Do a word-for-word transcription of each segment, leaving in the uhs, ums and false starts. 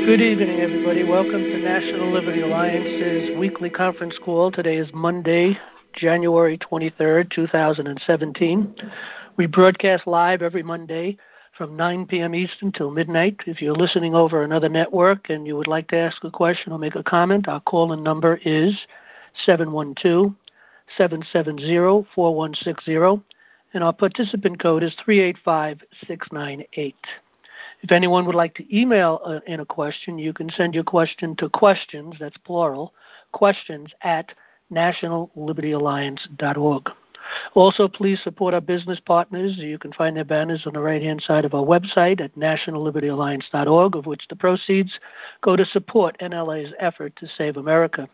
Good evening, everybody. Welcome to National Liberty Alliance's weekly conference call. Today is Monday, January twenty-third, two thousand seventeen. We broadcast live every Monday from nine p.m. Eastern till midnight. If you're listening over another network and you would like to ask a question or make a comment, our call-in number is seven one two, seven seven zero, four one six zero, and our participant code is three eight five, six nine eight. If anyone would like to email uh, in a question, you can send your question to questions, that's plural, questions at national liberty alliance dot org. Also, please support our business partners. You can find their banners on the right-hand side of our website at national liberty alliance dot org, of which the proceeds go to support N L A's effort to save America.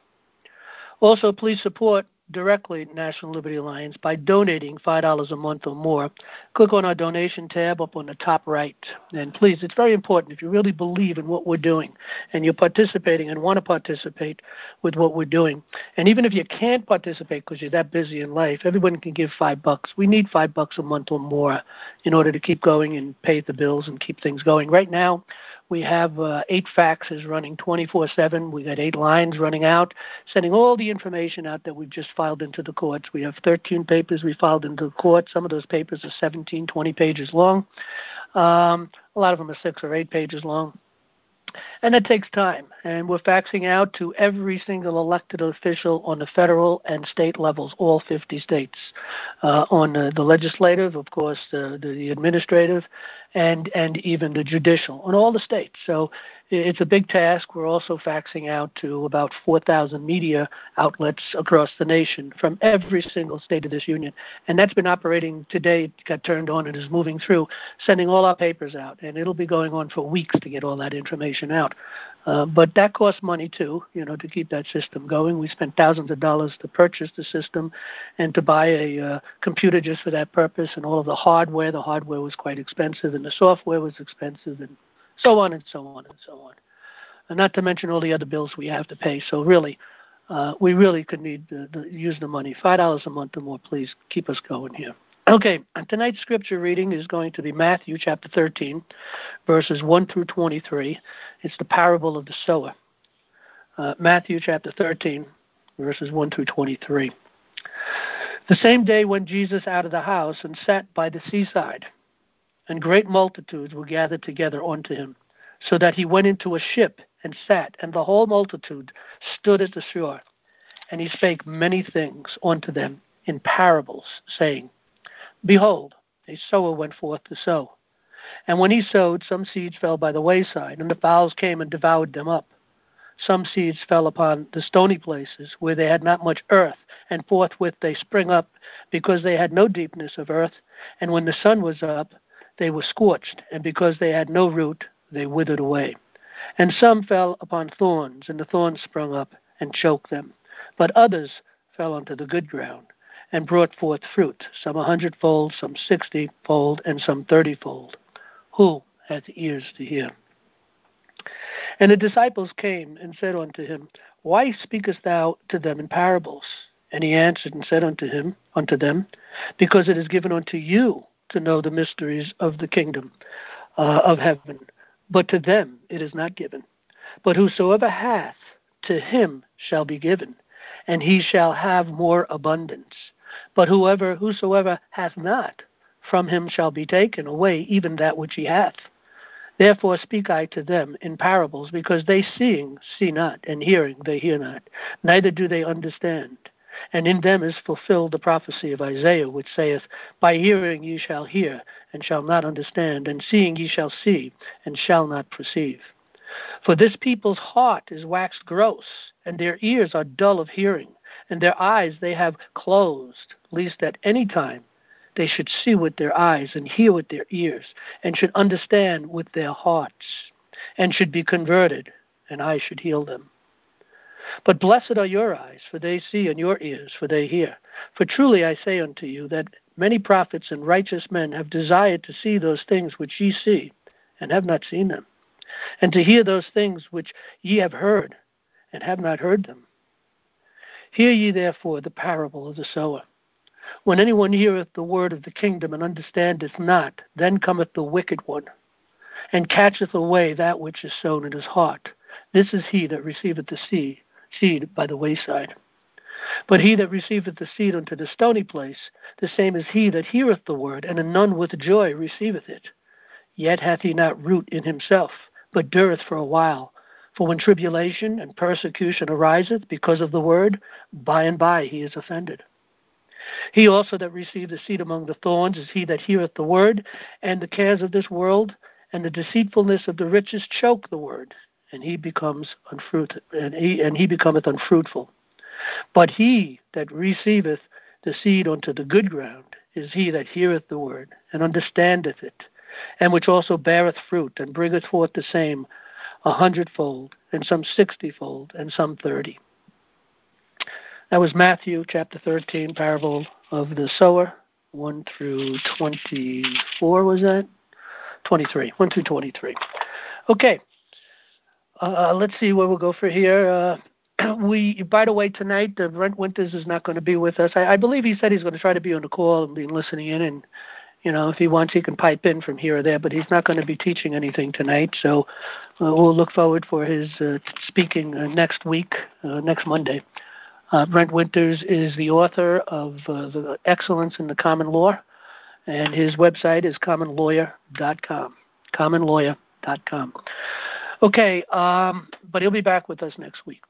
Also, please support directly National Liberty Alliance by donating five dollars a month or more. Click on our donation tab up on the top right. And please, it's very important, if you really believe in what we're doing and you're participating and want to participate with what we're doing, and even if you can't participate because you're that busy in life, everyone can give five bucks. We need five bucks a month or more in order to keep going and pay the bills and keep things going. Right now, we have uh, eight faxes running twenty-four seven. We got eight lines running out, sending all the information out that we've just filed into the courts. We have thirteen papers we filed into the court. Some of those papers are seventeen, twenty pages long. Um, a lot of them are six or eight pages long. And it takes time. And we're faxing out to every single elected official on the federal and state levels, all fifty states. Uh, on the, the legislative, of course, the, the administrative, and, and even the judicial, on all the states. So it's a big task. We're also faxing out to about four thousand media outlets across the nation from every single state of this union. And that's been operating today. It got turned on and is moving through, sending all our papers out. And it'll be going on for weeks to get all that information out. Uh, but that costs money, too, you know, to keep that system going. We spent thousands of dollars to purchase the system and to buy a uh, computer just for that purpose, and all of the hardware. The hardware was quite expensive, and the software was expensive, and so on and so on and so on. And not to mention all the other bills we have to pay. So really, uh, we really could need to, to use the money. five dollars a month or more, please. Keep us going here. Okay, and tonight's scripture reading is going to be Matthew chapter thirteen, verses one through twenty-three. It's the parable of the sower. Uh, Matthew chapter thirteen, verses one through twenty-three. The same day went Jesus out of the house and sat by the seaside, and great multitudes were gathered together unto him, so that he went into a ship and sat, and the whole multitude stood at the shore. And he spake many things unto them in parables, saying, Behold, a sower went forth to sow. And when he sowed, some seeds fell by the wayside, and the fowls came and devoured them up. Some seeds fell upon the stony places, where they had not much earth, and forthwith they spring up, because they had no deepness of earth. And when the sun was up, they were scorched, and because they had no root, they withered away. And some fell upon thorns, and the thorns sprung up and choked them. But others fell onto the good ground, and brought forth fruit, some a hundredfold, some sixtyfold, and some thirtyfold. Who hath ears to hear? And the disciples came and said unto him, Why speakest thou to them in parables? And he answered and said unto him, unto them, Because it is given unto you to know the mysteries of the kingdom uh, of heaven, but to them it is not given. But whosoever hath, to him shall be given, and he shall have more abundance. But whoever, whosoever hath not, from him shall be taken away even that which he hath. Therefore speak I to them in parables, because they seeing see not, and hearing they hear not, neither do they understand. And in them is fulfilled the prophecy of Isaiah, which saith, By hearing ye shall hear, and shall not understand, and seeing ye shall see, and shall not perceive. For this people's heart is waxed gross, and their ears are dull of hearing, and their eyes they have closed, lest at any time they should see with their eyes, and hear with their ears, and should understand with their hearts, and should be converted, and I should heal them. But blessed are your eyes, for they see, and your ears, for they hear. For truly I say unto you, that many prophets and righteous men have desired to see those things which ye see, and have not seen them, and to hear those things which ye have heard, and have not heard them. Hear ye therefore the parable of the sower. When anyone heareth the word of the kingdom, and understandeth not, then cometh the wicked one, and catcheth away that which is sown in his heart. This is he that receiveth the seed, seed by the wayside. But he that receiveth the seed unto the stony place, the same is he that heareth the word, and anon with joy receiveth it. Yet hath he not root in himself, but dureth for a while. For when tribulation and persecution ariseth because of the word, by and by he is offended. He also that received the seed among the thorns is he that heareth the word, and the cares of this world and the deceitfulness of the riches choke the word, and he becomes unfruit, and he and he becometh unfruitful. But he that receiveth the seed unto the good ground is he that heareth the word, and understandeth it, and which also beareth fruit, and bringeth forth the same a hundredfold, and some sixtyfold, and some thirty. That was Matthew chapter thirteen, parable of the sower, one through twenty-four, was that? twenty-three, one through twenty-three. Okay, uh, let's see where we'll go for here. Uh, we, by the way, tonight, uh, Brent Winters is not going to be with us. I, I believe he said he's going to try to be on the call and be listening in, and you know, if he wants, he can pipe in from here or there, but he's not going to be teaching anything tonight, so uh, we'll look forward for his uh, speaking uh, next week, uh, next Monday. Uh, Brent Winters is the author of uh, The Excellence in the Common Law, and his website is common lawyer dot com, common lawyer dot com. Okay, um, but he'll be back with us next week.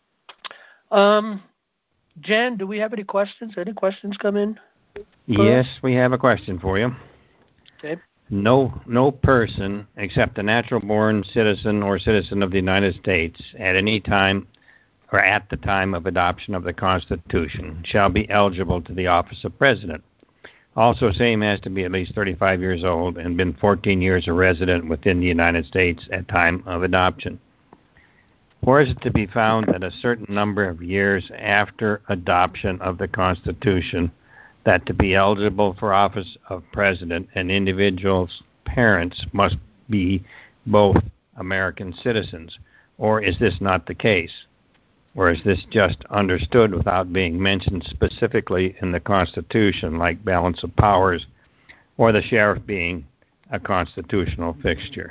Um, Jan, do we have any questions? Any questions come in? Yes, we have a question for you. Okay. No, no person except a natural-born citizen or citizen of the United States at any time or at the time of adoption of the Constitution shall be eligible to the office of president. Also, same has to be at least thirty-five years old and been fourteen years a resident within the United States at time of adoption. Or is it to be found that a certain number of years after adoption of the Constitution that to be eligible for office of president, an individual's parents must be both American citizens? Or is this not the case? Or is this just understood without being mentioned specifically in the Constitution, like balance of powers, or the sheriff being a constitutional fixture?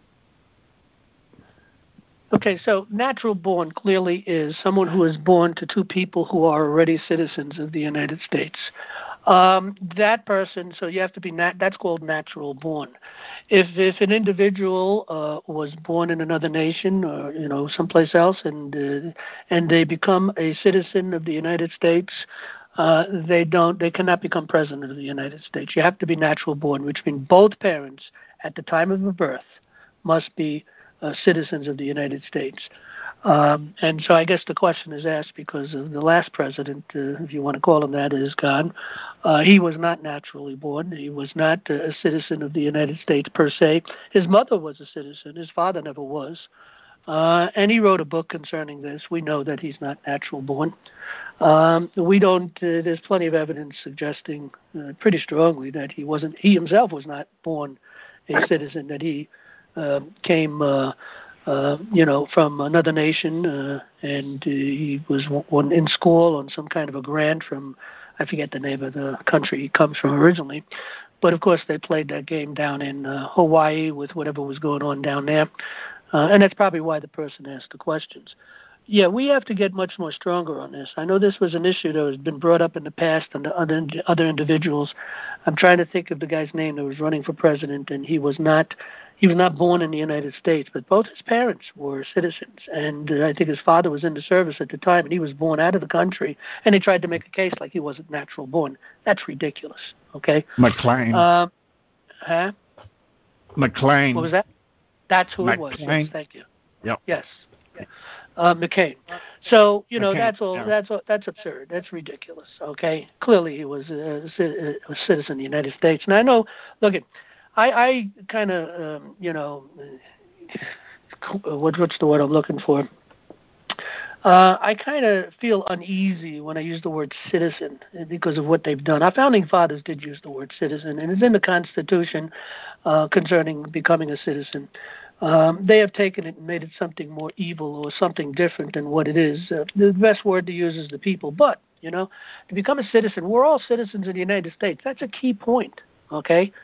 Okay, so natural born clearly is someone who is born to two people who are already citizens of the United States. Um, that person, so you have to be, nat- that's called natural born. If if an individual uh, was born in another nation or, you know, someplace else and uh, and they become a citizen of the United States, uh, they don't, they cannot become president of the United States. You have to be natural born, which means both parents at the time of birth must be uh, citizens of the United States. Um, and so I guess the question is asked because of the last president, uh, if you want to call him that, is gone. Uh, he was not naturally born. He was not uh, a citizen of the United States per se. His mother was a citizen. His father never was. Uh, and he wrote a book concerning this. We know that he's not natural born. Um, we don't, uh, there's plenty of evidence suggesting uh, pretty strongly that he wasn't, he himself was not born a citizen, that he uh, came uh, Uh, you know, from another nation, uh, and uh, he was one in school on some kind of a grant from, I forget the name of the country he comes from originally, but of course they played that game down in uh, Hawaii with whatever was going on down there, uh, and that's probably why the person asked the questions. Yeah, we have to get much more stronger on this. I know this was an issue that has been brought up in the past under other other individuals. I'm trying to think of the guy's name that was running for president, and he was not he was not born in the United States, but both his parents were citizens, and uh, I think his father was in the service at the time, and he was born out of the country, and they tried to make a case like he wasn't natural born. That's ridiculous. Okay. McLean. Uh, huh? McLean. What was that? That's who McLean. it was. Yes, thank you. Yep. Yes. Uh, McCain. So you know McCain, that's all. yeah. That's all, that's absurd. That's ridiculous. Okay. Clearly, he was a, a citizen of the United States. And I know. Look, at, I I kind of um, you know what what's the word I'm looking for? Uh, I kind of feel uneasy when I use the word citizen because of what they've done. Our founding fathers did use the word citizen, and it's in the Constitution uh, concerning becoming a citizen. Um, they have taken it and made it something more evil or something different than what it is. Uh, the best word to use is the people. But, you know, to become a citizen, we're all citizens of the United States. That's a key point, okay?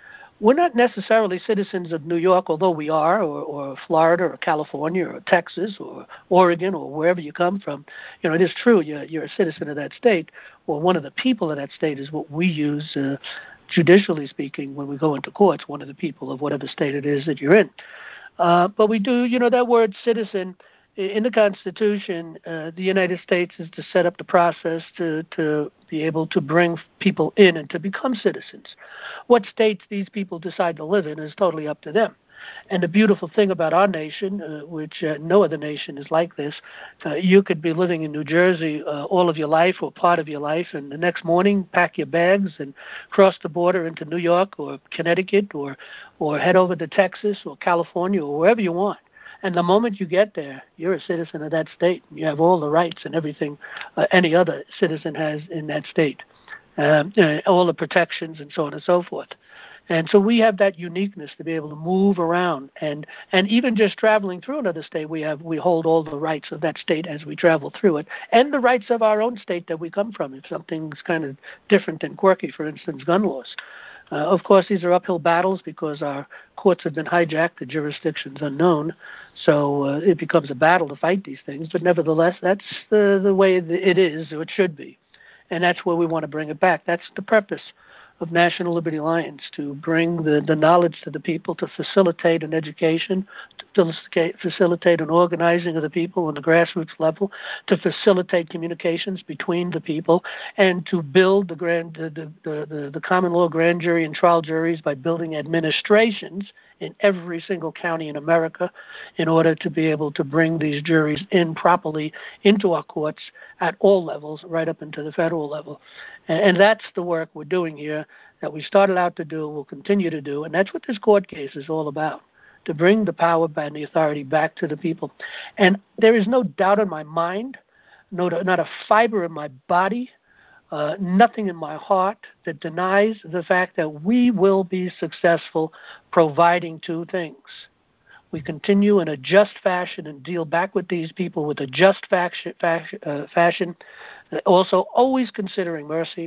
we're not necessarily citizens of New York, although we are, or, or Florida, or California, or Texas, or Oregon, or wherever you come from. You know, it is true you're, you're a citizen of that state, or one of the people of that state is what we use, uh, judicially speaking, when we go into courts, one of the people of whatever state it is that you're in. Uh, but we do, you know, that word citizen, in the Constitution, uh, the United States is to set up the process to, to be able to bring people in and to become citizens. What states these people decide to live in is totally up to them. And the beautiful thing about our nation, uh, which uh, no other nation is like this, uh, you could be living in New Jersey uh, all of your life or part of your life, and the next morning pack your bags and cross the border into New York or Connecticut or, or head over to Texas or California or wherever you want. And the moment you get there, you're a citizen of that state. You have all the rights and everything uh, any other citizen has in that state, um, uh, all the protections and so on and so forth. And so we have that uniqueness to be able to move around, and, and even just traveling through another state, we have we hold all the rights of that state as we travel through it, and the rights of our own state that we come from. If something's kind of different and quirky, for instance, gun laws. Uh, of course, these are uphill battles because our courts have been hijacked, the jurisdiction's unknown, so uh, it becomes a battle to fight these things. But nevertheless, that's the, the way it is, or it should be, and that's where we want to bring it back. That's the purpose of National Liberty Alliance, to bring the, the knowledge to the people, to facilitate an education, to facilitate an organizing of the people on the grassroots level, to facilitate communications between the people, and to build the grand, the, the, the, the common law grand jury and trial juries by building administrations in every single county in America in order to be able to bring these juries in properly into our courts at all levels, right up into the federal level. And, and that's the work we're doing here, that we started out to do, we'll continue to do, and that's what this court case is all about, to bring the power and the authority back to the people. And there is no doubt in my mind, no, not a fiber in my body, Uh, nothing in my heart that denies the fact that we will be successful providing two things. We continue in a just fashion and deal back with these people with a just fashion, fashion, uh, fashion also always considering mercy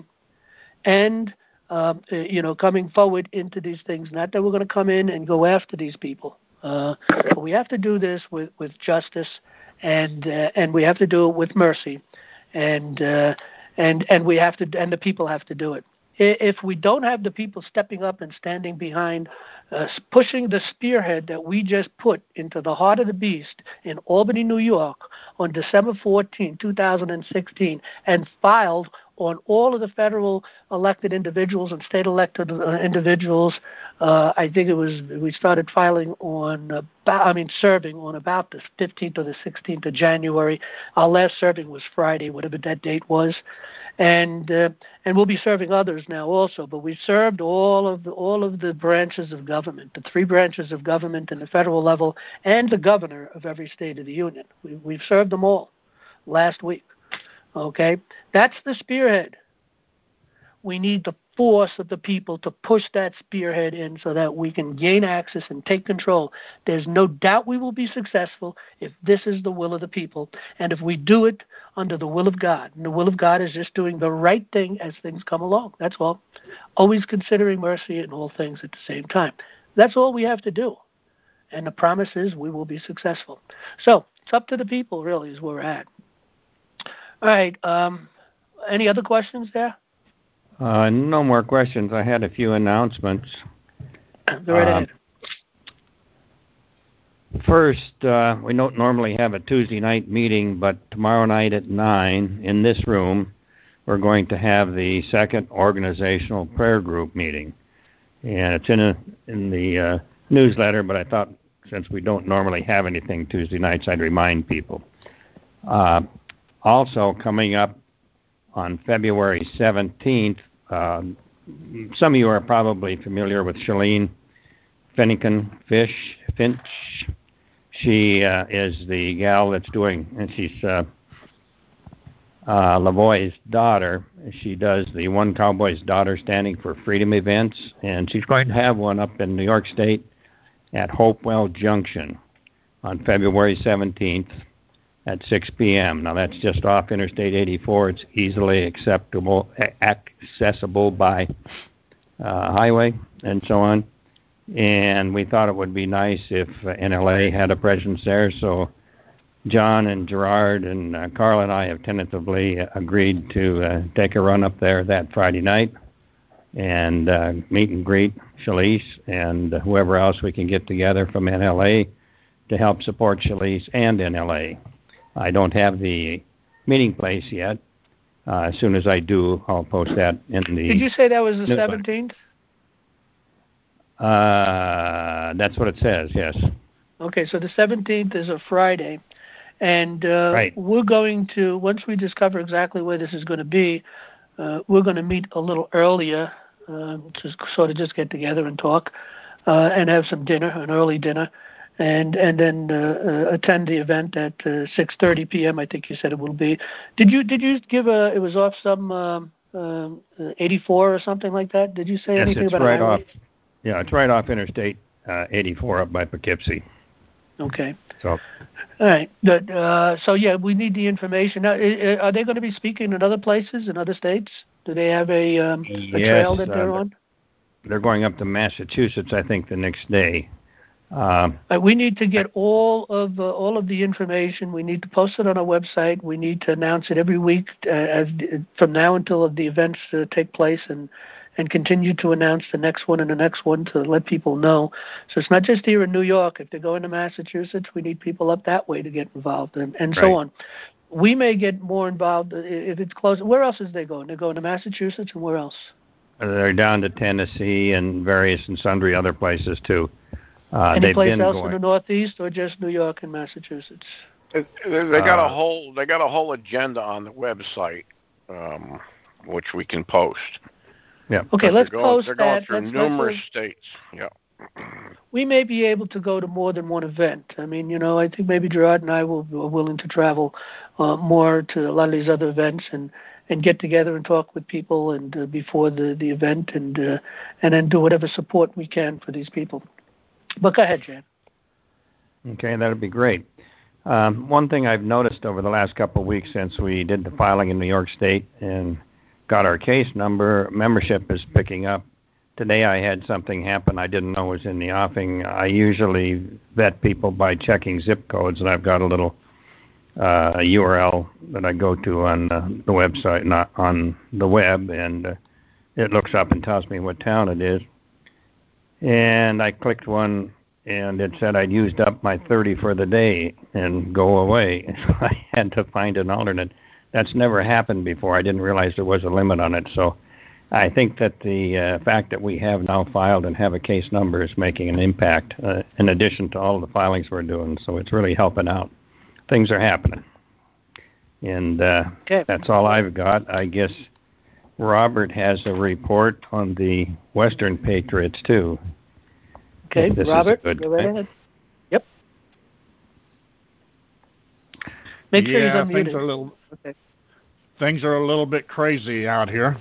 and, um, you know, coming forward into these things. Not that we're going to come in and go after these people. Uh, but we have to do this with, with justice, and uh, and we have to do it with mercy. And uh, And and we have to, and the people have to do it. If we don't have the people stepping up and standing behind, uh, pushing the spearhead that we just put into the heart of the beast in Albany, New York, on December fourteenth, two thousand sixteen, and filed on all of the federal elected individuals and state elected uh, individuals, uh, I think it was, we started filing on, about, I mean, serving on about the fifteenth or the sixteenth of January. Our last serving was Friday, whatever that date was. And uh, and we'll be serving others now also, but we served all of the, all of the branches of government, the three branches of government in the federal level, and the governor of every state of the union. We, we've served them all last week. Okay, that's the spearhead. We need the force of the people to push that spearhead in so that we can gain access and take control. There's no doubt we will be successful if this is the will of the people, and if we do it under the will of God. And the will of God is just doing the right thing as things come along. That's all. Always considering mercy in all things at the same time. That's all we have to do. And the promise is we will be successful. So it's up to the people, really, is where we're at. All right. Um, any other questions there? Uh, no more questions. I had a few announcements. Go right ahead. Uh, first, uh, we don't normally have a Tuesday night meeting, but tomorrow night at nine in this room, we're going to have the second organizational prayer group meeting. And it's in, a, in the uh, newsletter, but I thought since we don't normally have anything Tuesday nights, I'd remind people. Uh, also, coming up on February seventeenth, uh, some of you are probably familiar with Shalene Finnegan Fish, Finch. She uh, is the gal that's doing, and she's uh, uh, Lavoie's daughter. She does the One Cowboy's Daughter Standing for Freedom events, and she's going to have one up in New York State at Hopewell Junction on February seventeenth. At six p.m. Now, that's just off Interstate eighty-four. It's easily acceptable, accessible by uh, highway and so on. and we thought it would be nice if uh, N L A had a presence there. So John and Gerard and uh, Carl and I have tentatively agreed to uh, take a run up there that Friday night and uh, meet and greet Shalise and uh, whoever else we can get together from N L A to help support Shalise and N L A. I don't have the meeting place yet. Uh, as soon as I do, I'll post that in the... Did you say that was the seventeenth? Uh, that's what it says, yes. Okay, so the seventeenth is a Friday. And uh, right. we're going to, once we discover exactly where this is going to be, uh, we're going to meet a little earlier uh, to sort of just get together and talk uh, and have some dinner, an early dinner, and and then uh, uh, attend the event at uh, six thirty p.m. I think you said it will be. Did you did you give a, it was off some um, um, eighty-four or something like that? Did you say yes, anything it's about right a highway? off. Yeah, it's right off Interstate uh, eighty-four up by Poughkeepsie. Okay. So, all right. Good. Uh, so yeah, we need the information. Now, are they going to be speaking in other places, in other states? Do they have a, um, yes, a trail that they're uh, on? They're going up to Massachusetts, I think, the next day. Uh, uh, we need to get all of uh, all of the information. We need to post it on our website. We need to announce it every week uh, as from now until the events uh, take place, and and continue to announce the next one and the next one to let people know. So it's not just here in New York. If they're going to Massachusetts, we need people up that way to get involved, and, and right. so on. We may get more involved if it's close. Where else is they going? They're going to Massachusetts, and where else? They're down to Tennessee and various and sundry other places, too. Uh, Any they've place been else going. in the Northeast, or just New York and Massachusetts? They, they got uh, a whole they got a whole agenda on the website, um, which we can post. Yeah. Okay, let's they're going, post They're going that. through let's, numerous let's, states. Yeah. We may be able to go to more than one event. I mean, you know, I think maybe Gerard and I will are willing to travel uh, more to a lot of these other events and, and get together and talk with people and uh, before the, the event and uh, and then do whatever support we can for these people. But go ahead, Jan. Okay, that would be great. Um, one thing I've noticed over the last couple of weeks since we did the filing in New York State and got our case number, membership is picking up. Today I had something happen I didn't know was in the offing. I usually vet people by checking zip codes, and I've got a little uh, U R L that I go to on uh, the website, not on the web, and uh, it looks up and tells me what town it is. And I clicked one, and it said I'd used up my thirty for the day and go away. So I had to find an alternate. That's never happened before. I didn't realize there was a limit on it. So I think that the uh, fact that we have now filed and have a case number is making an impact uh, in addition to all the filings we're doing. So it's really helping out. Things are happening. And uh, okay. That's all I've got. I guess Robert has a report on the Western Patriots, too. Okay, Robert, go right ahead. Yep. Make sure yeah, he's unmuted. Things are, a little, okay. things are a little bit crazy out here.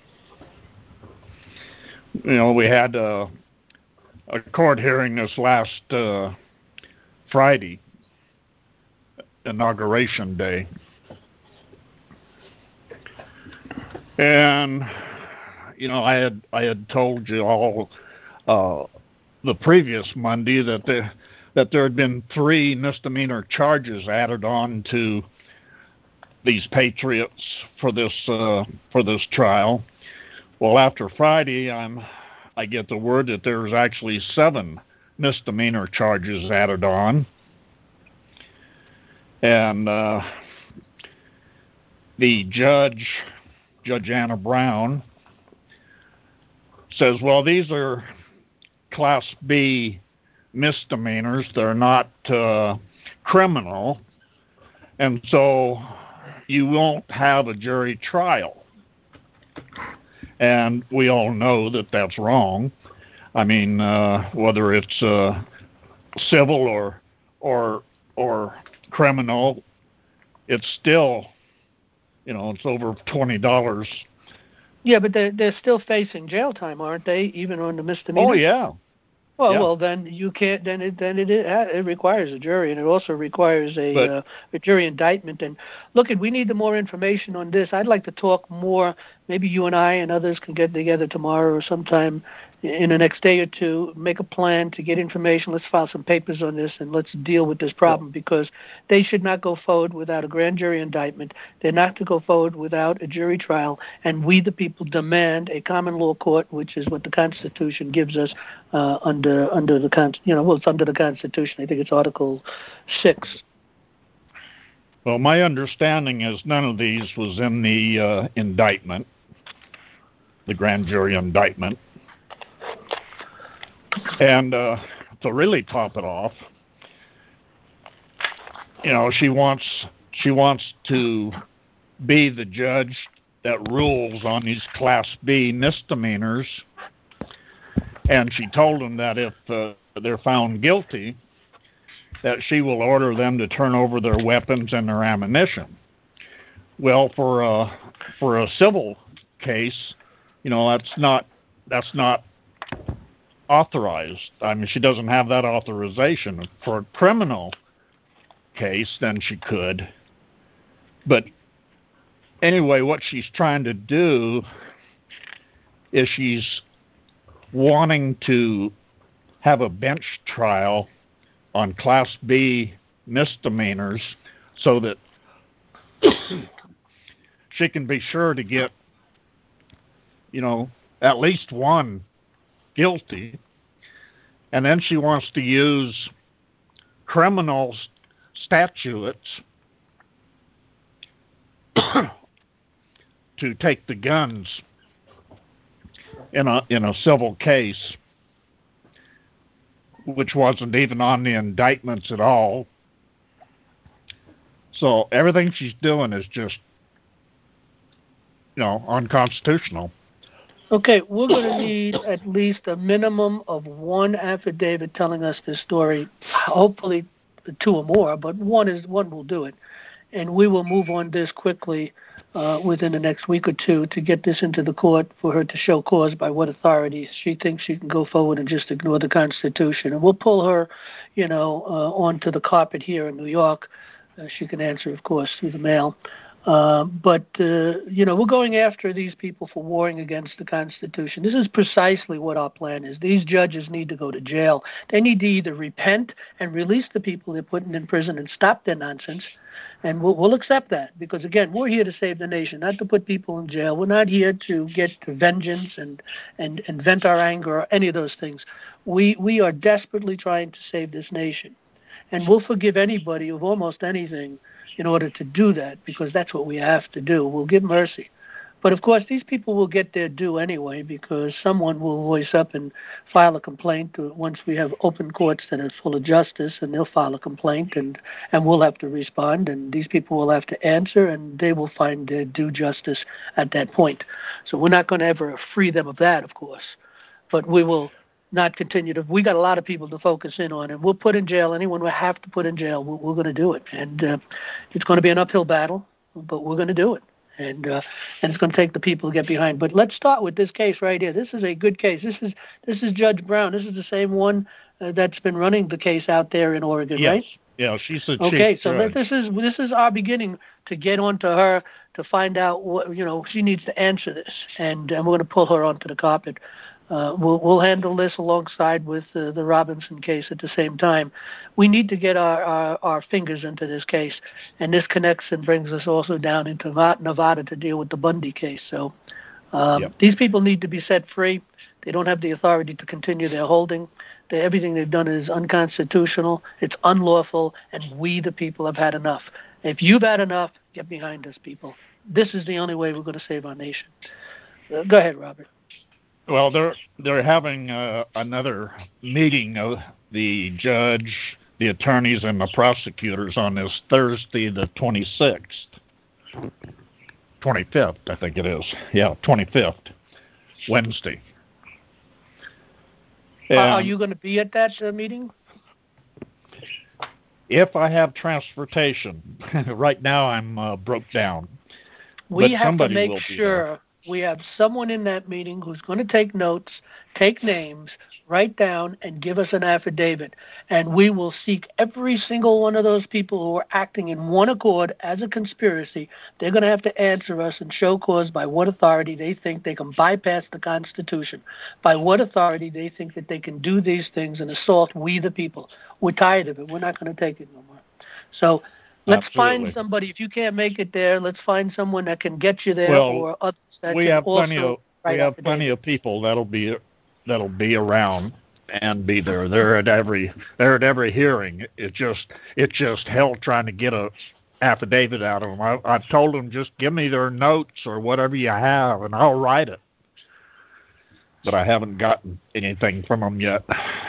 You know, we had uh, a court hearing this last uh, Friday, Inauguration Day. And, you know, I had I had told you all uh, the previous Monday that there, that there had been three misdemeanor charges added on to these patriots for this uh, for this trial. Well, after Friday, I'm I get the word that there's actually seven misdemeanor charges added on, and uh, the judge. Judge Anna Brown says, well, these are Class B misdemeanors. They're not uh, criminal, and so you won't have a jury trial. And we all know that that's wrong. I mean, uh, whether it's uh, civil or or or criminal, it's still, you know, it's over twenty dollars. Yeah, but they're, they're still facing jail time, aren't they, even on the misdemeanor? Oh, yeah. Well, yeah. well, then you can't. Then it then it it requires a jury, and it also requires a but, uh, a jury indictment. And look, we need the more information on this. I'd like to talk more. Maybe you and I and others can get together tomorrow or sometime in the next day or two, make a plan to get information. Let's file some papers on this and let's deal with this problem, because they should not go forward without a grand jury indictment. They're not to go forward without a jury trial. And we, the people, demand a common law court, which is what the Constitution gives us uh, under under the con. You know, well, it's under the Constitution. I think it's Article Six. Well, my understanding is none of these was in the uh, indictment, the grand jury indictment. And uh, to really top it off, you know, she wants she wants to be the judge that rules on these Class B misdemeanors. And she told them that if uh, they're found guilty, that she will order them to turn over their weapons and their ammunition. Well, for a, for a civil case, you know, that's not that's not authorized. I mean, she doesn't have that authorization. For a criminal case, then she could. But anyway, what she's trying to do is she's wanting to have a bench trial on Class B misdemeanors so that she can be sure to get, you know, at least one guilty. And then she wants to use criminal statutes to take the guns in a in a civil case, which wasn't even on the indictments at all. So everything she's doing is just, you know, unconstitutional. Okay, we're going to need at least a minimum of one affidavit telling us this story. Hopefully, two or more, but one is one will do it, and we will move on this quickly uh, within the next week or two to get this into the court for her to show cause by what authorities she thinks she can go forward and just ignore the Constitution, and we'll pull her, you know, uh, onto the carpet here in New York. Uh, she can answer, of course, through the mail. Uh, but, uh, you know, we're going after these people for warring against the Constitution. This is precisely what our plan is. These judges need to go to jail. They need to either repent and release the people they're putting in prison and stop their nonsense, and we'll, we'll accept that. Because, again, we're here to save the nation, not to put people in jail. We're not here to get to vengeance and, and, and vent our anger or any of those things. We, we are desperately trying to save this nation. And we'll forgive anybody of almost anything in order to do that, because that's what we have to do. We'll give mercy. But, of course, these people will get their due anyway, because someone will voice up and file a complaint once we have open courts that are full of justice, and they'll file a complaint, and, and we'll have to respond, and these people will have to answer, and they will find their due justice at that point. So we're not going to ever free them of that, of course, but we will not continue to. We got a lot of people to focus in on, and we'll put in jail anyone we have to put in jail. We're, we're going to do it, and uh, it's going to be an uphill battle, but we're going to do it, and uh, and it's going to take the people to get behind. But let's start with this case right here. This is a good case. This is this is Judge Brown. This is the same one uh, that's been running the case out there in Oregon, yes. right? Yeah, she's the chief Okay, so judge. this is this is our beginning to get onto her to find out what, you know, she needs to answer this, and, and we're going to pull her onto the carpet. Uh, we'll, we'll handle this alongside with uh, the Robinson case at the same time. We need to get our, our, our fingers into this case, and this connects and brings us also down into Nevada to deal with the Bundy case. So um, yep. These people need to be set free. They don't have the authority to continue their holding. They, everything they've done is unconstitutional. It's unlawful, and we, the people, have had enough. If you've had enough, get behind us, people. This is the only way we're going to save our nation. Uh, go ahead, Robert. Well, they're they're having uh, another meeting of the judge, the attorneys, and the prosecutors on this Thursday, the twenty-sixth, twenty-fifth, I think it is. Yeah, twenty-fifth, Wednesday. And are you going to be at that uh, meeting? If I have transportation. Right now, I'm uh, broke down. We but have to make will sure we have someone in that meeting who's going to take notes, take names, write down, and give us an affidavit. And we will seek every single one of those people who are acting in one accord as a conspiracy. They're going to have to answer us and show cause by what authority they think they can bypass the Constitution, by what authority they think that they can do these things and assault we the people. We're tired of it. We're not going to take it no more. So let's Absolutely. find somebody. If you can't make it there, let's find someone that can get you there, Well, or others that we can have also plenty of we have affidavit. plenty of people that'll be that'll be around and be there. They're at every they're at every hearing. It just it's just hell trying to get a affidavit out of them. I, I've told them, just give me their notes or whatever you have, and I'll write it. But I haven't gotten anything from them yet.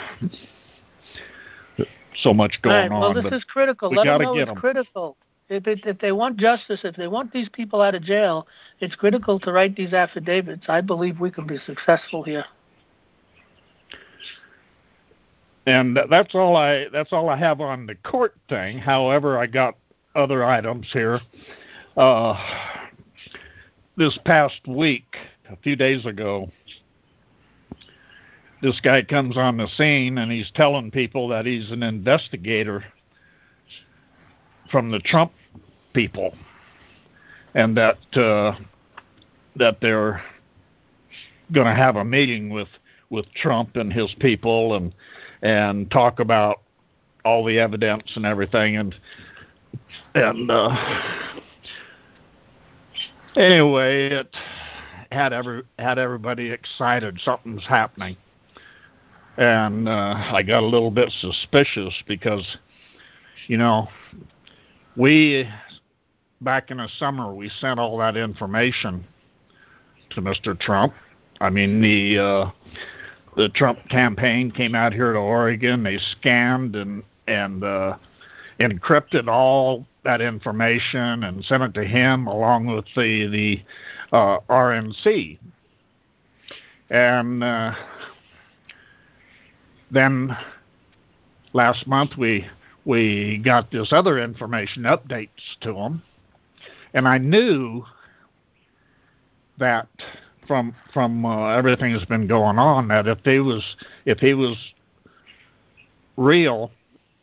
So much going All right, well, on. this is critical. We Let them gotta know get it's 'em. critical. If, it, if they want justice, if they want these people out of jail, it's critical to write these affidavits. I believe we can be successful here. And that's all I that's all I have on the court thing. However, I got other items here. Uh, this past week, a few days ago, this guy comes on the scene and he's telling people that he's an investigator from the Trump people, and that uh, that they're going to have a meeting with, with Trump and his people and and talk about all the evidence and everything. And and uh, anyway, it had every had everybody excited. Something's happening, and uh, I got a little bit suspicious because, you know, we back in the summer we sent all that information to Mister Trump. I mean, the uh, the Trump campaign came out here to Oregon. They scanned and and uh, encrypted all that information and sent it to him along with the the uh, R N C. And uh, then last month we we got this other information updates to him, and I knew that from from uh, everything that's been going on, that if he was if he was real,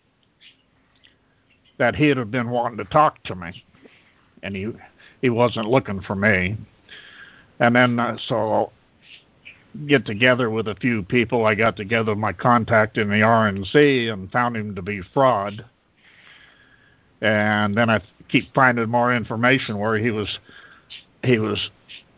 that he'd have been wanting to talk to me, and he he wasn't looking for me. And then uh, so get together with a few people. I got together with my contact in the R N C and found him to be fraud. And then I keep finding more information where he was he was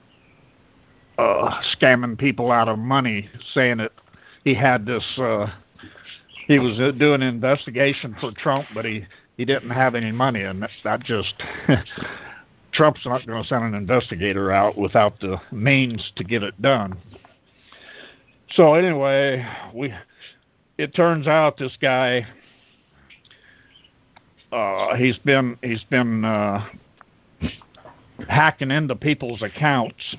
uh, scamming people out of money, saying that he had this. Uh, he was uh, doing an investigation for Trump, but he, he didn't have any money, and that, that just Trump's not going to send an investigator out without the means to get it done. So anyway, we it turns out this guy uh, he's been he's been uh, hacking into people's accounts.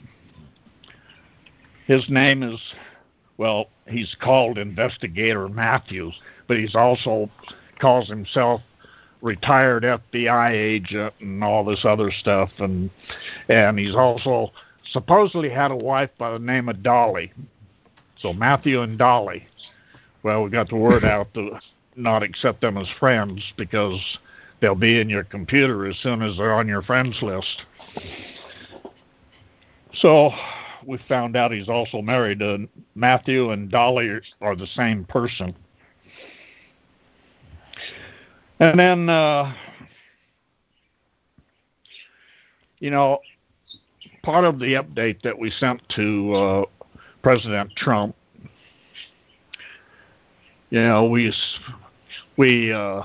His name is, well, he's called Investigator Matthews, but he's also calls himself retired F B I agent and all this other stuff, and and he's also supposedly had a wife by the name of Dolly. So Matthew and Dolly. Well, we got the word out to not accept them as friends because they'll be in your computer as soon as they're on your friends list. So we found out he's also married to Matthew, and Dolly are the same person. And then, uh, you know, part of the update that we sent to uh, President Trump, you know, we we uh,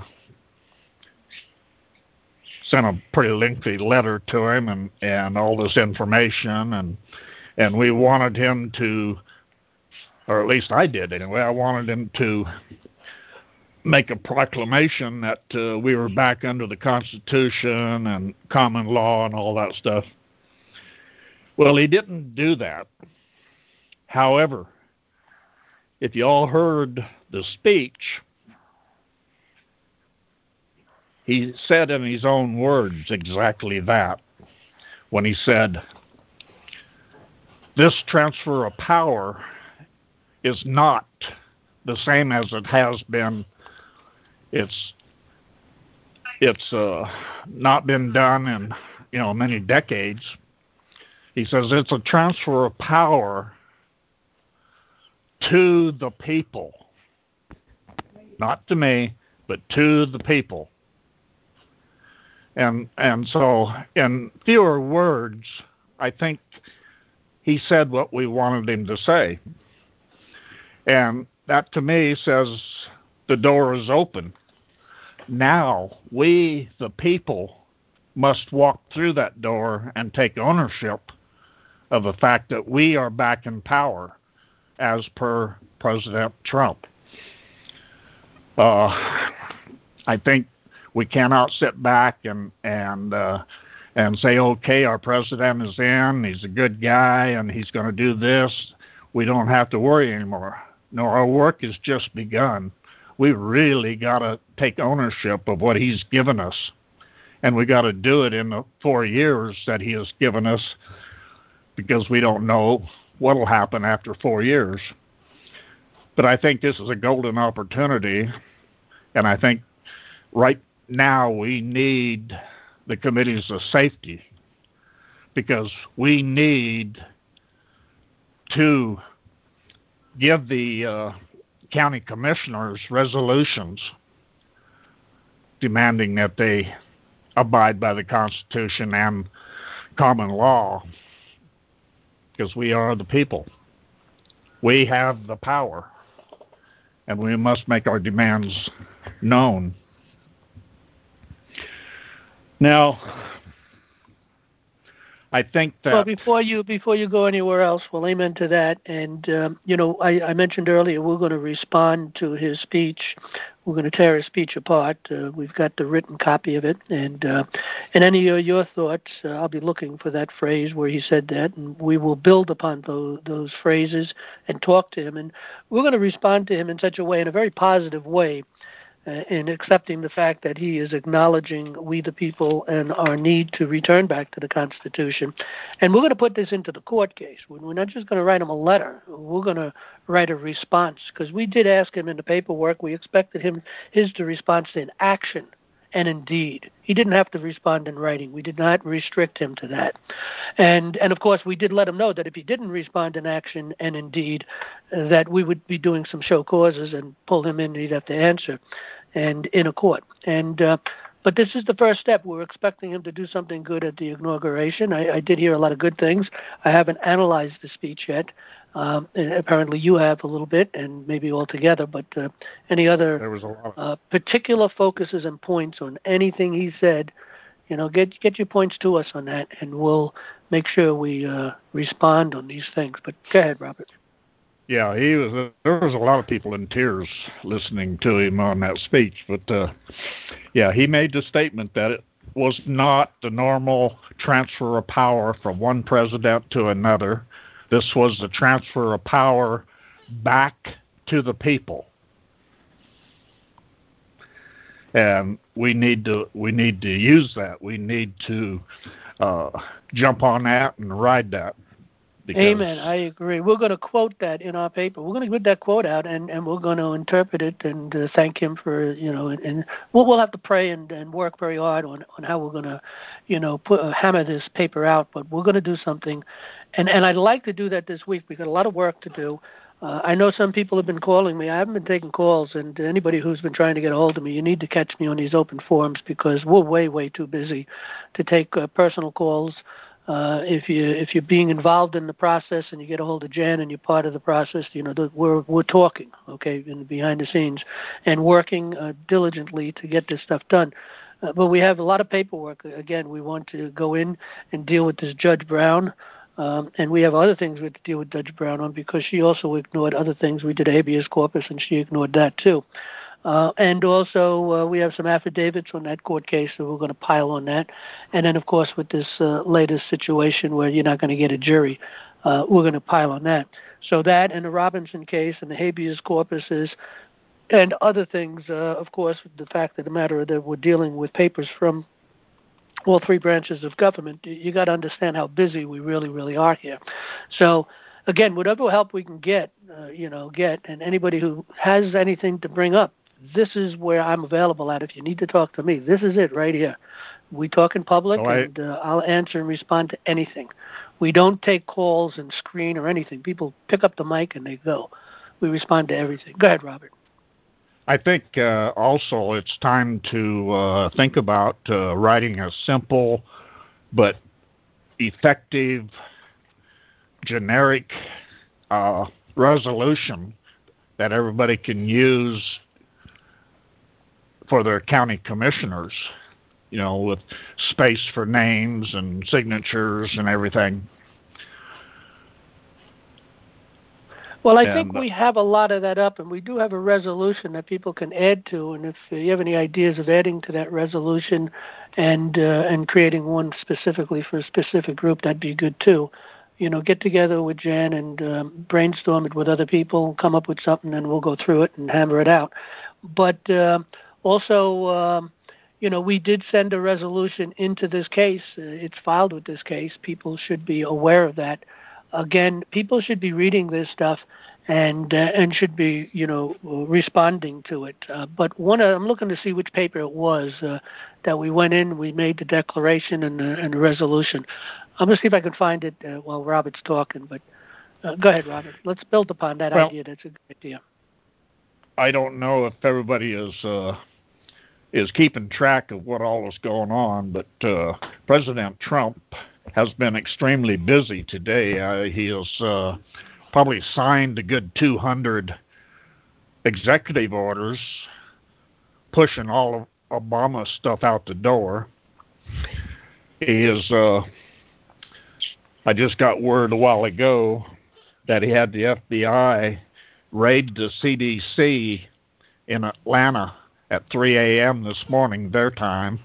sent a pretty lengthy letter to him and, and all this information, and and we wanted him to, or at least I did anyway, I wanted him to make a proclamation that uh, we were back under the Constitution and common law and all that stuff. Well, he didn't do that. However, if you all heard the speech, he said in his own words exactly that when he said, this transfer of power is not the same as it has been. It's it's uh, not been done in you know many decades. He says it's a transfer of power to the people, not to me, but to the people. And and so, in fewer words, I think he said what we wanted him to say. And that, to me, says the door is open. Now, we, the people, must walk through that door and take ownership of the fact that we are back in power, as per President Trump. Uh, I think we cannot sit back and and uh, and say, okay, our president is in, he's a good guy, and he's going to do this. We don't have to worry anymore. No, our work has just begun. We really got to take ownership of what he's given us, and we got to do it in the four years that he has given us, because we don't know what will happen after four years. But I think this is a golden opportunity, and I think right now we need the committees of safety, because we need to give the uh, county commissioners resolutions demanding that they abide by the Constitution and common law, because we are the people. We have the power, and we must make our demands known. Now, I think that... Well, before you before you go anywhere else, well, amen to that. And, um, you know, I, I mentioned earlier we're going to respond to his speech. We're going to tear his speech apart. Uh, we've got the written copy of it. And uh, in any of your thoughts, uh, I'll be looking for that phrase where he said that, and we will build upon those, those phrases and talk to him. And we're going to respond to him in such a way, in a very positive way, Uh, in accepting the fact that he is acknowledging we the people and our need to return back to the Constitution. And we're going to put this into the court case. We're not just going to write him a letter. We're going to write a response, because we did ask him in the paperwork. We expected him his to respond in action and in deed. He didn't have to respond in writing. We did not restrict him to that. And, and of course, we did let him know that if he didn't respond in action and in deed, uh, that we would be doing some show causes and pull him in and he'd have to answer and in a court. And uh, but this is the first step. We're expecting him to do something good at the inauguration. I, I did hear a lot of good things. I haven't analyzed the speech yet. Um, apparently you have a little bit, and maybe all together, but uh, any other there was a lot of- uh, particular focuses and points on anything he said, you know, get get your points to us on that, and we'll make sure we uh, respond on these things. But go ahead, Robert. Yeah, he was. Uh, there was a lot of people in tears listening to him on that speech. But uh, yeah, he made the statement that it was not the normal transfer of power from one president to another. This was the transfer of power back to the people, and we need to we need to use that. We need to uh, jump on that and ride that. Because Amen. I agree. We're going to quote that in our paper. We're going to put that quote out, and, and we're going to interpret it and uh, thank him for, you know, and, and we'll, we'll have to pray and, and work very hard on, on how we're going to, you know, put, uh, hammer this paper out. But we're going to do something. And, and I'd like to do that this week. We've got a lot of work to do. Uh, I know some people have been calling me. I haven't been taking calls, and anybody who's been trying to get a hold of me, you need to catch me on these open forums, because we're way, way too busy to take uh, personal calls. Uh, if you if you're being involved in the process and you get a hold of Jan and you're part of the process, you know the, we're we're talking, okay, in the behind the scenes, and working uh, diligently to get this stuff done. Uh, but we have a lot of paperwork. Again, we want to go in and deal with this Judge Brown, um, and we have other things we have to deal with Judge Brown on, because she also ignored other things. We did habeas corpus, and she ignored that too. Uh, and also, uh, we have some affidavits on that court case, so we're going to pile on that. And then, of course, with this uh, latest situation where you're not going to get a jury, uh, we're going to pile on that. So that and the Robinson case and the habeas corpuses and other things, uh, of course, the fact of the matter that we're dealing with papers from all three branches of government. You got to understand how busy we really, really are here. So, again, whatever help we can get, uh, you know, get, and anybody who has anything to bring up, this is where I'm available at. If you need to talk to me, this is it right here. We talk in public, so I, and uh, I'll answer and respond to anything. We don't take calls and screen or anything. People pick up the mic and they go. We respond to everything. Go ahead, Robert. I think uh, also it's time to uh, think about uh, writing a simple but effective, generic uh, resolution that everybody can use for their county commissioners, you know, with space for names and signatures and everything. Well, I and, think we have a lot of that up, and we do have a resolution that people can add to. And if you have any ideas of adding to that resolution and uh, and creating one specifically for a specific group, that'd be good too. You know, get together with Jan and um, brainstorm it with other people, come up with something, and we'll go through it and hammer it out. But uh, also, um, you know, we did send a resolution into this case. Uh, it's filed with this case. People should be aware of that. Again, people should be reading this stuff and uh, and should be, you know, responding to it. Uh, but one, uh, I'm looking to see which paper it was uh, that we went in, we made the declaration and the, and the resolution. I'm going to see if I can find it uh, while Robert's talking. But uh, go ahead, Robert. Let's build upon that well, idea. That's a good idea. I don't know if everybody is uh, is keeping track of what all is going on, but uh, President Trump has been extremely busy today. Uh, he has uh, probably signed a good two hundred executive orders, pushing all of Obama's stuff out the door. He is, uh, I just got word a while ago that he had the F B I raid the C D C in Atlanta at three a.m. this morning, their time.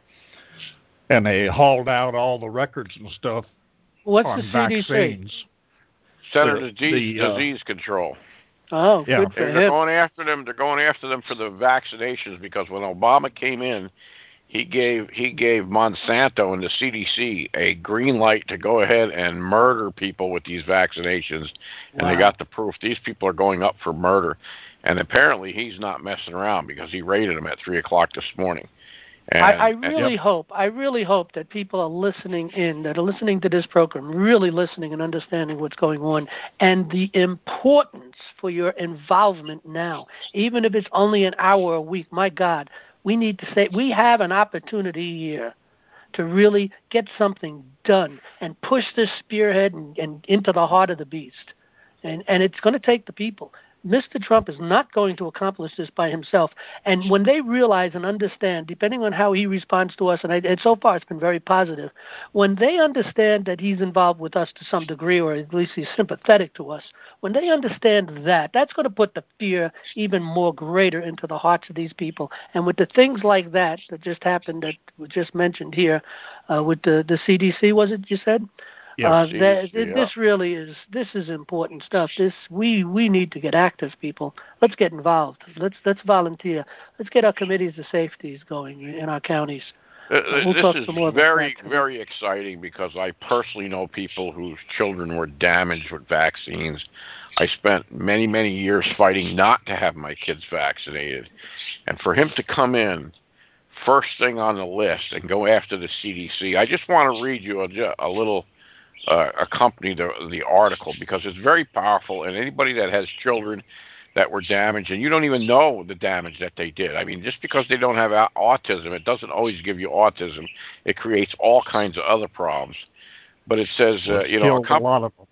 And they hauled out all the records and stuff What's on the C D C? vaccines. Center The- Disease, the, uh, Disease Control. Oh, Yeah. good for They're, they're him. going after them. They're going after them for the vaccinations because when Obama came in, he gave he gave Monsanto and the C D C a green light to go ahead and murder people with these vaccinations, and Wow. they got the proof. These people are going up for murder, and apparently he's not messing around because he raided them at three o'clock this morning. And, I, I and- really yep. hope, I really hope that people are listening in, that are listening to this program, really listening and understanding what's going on and the importance for your involvement now, even if it's only an hour a week. My God, we need to say, we have an opportunity here to really get something done and push this spearhead and, and into the heart of the beast. And, and it's going to take the people. Mister Trump is not going to accomplish this by himself. And when they realize and understand, depending on how he responds to us, and, I, and so far it's been very positive, when they understand that he's involved with us to some degree, or at least he's sympathetic to us, when they understand that, that's going to put the fear even more greater into the hearts of these people. And with the things like that that just happened, that we just mentioned here, uh, with the, the C D C, was it you said? Yes, uh, C D C, that, yeah. This really is this is important stuff. This we we need to get active, people. Let's get involved. Let's let's volunteer. Let's get our committees of safeties going in our counties. Uh, Uh, we'll this talk is some more about very, that today. very exciting because I personally know people whose children were damaged with vaccines. I spent many, many years fighting not to have my kids vaccinated. And for him to come in first thing on the list and go after the C D C, I just want to read you a, a little uh, accompany the, the article because it's very powerful. And anybody that has children that were damaged, and you don't even know the damage that they did. I mean, just because they don't have autism, it doesn't always give you autism. It creates all kinds of other problems. But it says, uh, you know, killed a lot of them.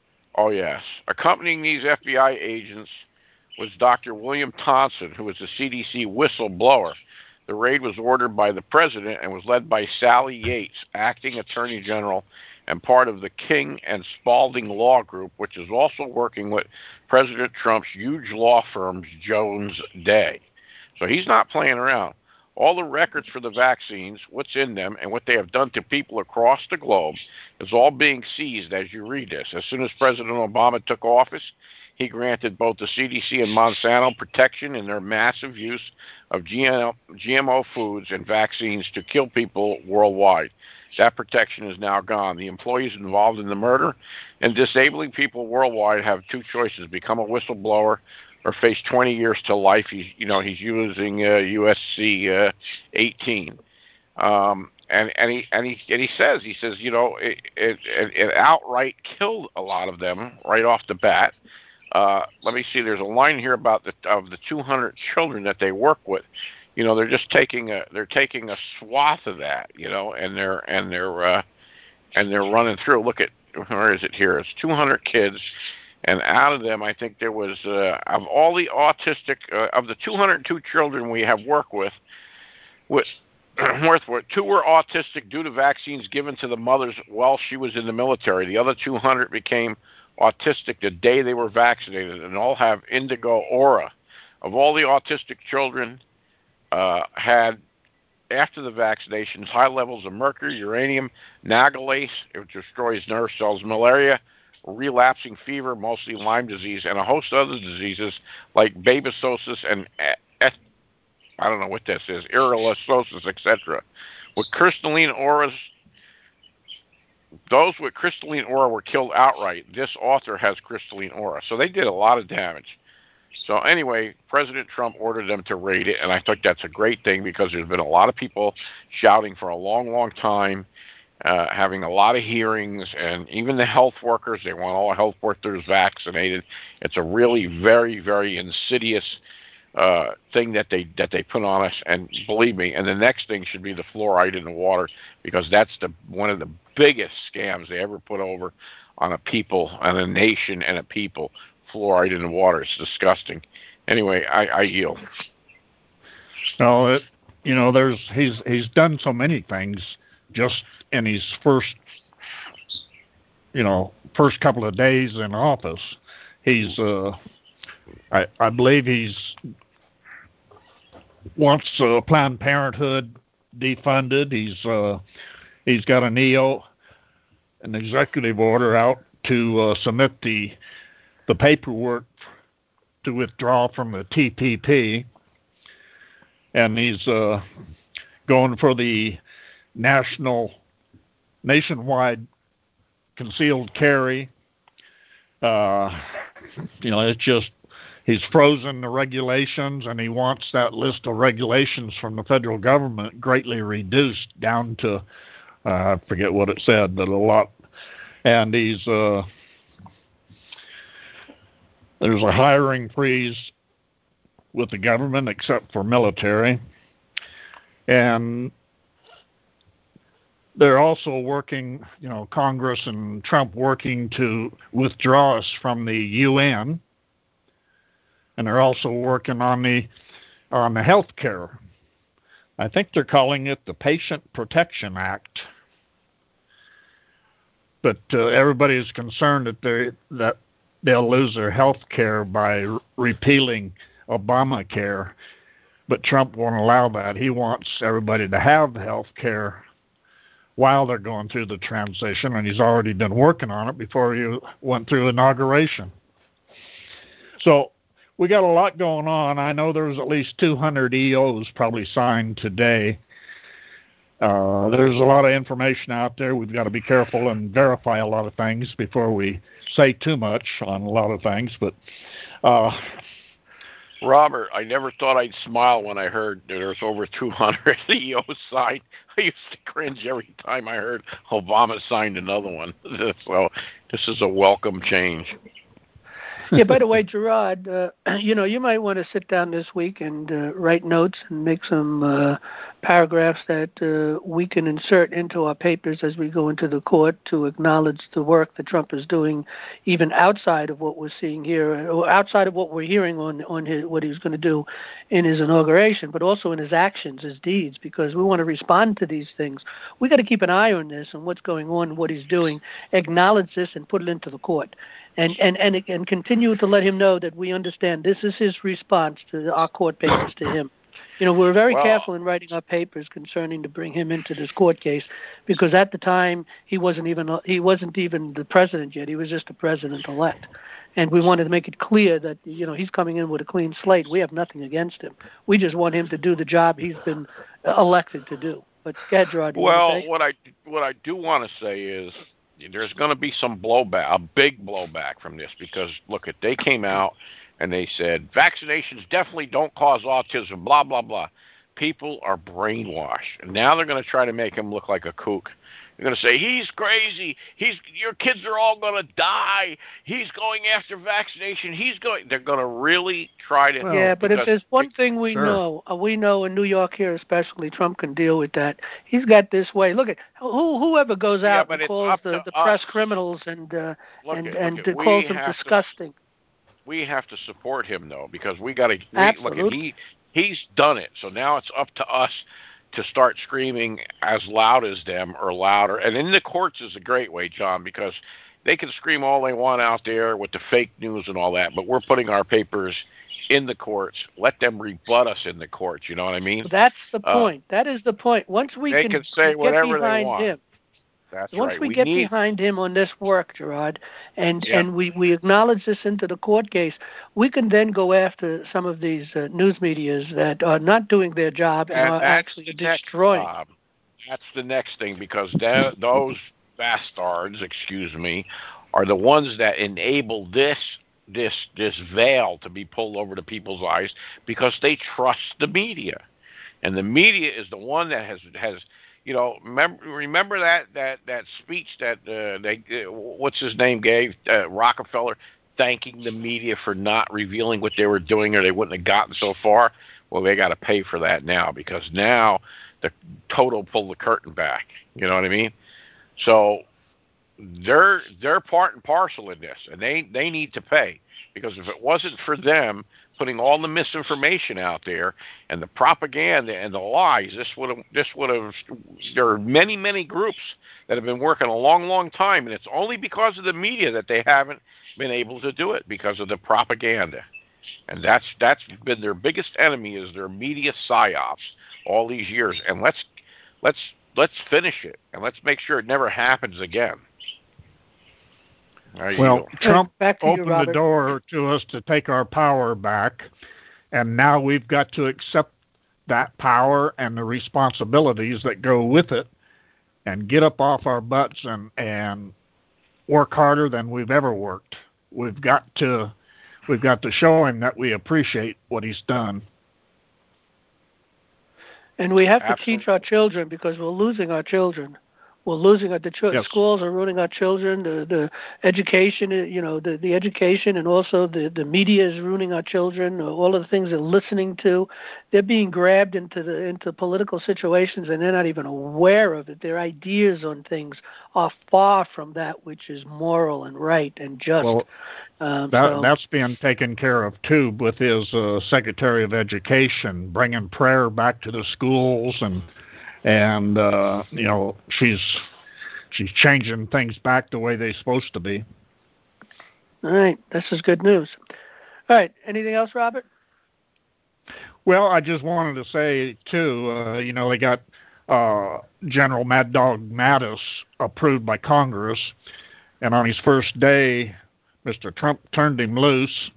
oh yes, accompanying these F B I agents was Doctor William Thompson, who was a C D C whistleblower. The raid was ordered by the president and was led by Sally Yates, acting attorney general and part of the King and Spalding Law Group, which is also working with President Trump's huge law firm, Jones Day. So he's not playing around. All the records for the vaccines, what's in them, and what they have done to people across the globe is all being seized as you read this. As soon as President Obama took office, He granted both the C D C and Monsanto protection in their massive use of G M O foods and vaccines to kill people worldwide. That protection is now gone. The employees involved in the murder and disabling people worldwide have two choices: become a whistleblower or face twenty years to life. He's, you know, he's using uh, U S C uh, eighteen. Um, and, and he and he and he says he says you know it, it, it outright killed a lot of them right off the bat. Uh, let me see. There's a line here about the of the two hundred children that they work with. You know, they're just taking a they're taking a swath of that. You know, and they're and they're uh, and they're running through. Look at, where is it here? It's two hundred kids, and out of them, I think there was uh, of all the autistic uh, of the two hundred two children we have worked with, with Worthworth, two were autistic due to vaccines given to the mothers while she was in the military. The other two hundred became autistic the day they were vaccinated, and all have indigo aura. Of all the autistic children uh, had, after the vaccinations, high levels of mercury, uranium, nagalase, which destroys nerve cells, malaria, relapsing fever, mostly Lyme disease, and a host of other diseases like babesiosis and et I don't know what this is, erythrocytosis, et cetera. With crystalline auras, those with crystalline aura were killed outright. This author has crystalline aura. So they did a lot of damage. So anyway, President Trump ordered them to raid it, and I think that's a great thing because there's been a lot of people shouting for a long, long time, uh, having a lot of hearings, and even the health workers, they want all health workers vaccinated. It's a really very, very insidious uh thing that they that they put on us, and believe me, and the next thing should be the fluoride in the water, because that's the one of the biggest scams they ever put over on a people, on a nation and a people. Fluoride in the water, it's disgusting. Anyway, I, I yield. No, it, you know, there's he's he's done so many things just in his first, you know, first couple of days in office. He's uh I, I believe he's wants uh, Planned Parenthood defunded. He's uh, he's got an E O, an executive order out to uh, submit the the paperwork to withdraw from the T P P, and he's uh, going for the national nationwide concealed carry. Uh, you know, it's just. He's frozen the regulations, and he wants that list of regulations from the federal government greatly reduced down to, uh, I forget what it said, but a lot. And he's, uh, there's a hiring freeze with the government except for military. And they're also working, you know, Congress and Trump working to withdraw us from the U N. And they're also working on the on the health care. I think they're calling it the Patient Protection Act. But uh, everybody is concerned that they that they'll lose their health care by re- repealing Obamacare. But Trump won't allow that. He wants everybody to have health care while they're going through the transition, and he's already been working on it before he went through inauguration. So we got a lot going on. I know there's at least two hundred E Os probably signed today. Uh, there's a lot of information out there. We've got to be careful and verify a lot of things before we say too much on a lot of things. But uh, Robert, I never thought I'd smile when I heard there's over two hundred E Os signed. I used to cringe every time I heard Obama signed another one. So this is a welcome change. Yeah, by the way, Gerard, uh, you know, you might want to sit down this week and uh, write notes and make some uh, paragraphs that uh, we can insert into our papers as we go into the court to acknowledge the work that Trump is doing, even outside of what we're seeing here, or outside of what we're hearing on, on his, what he's going to do in his inauguration, but also in his actions, his deeds, because we want to respond to these things. We got to keep an eye on this and what's going on, what he's doing, acknowledge this and put it into the court. And, and, and, and continue to let him know that we understand this is his response to our court papers to him. You know, we're very well, careful in writing our papers concerning to bring him into this court case, because at the time he wasn't even he wasn't even the president yet. He was just the president-elect. and we wanted to make it clear that, you know, he's coming in with a clean slate. We have nothing against him. We just want him to do the job he's been elected to do. But go ahead, Gerard. Well, what I what I do want to say is there's going to be some blowback, a big blowback from this, because look, at they came out and they said vaccinations definitely don't cause autism, blah blah blah. People are brainwashed, and now they're going to try to make him look like a kook. They're going to say he's crazy. He's your kids are all going to die. He's going after vaccination. He's going. They're going to really try to. Yeah, but if there's one they, thing we sure. know, uh, we know in New York here especially, Trump can deal with that. He's got this way. Look at who whoever goes out yeah, and calls the, the press criminals and uh, and at, and at, calls them disgusting. To, we have to support him though, because we got to look at he he's done it. So now it's up to us to start screaming as loud as them or louder. And in the courts is a great way, John, because they can scream all they want out there with the fake news and all that, but we're putting our papers in the courts. Let them rebut us in the courts, you know what I mean? That's the point. Uh, that is the point. Once we they can, can say get whatever behind they want. him, That's Once right. we, we get need... behind him on this work, Gerard, and, yeah. and we, we acknowledge this into the court case, we can then go after some of these uh, news medias that are not doing their job and, and are that's actually the destroying. Next, uh, that's the next thing, because that, those bastards, excuse me, are the ones that enable this this this veil to be pulled over to people's eyes, because they trust the media, and the media is the one that has has. You know, remember, remember that, that, that speech that uh, they uh, what's his name gave uh, Rockefeller, thanking the media for not revealing what they were doing, or they wouldn't have gotten so far. Well, they got to pay for that now, because now the total pull the curtain back. You know what I mean? So they're they're part and parcel in this, and they they need to pay, because if it wasn't for them putting all the misinformation out there and the propaganda and the lies, this would have this would have there are many many groups that have been working a long long time, and it's only because of the media that they haven't been able to do it, because of the propaganda. And that's that's been their biggest enemy, is their media psyops all these years. And let's let's let's finish it, and let's make sure it never happens again. Well, Trump opened you, the door to us to take our power back, and now we've got to accept that power and the responsibilities that go with it, and get up off our butts and, and work harder than we've ever worked. We've got to we've got to show him that we appreciate what he's done. And we have Absolutely. to teach our children, because we're losing our children. We're losing our, the ch- yes. schools are ruining our children. The the education, you know, the, the education, and also the, the media is ruining our children. All of the things they're listening to, they're being grabbed into the into political situations, and they're not even aware of it. Their ideas on things are far from that which is moral and right and just. Well, um, that, so. that's being taken care of too with his uh, Secretary of Education, bringing prayer back to the schools, and. And, uh, you know, she's she's changing things back the way they're supposed to be. All right. This is good news. All right. Anything else, Robert? Well, I just wanted to say, too, uh, you know, they got uh, General Mad Dog Mattis approved by Congress. And on his first day, Mister Trump turned him loose.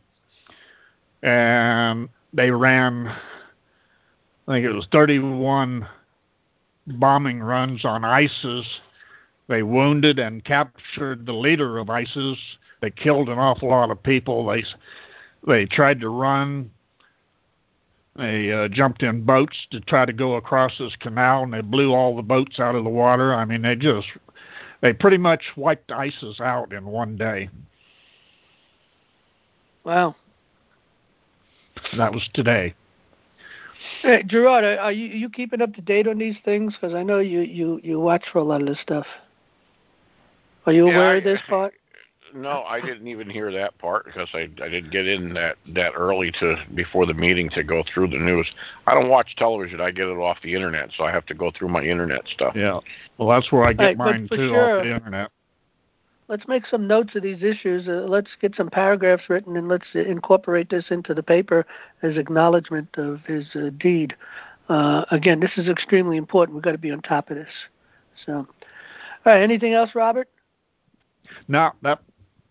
And they ran, I think it was thirty-one bombing runs on ISIS. They wounded and captured the leader of ISIS. They killed an awful lot of people. They they tried to run. They uh, jumped in boats to try to go across this canal, and they blew all the boats out of the water. I mean, they just they pretty much wiped ISIS out in one day. Wow. And that was today. Hey, Gerard, are you, are you keeping up to date on these things? Because I know you, you, you watch for a lot of this stuff. Are you yeah, aware I, of this part? No, I didn't even hear that part, because I, I didn't get in that, that early to before the meeting to go through the news. I don't watch television. I get it off the internet, so I have to go through my internet stuff. Yeah. Well, that's where I get right, mine, too, sure. off the internet. Let's make some notes of these issues. Uh, let's get some paragraphs written, and let's incorporate this into the paper as acknowledgement of his uh, deed. Uh, again, this is extremely important. We've got to be on top of this. So, all right. Anything else, Robert? No, that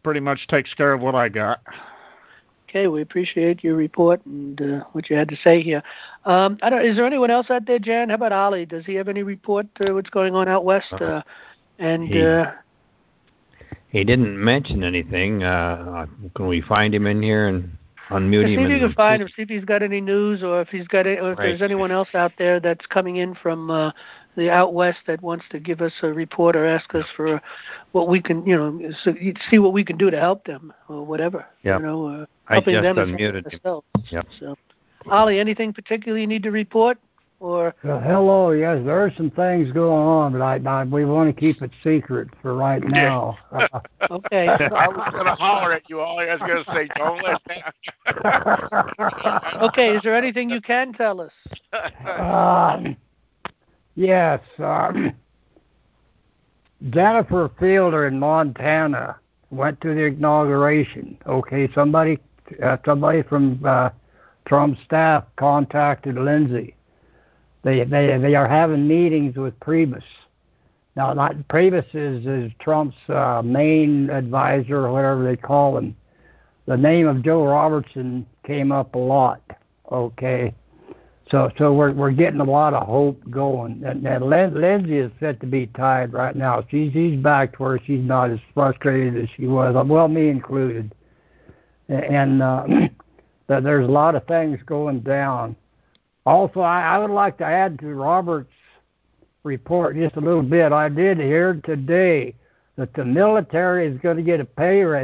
pretty much takes care of what I got. Okay, we appreciate your report and uh, what you had to say here. Um, I don't. Is there anyone else out there, Jan? How about Ollie? Does he have any report uh, what's going on out west? Uh, and he, uh, he didn't mention anything. Uh, can we find him in here and unmute see him? if you and can find him. See if he's got any news, or if he's got, any, or if right. there's anyone else out there that's coming in from uh, the out west that wants to give us a report or ask us for what we can, you know, so see what we can do to help them or whatever. Yep. You know, uh, I helping just them unmuted as him. Yep. So, Ollie, anything particular you need to report? Or well, hello, yes, there are some things going on, but I, I we want to keep it secret for right now. Uh, okay. I was going to holler at you, Ollie. I was going to say, don't let that. Okay, is there anything you can tell us? um, yes, um, Jennifer Fielder in Montana went to the inauguration. Okay, somebody, uh, somebody from uh, Trump's staff contacted Lindsay. They they they are having meetings with Priebus. Now, not Priebus is, is Trump's uh, main advisor, or whatever they call him. The name of Joe Robertson came up a lot. Okay, so so we're we're getting a lot of hope going. And, and Lindsay is set to be tied right now. She's she's back to where she's not as frustrated as she was. Well, me included. And uh, there's a lot of things going down. Also, I, I would like to add to Robert's report just a little bit. I did hear today that the military is going to get a pay raise.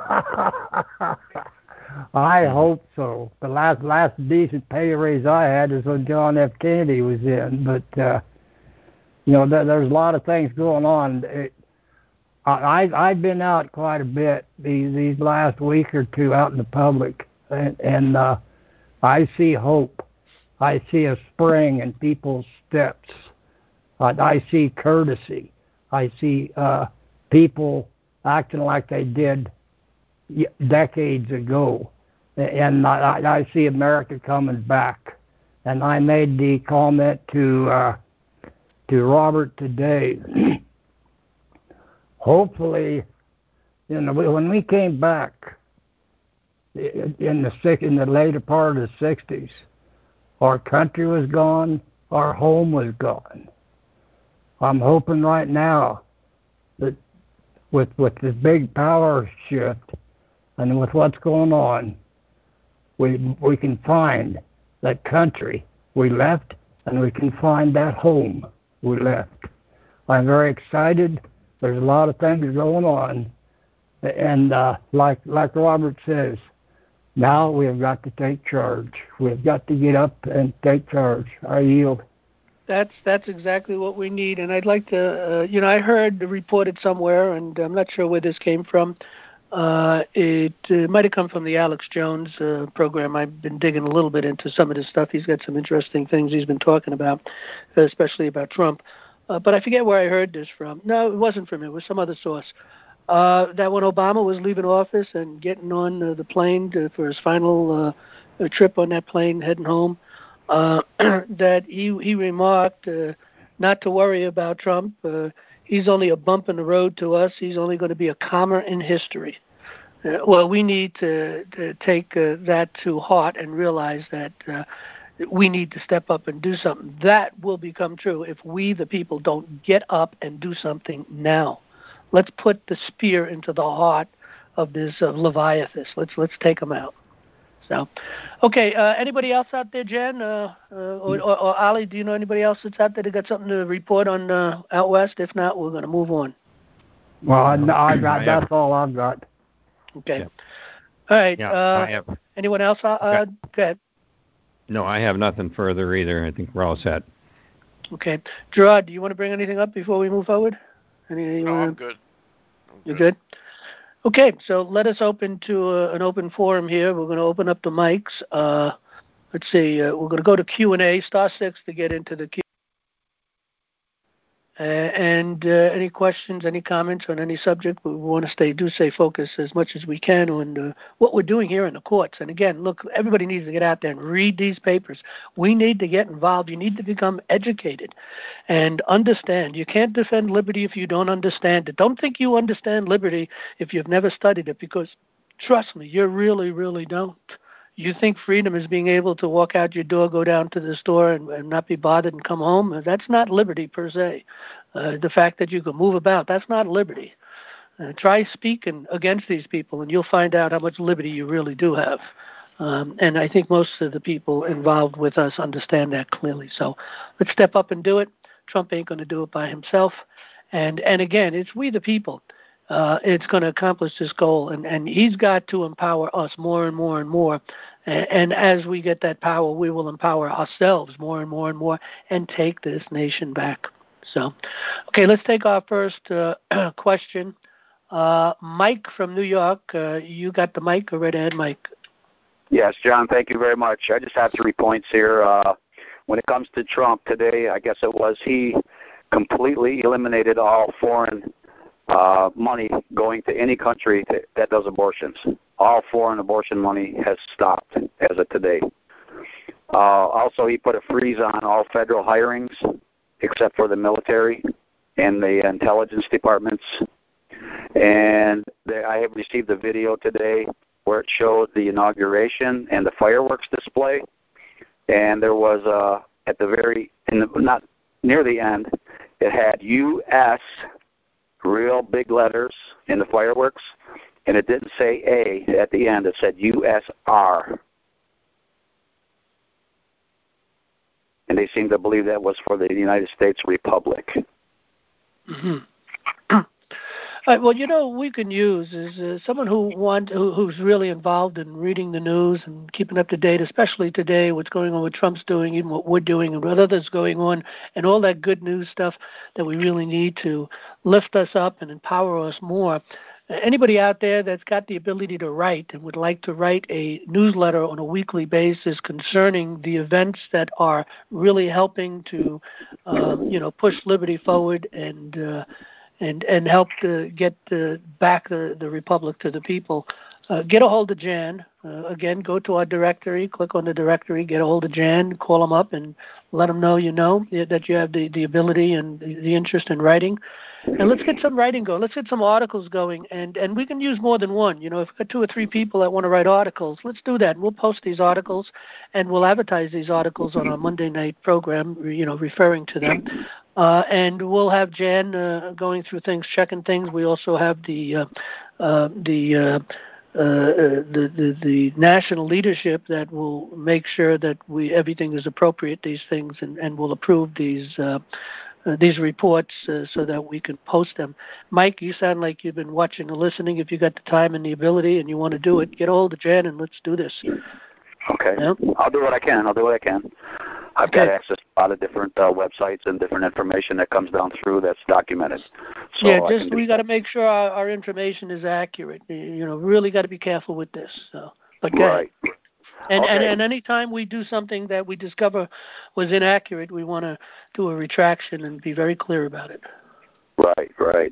I hope so. The last last decent pay raise I had is when John F. Kennedy was in. But, uh, you know, there, there's a lot of things going on. It, I, I've been out quite a bit these, these last week or two out in the public, and, and uh, I see hope. I see a spring in people's steps. Uh, I see courtesy. I see uh, people acting like they did decades ago. And I, I see America coming back. And I made the comment to uh, to Robert today. Hopefully, you know, when we came back in the in the later part of the sixties, our country was gone, our home was gone. I'm hoping right now that with with this big power shift and with what's going on, we we can find that country we left and we can find that home we left. I'm very excited. There's a lot of things going on. And uh, like like Robert says, now we have got to take charge. We've got to get up and take charge. I yield. That's that's exactly what we need. And I'd like to, uh, you know, I heard reported somewhere, and I'm not sure where this came from. Uh, it uh, might have come from the Alex Jones uh, program. I've been digging a little bit into some of this stuff. He's got some interesting things he's been talking about, especially about Trump. Uh, but I forget where I heard this from. No, it wasn't from him. It was some other source. Uh, that when Obama was leaving office and getting on uh, the plane to, for his final uh, trip on that plane heading home, uh, that he he remarked uh, not to worry about Trump. Uh, he's only a bump in the road to us. He's only going to be a comma in history. Uh, well, we need to, to take uh, that to heart and realize that uh, we need to step up and do something. That will become true if we, the people, don't get up and do something now. Let's put the spear into the heart of this uh, Leviathan. Let's let's take them out. So, okay. Uh, anybody else out there, Jen, uh, uh, or, or, or Ali? Do you know anybody else that's out there that got something to report on uh, out west? If not, we're going to move on. Well, I, I got that's all I've got. Okay. Yeah. All right. Yeah, uh, I have. Anyone else? Uh, uh, go ahead. No, I have nothing further either. I think we're all set. Okay. Gerard, do you want to bring anything up before we move forward? Any, No, wanna... I'm good. I'm You're good? Okay, so let us open to uh, an open forum here. We're going to open up the mics. Uh, let's see. Uh, we're going to go to Q and A, star six to get into the Q. Uh, and uh, any questions, any comments on any subject, we want to stay, do stay focused as much as we can on uh, what we're doing here in the courts. And again, look, everybody needs to get out there and read these papers. We need to get involved. You need to become educated and understand. You can't defend liberty if you don't understand it. Don't think you understand liberty if you've never studied it, because trust me, you really, really don't. You think freedom is being able to walk out your door, go down to the store, and, and not be bothered and come home? That's not liberty per se. Uh, the fact that you can move about, that's not liberty. Uh, try speaking against these people, and you'll find out how much liberty you really do have. Um, and I think most of the people involved with us understand that clearly. So let's step up and do it. Trump ain't going to do it by himself. And, and again, it's we the people. Uh, it's going to accomplish this goal, and, and he's got to empower us more and more and more. And, and as we get that power, we will empower ourselves more and more and more and take this nation back. So, okay, let's take our first uh, question. Uh, Mike from New York, uh, you got the mic. Go right ahead, Mike. Yes, John, thank you very much. I just have three points here. Uh, when it comes to Trump today, I guess it was he completely eliminated all foreign Uh, money going to any country that, that does abortions. All foreign abortion money has stopped as of today. Uh, also, he put a freeze on all federal hirings except for the military and the intelligence departments. And they, I have received a video today where it showed the inauguration and the fireworks display. And there was, uh, at the very, in the, not near the end, it had U S real big letters in the fireworks, and it didn't say A at the end. It said U S R. And they seem to believe that was for the United States Republic. Mm-hmm. All right, well, you know, we can use is uh, someone who want who, who's really involved in reading the news and keeping up to date, especially today, what's going on, what Trump's doing, even what we're doing, and what others going on, and all that good news stuff that we really need to lift us up and empower us more. Anybody out there that's got the ability to write and would like to write a newsletter on a weekly basis concerning the events that are really helping to, um, you know, push liberty forward and uh, and and help to get uh, back the, the republic to the people, uh, get a hold of Jan. Uh, again, go to our directory, click on the directory, get a hold of Jan, call them up, and let them know you know that you have the, the ability and the, the interest in writing. And let's get some writing going. Let's get some articles going, and, and we can use more than one. You know, if we've got two or three people that want to write articles, let's do that. We'll post these articles, and we'll advertise these articles on our Monday night program, you know, referring to them. Uh, and we'll have Jan uh, going through things, checking things. We also have the uh, uh, the, uh, uh, the the the national leadership that will make sure that we everything is appropriate, these things, and, and will approve these uh, uh, these reports uh, so that we can post them. Mike, you sound like you've been watching and listening. If you got the time and the ability and you want to do it, get a hold of Jan and let's do this. Okay. Yeah? I'll do what I can. I'll do what I can. I've okay. got access to a lot of different uh, websites and different information that comes down through that's documented. So yeah, just we got to make sure our, our information is accurate. You know, really got to be careful with this. So, but go right. ahead. And, okay. and and any time we do something that we discover was inaccurate, we want to do a retraction and be very clear about it. Right, right.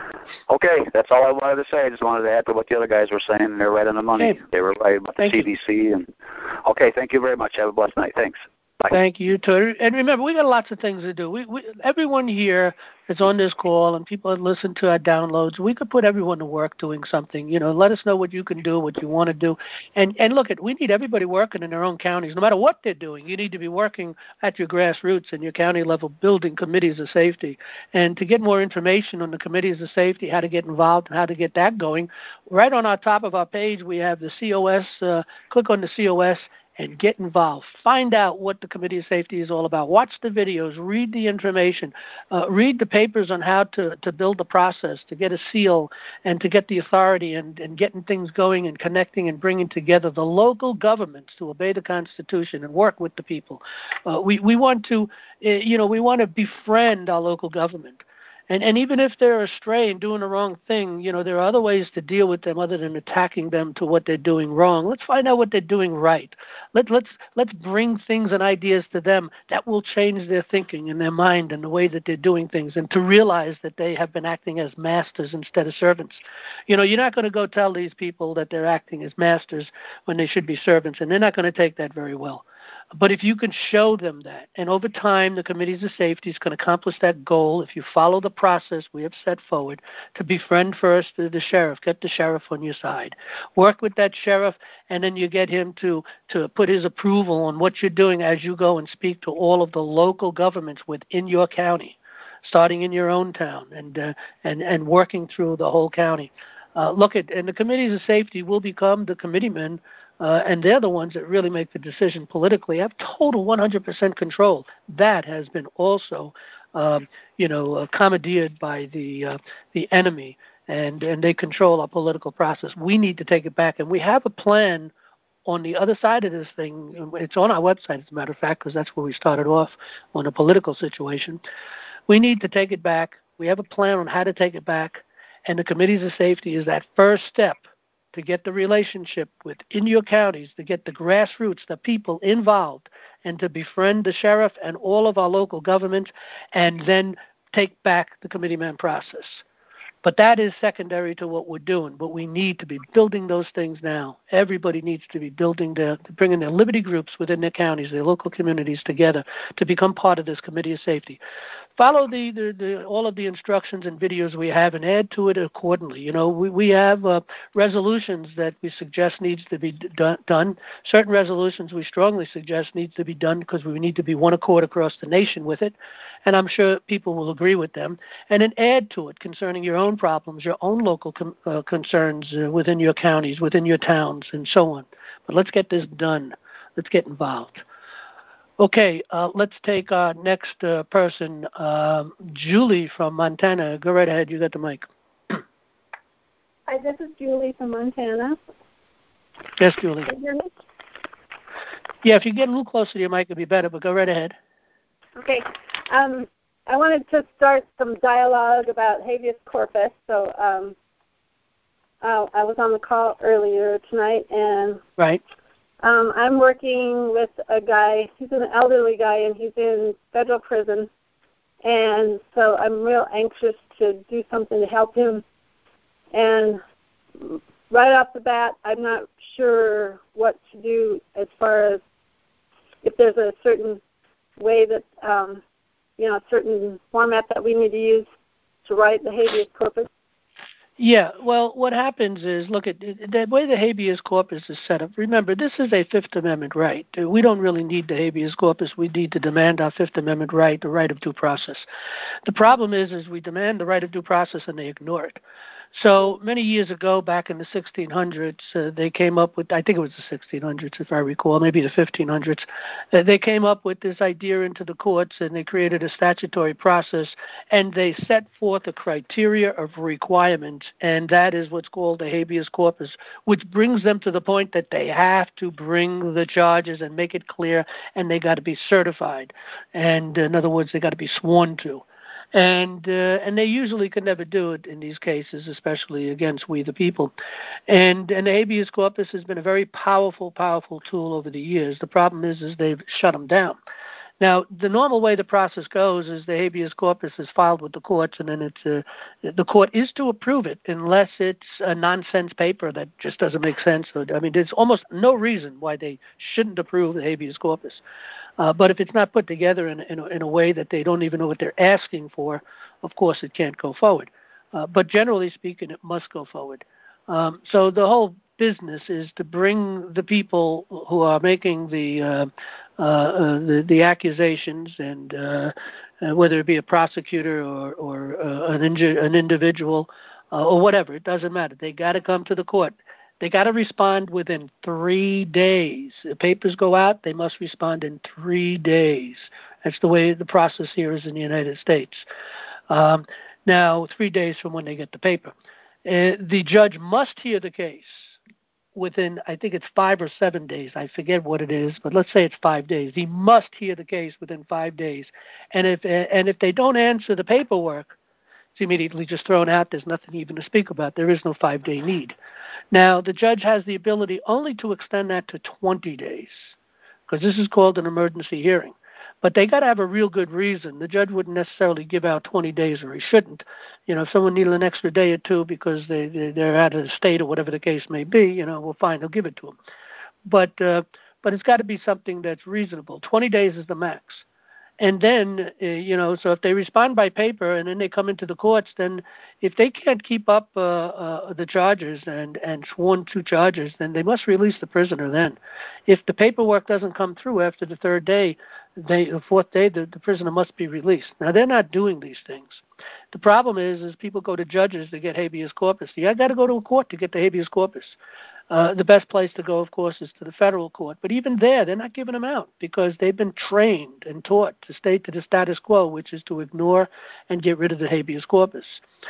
Okay, that's all I wanted to say. I just wanted to add to what the other guys were saying, and they're right on the money. Okay. They were right about the Thank C D C. You. And okay, thank you very much. Have a blessed night. Thanks. Bye. Thank you, too. And remember, we got lots of things to do. We, we everyone here that's on this call and people that listen to our downloads, we could put everyone to work doing something. You know, let us know what you can do, what you want to do. And and look, at we need everybody working in their own counties, no matter what they're doing. You need to be working at your grassroots and your county level, building committees of safety. And to get more information on the committees of safety, how to get involved and how to get that going, right on our top of our page, we have the C O S. Uh, click on the C O S. And get involved. Find out what the Committee of Safety is all about. Watch the videos. Read the information. Uh, read the papers on how to, to build the process, to get a seal, and to get the authority and, and getting things going and connecting and bringing together the local governments to obey the Constitution and work with the people. Uh, we, we want to, uh, you know, we want to befriend our local government. And and even if they're astray and doing the wrong thing, you know, there are other ways to deal with them other than attacking them to what they're doing wrong. Let's find out what they're doing right. Let let's let's bring things and ideas to them that will change their thinking and their mind and the way that they're doing things, and to realize that they have been acting as masters instead of servants. You know, you're not going to go tell these people that they're acting as masters when they should be servants, and they're not going to take that very well. But if you can show them that, and over time the committees of safety is going to accomplish that goal if you follow the process we have set forward to befriend first the, the sheriff, get the sheriff on your side, work with that sheriff, and then you get him to, to put his approval on what you're doing as you go and speak to all of the local governments within your county, starting in your own town and uh, and, and working through the whole county. Uh, look at, and the committees of safety will become the committeemen. Uh, and they're the ones that really make the decision politically, have total one hundred percent control. That has been also, um, you know, uh, commandeered by the uh, the enemy, and, and they control our political process. We need to take it back, and we have a plan on the other side of this thing. It's on our website, as a matter of fact, because that's where we started off on a political situation. We need to take it back. We have a plan on how to take it back, and the committees of safety is that first step to get the relationship within your counties, to get the grassroots, the people involved, and to befriend the sheriff and all of our local governments, and then take back the committeeman process. But that is secondary to what we're doing. But we need to be building those things now. Everybody needs to be building their, bringing their liberty groups within their counties, their local communities together to become part of this committee of safety. Follow the, the, the all of the instructions and videos we have and add to it accordingly. You know, we, we have uh, resolutions that we suggest needs to be done, done. Certain resolutions we strongly suggest needs to be done because we need to be one accord across the nation with it. And I'm sure people will agree with them. And then add to it concerning your own problems, your own local com- uh, concerns uh, within your counties, within your towns, and so on. But let's get this done. Let's get involved. Okay, uh, let's take our next uh, person, uh, Julie from Montana. Go right ahead. You got the mic. Hi, this is Julie from Montana. Yes, Julie. Can you hear me? Yeah, if you get a little closer to your mic, it'd be better, but go right ahead. Okay. Um, I wanted to start some dialogue about habeas corpus. So um, uh, I was on the call earlier tonight, and right. Um, I'm working with a guy, he's an elderly guy, and he's in federal prison. And so I'm real anxious to do something to help him. And right off the bat, I'm not sure what to do as far as if there's a certain way that, um, you know, a certain format that we need to use to write the habeas corpus. Yeah, well, what happens is, look, at the way the habeas corpus is set up. Remember, this is a Fifth Amendment right. We don't really need the habeas corpus. We need to demand our Fifth Amendment right, the right of due process. The problem is, is we demand the right of due process and they ignore it. So many years ago, back in the sixteen hundreds, uh, they came up with, I think it was the sixteen hundreds, if I recall, maybe the fifteen hundreds. Uh, they came up with this idea into the courts, and they created a statutory process, and they set forth a criteria of requirements, and that is what's called the habeas corpus, which brings them to the point that they have to bring the charges and make it clear, and they got to be certified. And in other words, they got to be sworn to. And uh, and they usually can never do it in these cases, especially against we the people. And and the habeas corpus has been a very powerful, powerful tool over the years. The problem is, is they've shut them down. Now, the normal way the process goes is the habeas corpus is filed with the courts, and then it's uh, the court is to approve it unless it's a nonsense paper that just doesn't make sense. I mean, there's almost no reason why they shouldn't approve the habeas corpus. Uh, but if it's not put together in, in, a, in a way that they don't even know what they're asking for, of course it can't go forward. Uh, but generally speaking, it must go forward. Um, so the whole business is to bring the people who are making the uh, uh, uh, the, the accusations, and uh, uh, whether it be a prosecutor or, or uh, an, inju- an individual uh, or whatever, it doesn't matter. They got to come to the court. They got to respond within three days. The papers go out, they must respond in three days. That's the way the process here is in the United States. Um, now, three days from when they get the paper. Uh, the judge must hear the case within, I think it's five or seven days. I forget what it is, but let's say it's five days. He must hear the case within five days. And if and if they don't answer the paperwork, It's immediately just thrown out. There's nothing even to speak about. There is no five-day need. Now, the judge has the ability only to extend that to twenty days, because this is called an emergency hearing. But they got to have a real good reason. The judge wouldn't necessarily give out twenty days, or he shouldn't. You know, if someone needed an extra day or two because they, they, they're out of the state or whatever the case may be, you know, well, fine, he'll give it to them. But, uh, but it's got to be something that's reasonable. twenty days is the max. And then, uh, you know, so if they respond by paper and then they come into the courts, then if they can't keep up uh, uh, the charges and, and sworn to charges, then they must release the prisoner then. If the paperwork doesn't come through after the third day, they, the fourth day, the, the prisoner must be released. Now, they're not doing these things. The problem is, is people go to judges to get habeas corpus. You got to go to a court to get the habeas corpus. Uh, the best place to go, of course, is to the federal court. But even there, they're not giving them out because they've been trained and taught to stay to the status quo, which is to ignore and get rid of the habeas corpus.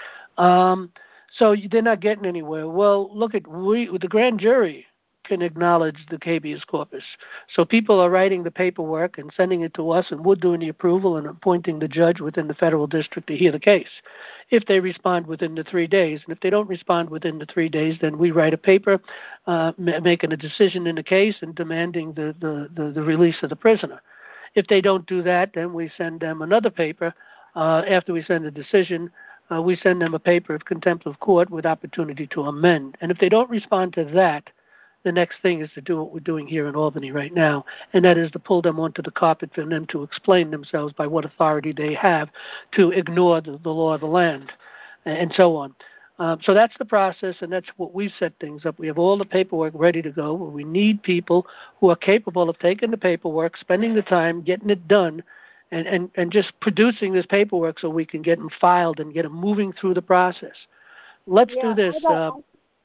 Um, so they're not getting anywhere. Well, look at we, the grand jury can acknowledge the habeas corpus. So people are writing the paperwork and sending it to us, and we're doing the approval and appointing the judge within the federal district to hear the case, if they respond within the three days. And if they don't respond within the three days, then we write a paper uh, making a decision in the case and demanding the, the, the, the release of the prisoner. If they don't do that, then we send them another paper. Uh, after we send a decision, uh, we send them a paper of contempt of court with opportunity to amend. And if they don't respond to that, the next thing is to do what we're doing here in Albany right now, and that is to pull them onto the carpet for them to explain themselves by what authority they have to ignore the, the law of the land, and so on. Um, so that's the process, and that's what we set things up. We have all the paperwork ready to go. We need people who are capable of taking the paperwork, spending the time, getting it done, and, and, and just producing this paperwork so we can get them filed and get them moving through the process. Let's yeah, do this. I'd like, uh,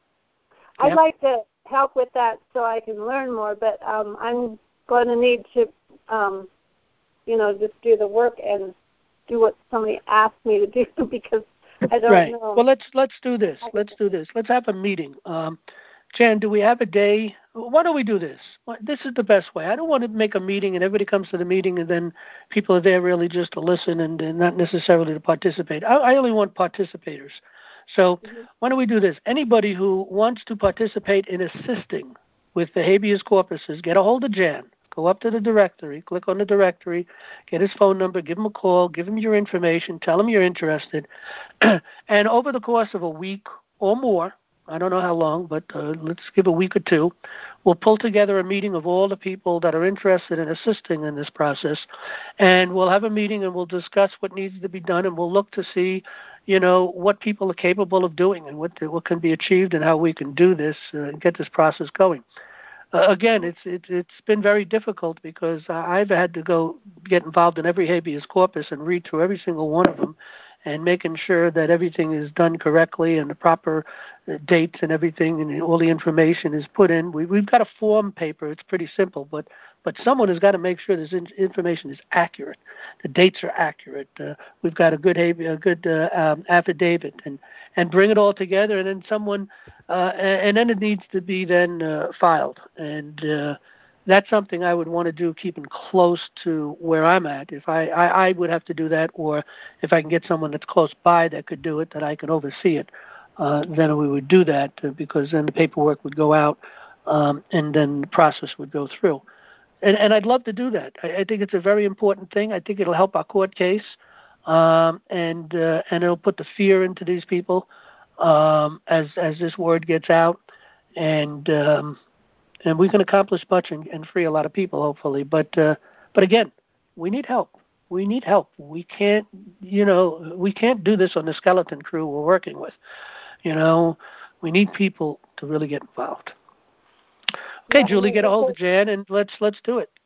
I'd yeah. like to help with that so I can learn more, but um, I'm going to need to, um, you know, just do the work and do what somebody asked me to do because I don't right. know. Well, let's let's do this. Let's do this. Let's have a meeting. Um, Jan, do we have a day? Why don't we do this? This is the best way. I don't want to make a meeting and everybody comes to the meeting and then people are there really just to listen and, and not necessarily to participate. I, I only want participators. So mm-hmm. why don't we do this? Anybody who wants to participate in assisting with the habeas corpuses, get a hold of Jan. Go up to the directory, click on the directory, get his phone number, give him a call, give him your information, tell him you're interested. And over the course of a week or more, I don't know how long, but uh, let's give a week or two, we'll pull together a meeting of all the people that are interested in assisting in this process, and we'll have a meeting and we'll discuss what needs to be done, and we'll look to see, you know, what people are capable of doing and what what can be achieved and how we can do this uh, and get this process going. Uh, again, it's, it's it's been very difficult because I've had to go get involved in every habeas corpus and read through every single one of them and making sure that everything is done correctly and the proper uh, dates and everything and all the information is put in. We, we've got a form paper. It's pretty simple, but but someone has got to make sure this in, information is accurate. The dates are accurate. Uh, we've got a good a good uh, um, affidavit and, and bring it all together, and then someone uh, and, and then it needs to be then uh, filed. And uh, that's something I would want to do, keeping close to where I'm at. If I, I, I would have to do that, or if I can get someone that's close by that could do it, that I can oversee it, uh, then we would do that uh, because then the paperwork would go out um, and then the process would go through. And, and I'd love to do that. I, I think it's a very important thing. I think it'll help our court case, um, and uh, and it'll put the fear into these people um, as as this word gets out, and um, and we can accomplish much and, and free a lot of people, hopefully. But uh, but again, we need help. We need help. We can't, you know, we can't do this on the skeleton crew we're working with. You know, we need people to really get involved. Okay, yeah, Julie, get a hold of Jan and let's let's do it.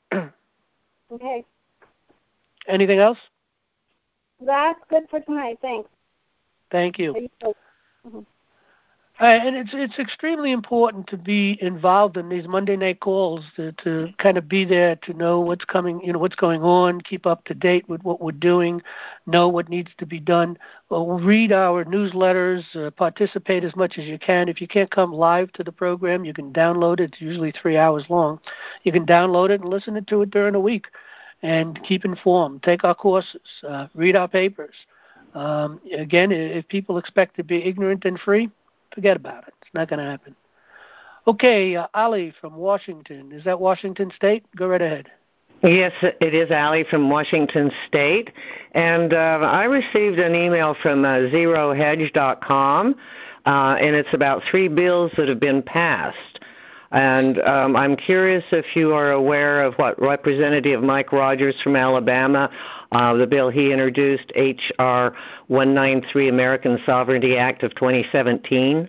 Okay. Anything else? That's good for tonight. Thanks. Thank you. Mm-hmm. Uh, and it's it's extremely important to be involved in these Monday night calls, to, to kind of be there, to know what's coming, you know, what's going on, keep up to date with what we're doing, know what needs to be done. Well, read our newsletters, uh, participate as much as you can. If you can't come live to the program, you can download it. It's usually three hours long. You can download it and listen to it during the week and keep informed. Take our courses, uh, read our papers. Um, again, if people expect to be ignorant and free, forget about it. It's not going to happen. Okay, uh, Ali from Washington. Is that Washington State? Go right ahead. Yes, it is Ali from Washington State. And uh, I received an email from uh, zero hedge dot com, uh, and it's about three bills that have been passed. And um, I'm curious if you are aware of what Representative Mike Rogers from Alabama, uh, the bill he introduced, H R one ninety-three, American Sovereignty Act of twenty seventeen.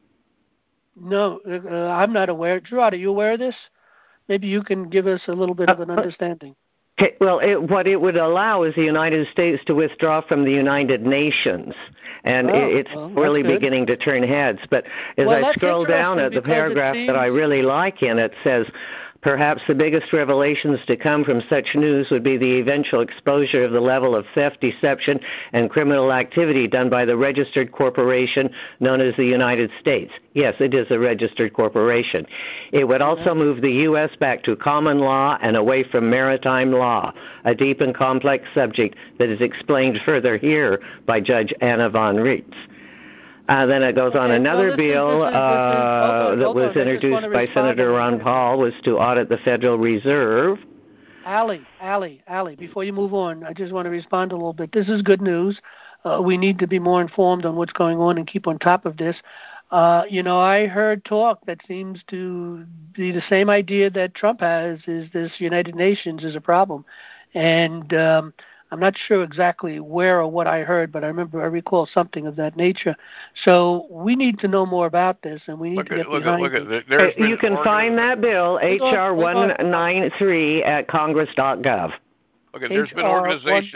No, uh, I'm not aware. Gerard, are you aware of this? Maybe you can give us a little bit of an understanding. Okay, well, it, what it would allow is the United States to withdraw from the United Nations, and oh, it, it's well, really good. beginning to turn heads. But as well, I scroll down at the paragraph seems... that I really like in it, says, perhaps the biggest revelations to come from such news would be the eventual exposure of the level of theft, deception, and criminal activity done by the registered corporation known as the United States. Yes, it is a registered corporation. It would also move the U S back to common law and away from maritime law, a deep and complex subject that is explained further here by Judge Anna von Reitz. Uh, then it goes okay, on another so bill is, uh, on, that was on. introduced by Senator Ron Paul was to audit the Federal Reserve. Ali, Ali, Ali, before you move on, I just want to respond a little bit. This is good news. Uh, we need to be more informed on what's going on and keep on top of this. Uh, you know, I heard talk that seems to be the same idea that Trump has, is this United Nations is a problem. And um, I'm not sure exactly where or what I heard, but I remember I recall something of that nature. So we need to know more about this, and we need look to at, get look behind at, it. look at, there's you can organ- find that bill, H R one ninety-three, at congress dot gov. Look at, there's been organizations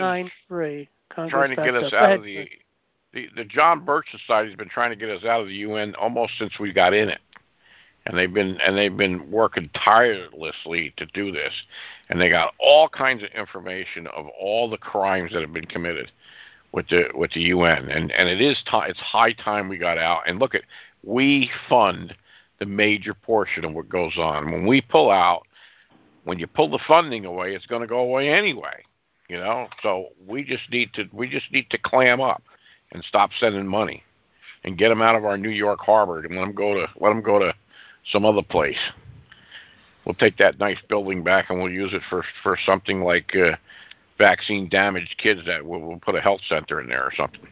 trying to get us out of the, the the John Birch Society has been trying to get us out of the U N almost since we got in it. And they've been and they've been working tirelessly to do this, and they got all kinds of information of all the crimes that have been committed with the with the U N. And and it is t- it's high time we got out. And look at, we fund the major portion of what goes on. When we pull out, when you pull the funding away, it's going to go away anyway. You know, so we just need to we just need to clam up and stop sending money, and get them out of our New York harbor and let them go to let them go to some other place. We'll take that nice building back and we'll use it for for something like uh, vaccine damaged kids. That we'll, we'll put a health center in there or something.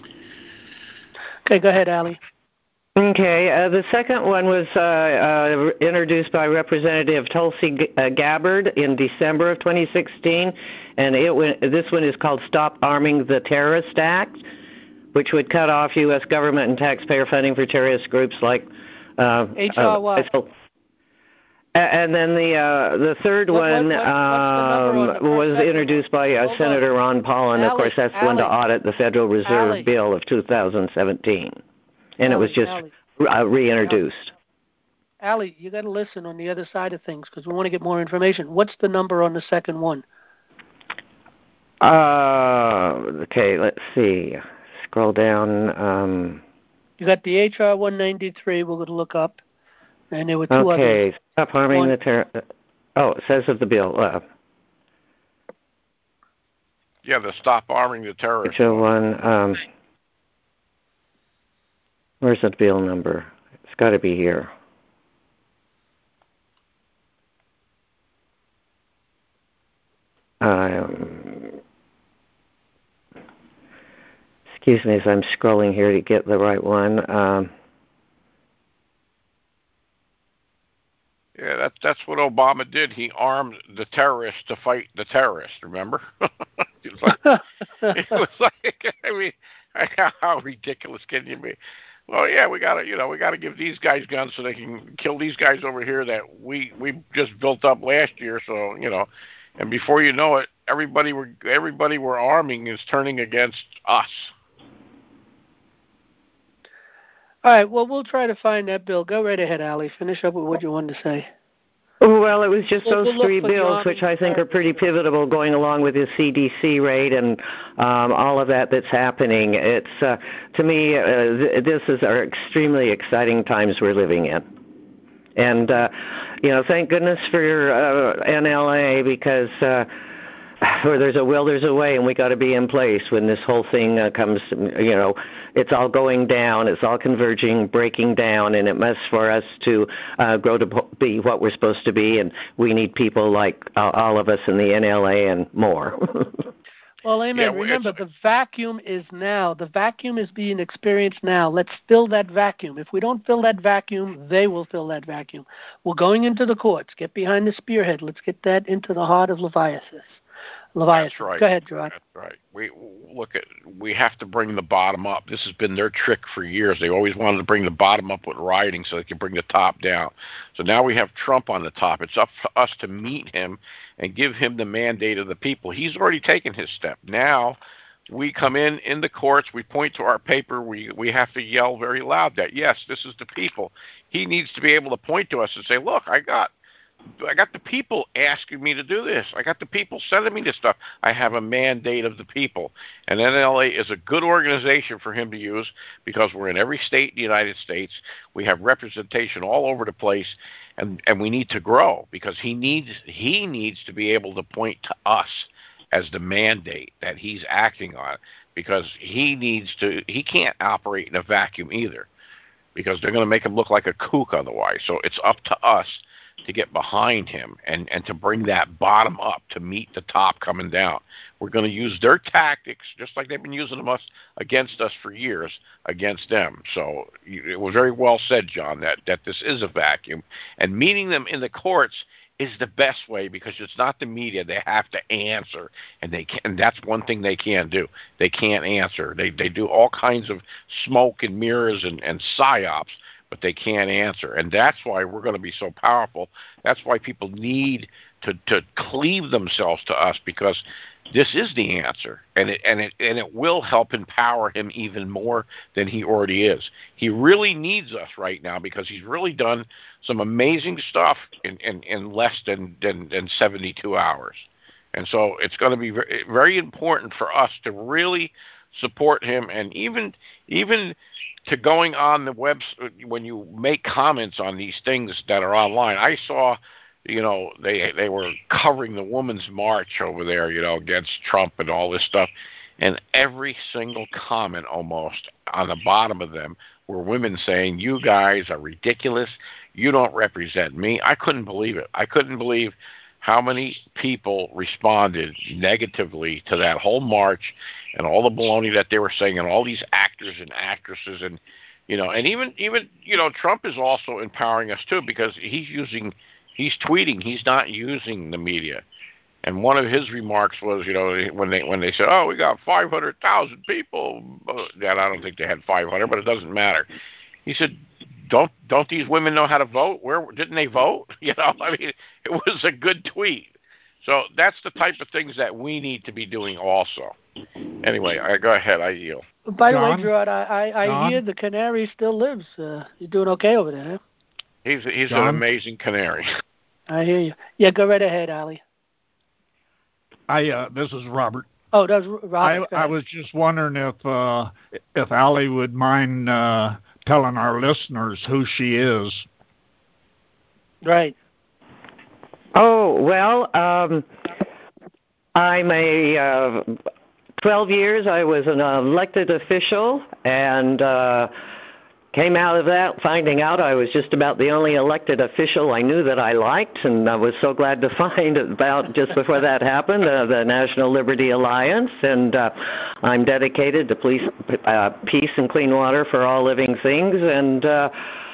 Okay, go ahead, Ali. Okay, uh, the second one was uh, uh, introduced by Representative Tulsi G- uh, Gabbard in December of twenty sixteen, and it went, this one is called Stop Arming the Terrorist Act, which would cut off U S government and taxpayer funding for terrorist groups like Uh, H R what? Uh, and then the uh, the third what, one what, what, um, was introduced by uh, Senator Ron Paul, and Ali, of course that's Ali, one to audit the Federal Reserve Ali. Bill of two thousand seventeen, and Ali, it was just Ali. uh, reintroduced. Ali, you got to listen on the other side of things because we want to get more information. What's the number on the second one? Uh, okay, let's see. Scroll down. Um, You got the H R one ninety-three we're going to look up, and there were two okay, others. stop harming one. the terror. Oh, it says of the bill. Uh, yeah, the Stop Arming the Terrorists. H R one. Um, where's the bill number? It's got to be here. Um, excuse me as I'm scrolling here to get the right one. Um, yeah, that, that's what Obama did. He armed the terrorists to fight the terrorists, remember? it, was like, it was like, I mean, how ridiculous can you be? Well, yeah, we gotta, you know, we gotta give these guys guns so they can kill these guys over here that we we just built up last year. So, you know, and before you know it, everybody we're everybody we're arming is turning against us. All right, well, we'll try to find that bill. Go right ahead, Ali. Finish up with what you wanted to say. Well, it was just We'll- those we'll three look for bills, John which I think Barrett. are pretty pivotal, going along with the C D C rate and um, all of that that's happening. It's uh, to me, uh, th- this is our extremely exciting times we're living in, and uh, you know, thank goodness for uh, N L A because. Uh, where there's a will, there's a way, and we got to be in place when this whole thing uh, comes. You know, it's all going down, it's all converging, breaking down, and it must for us to uh, grow to be what we're supposed to be. And we need people like uh, all of us in the N L A and more. Well, amen. Yeah, well, Remember, the vacuum is now. The vacuum is being experienced now. Let's fill that vacuum. If we don't fill that vacuum, they will fill that vacuum. We're going into the courts. Get behind the spearhead. Let's get that into the heart of Leviathan. Leviathan. That's right. Go ahead, Gerard. That's right. We look at. We have to bring the bottom up. This has been their trick for years. They always wanted to bring the bottom up with rioting so they could bring the top down. So now we have Trump on the top. It's up to us to meet him and give him the mandate of the people. He's already taken his step. Now we come in in the courts. We point to our paper. We we have to yell very loud that yes, this is the people. He needs to be able to point to us and say, look, I got. I got the people asking me to do this. I got the people sending me this stuff. I have a mandate of the people. And N L A is a good organization for him to use because we're in every state in the United States. We have representation all over the place, and, and we need to grow because he needs he needs to be able to point to us as the mandate that he's acting on because he needs to he can't operate in a vacuum either because they're going to make him look like a kook otherwise. So it's up to us to get behind him and, and to bring that bottom up to meet the top coming down. We're going to use their tactics, just like they've been using them us against us for years, against them. So it was very well said, John, that, that this is a vacuum. And meeting them in the courts is the best way because it's not the media. They have to answer, and they can, and that's one thing they can't do. They can't answer. They they do all kinds of smoke and mirrors and, and psyops, but they can't answer. And that's why we're going to be so powerful. That's why people need to, to cleave themselves to us because this is the answer. And it, and, it, and it will help empower him even more than he already is. He really needs us right now because he's really done some amazing stuff in, in, in less than, than, than seventy-two hours. And so it's going to be very, very important for us to really support him and even even to going on the web when you make comments on these things that are online. I saw, you know, they they were covering the Women's March over there, you know, against Trump and all this stuff, and every single comment almost on the bottom of them were women saying, "You guys are ridiculous. You don't represent me." I couldn't believe it. I couldn't believe how many people responded negatively to that whole march and all the baloney that they were saying and all these actors and actresses and, you know, and even, even you know, Trump is also empowering us too because he's using, he's tweeting, he's not using the media. And one of his remarks was, you know, when they when they said, "Oh, we got five hundred thousand people," and I don't think they had five hundred, but it doesn't matter. He said, Don't don't these women know how to vote? Where didn't they vote? You know, I mean, it was a good tweet. So that's the type of things that we need to be doing also. Anyway, I go ahead. I yield. By John? the way, Gerard, I, I, I hear the canary still lives. Uh, you're doing okay over there, huh? He's he's John? an amazing canary. I hear you. Yeah, go right ahead, Ali. I uh, this is Robert. Oh, that's Robert. I, I was just wondering if uh, if Ali would mind uh, telling our listeners who she is. Right. Oh, well, um, I'm a, uh, twelve years I was an elected official and uh, came out of that finding out I was just about the only elected official I knew that I liked, and I was so glad to find about just before that happened, uh, the National Liberty Alliance, and uh, I'm dedicated to police, uh, peace and clean water for all living things, and, uh,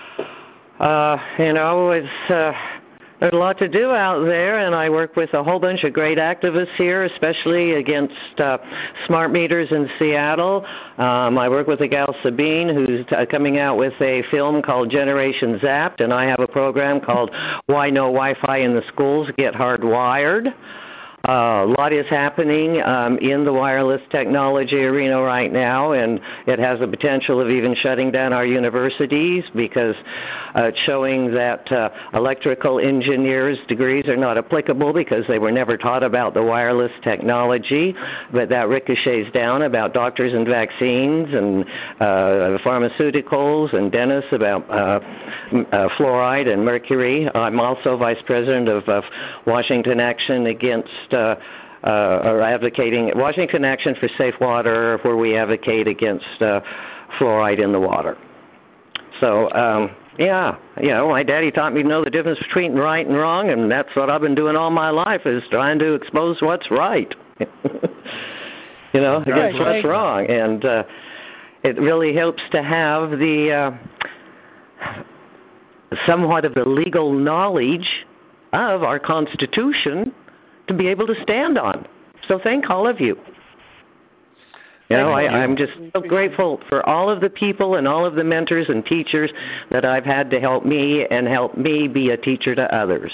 uh, you know, it's... Uh, There's a lot to do out there, and I work with a whole bunch of great activists here, especially against uh, smart meters in Seattle. Um, I work with a gal, Sabine, who's t- coming out with a film called Generation Zapped, and I have a program called Why No Wi-Fi in the Schools Get Hardwired. Uh, a lot is happening um, in the wireless technology arena right now, and it has the potential of even shutting down our universities because uh, it's showing that uh, electrical engineers' degrees are not applicable because they were never taught about the wireless technology, but that ricochets down about doctors and vaccines and uh, pharmaceuticals and dentists about uh, uh, fluoride and mercury. I'm also vice president of, of Washington Action Against Uh, uh, are advocating Washington Action for Safe Water, where we advocate against uh, fluoride in the water. So, um, yeah, you know, my daddy taught me to know the difference between right and wrong, and that's what I've been doing all my life, is trying to expose what's right, you know, right, against right. what's wrong. And uh, it really helps to have the uh, somewhat of the legal knowledge of our Constitution to be able to stand on. So thank all of you. You know, I, I'm just so grateful for all of the people and all of the mentors and teachers that I've had to help me and help me be a teacher to others.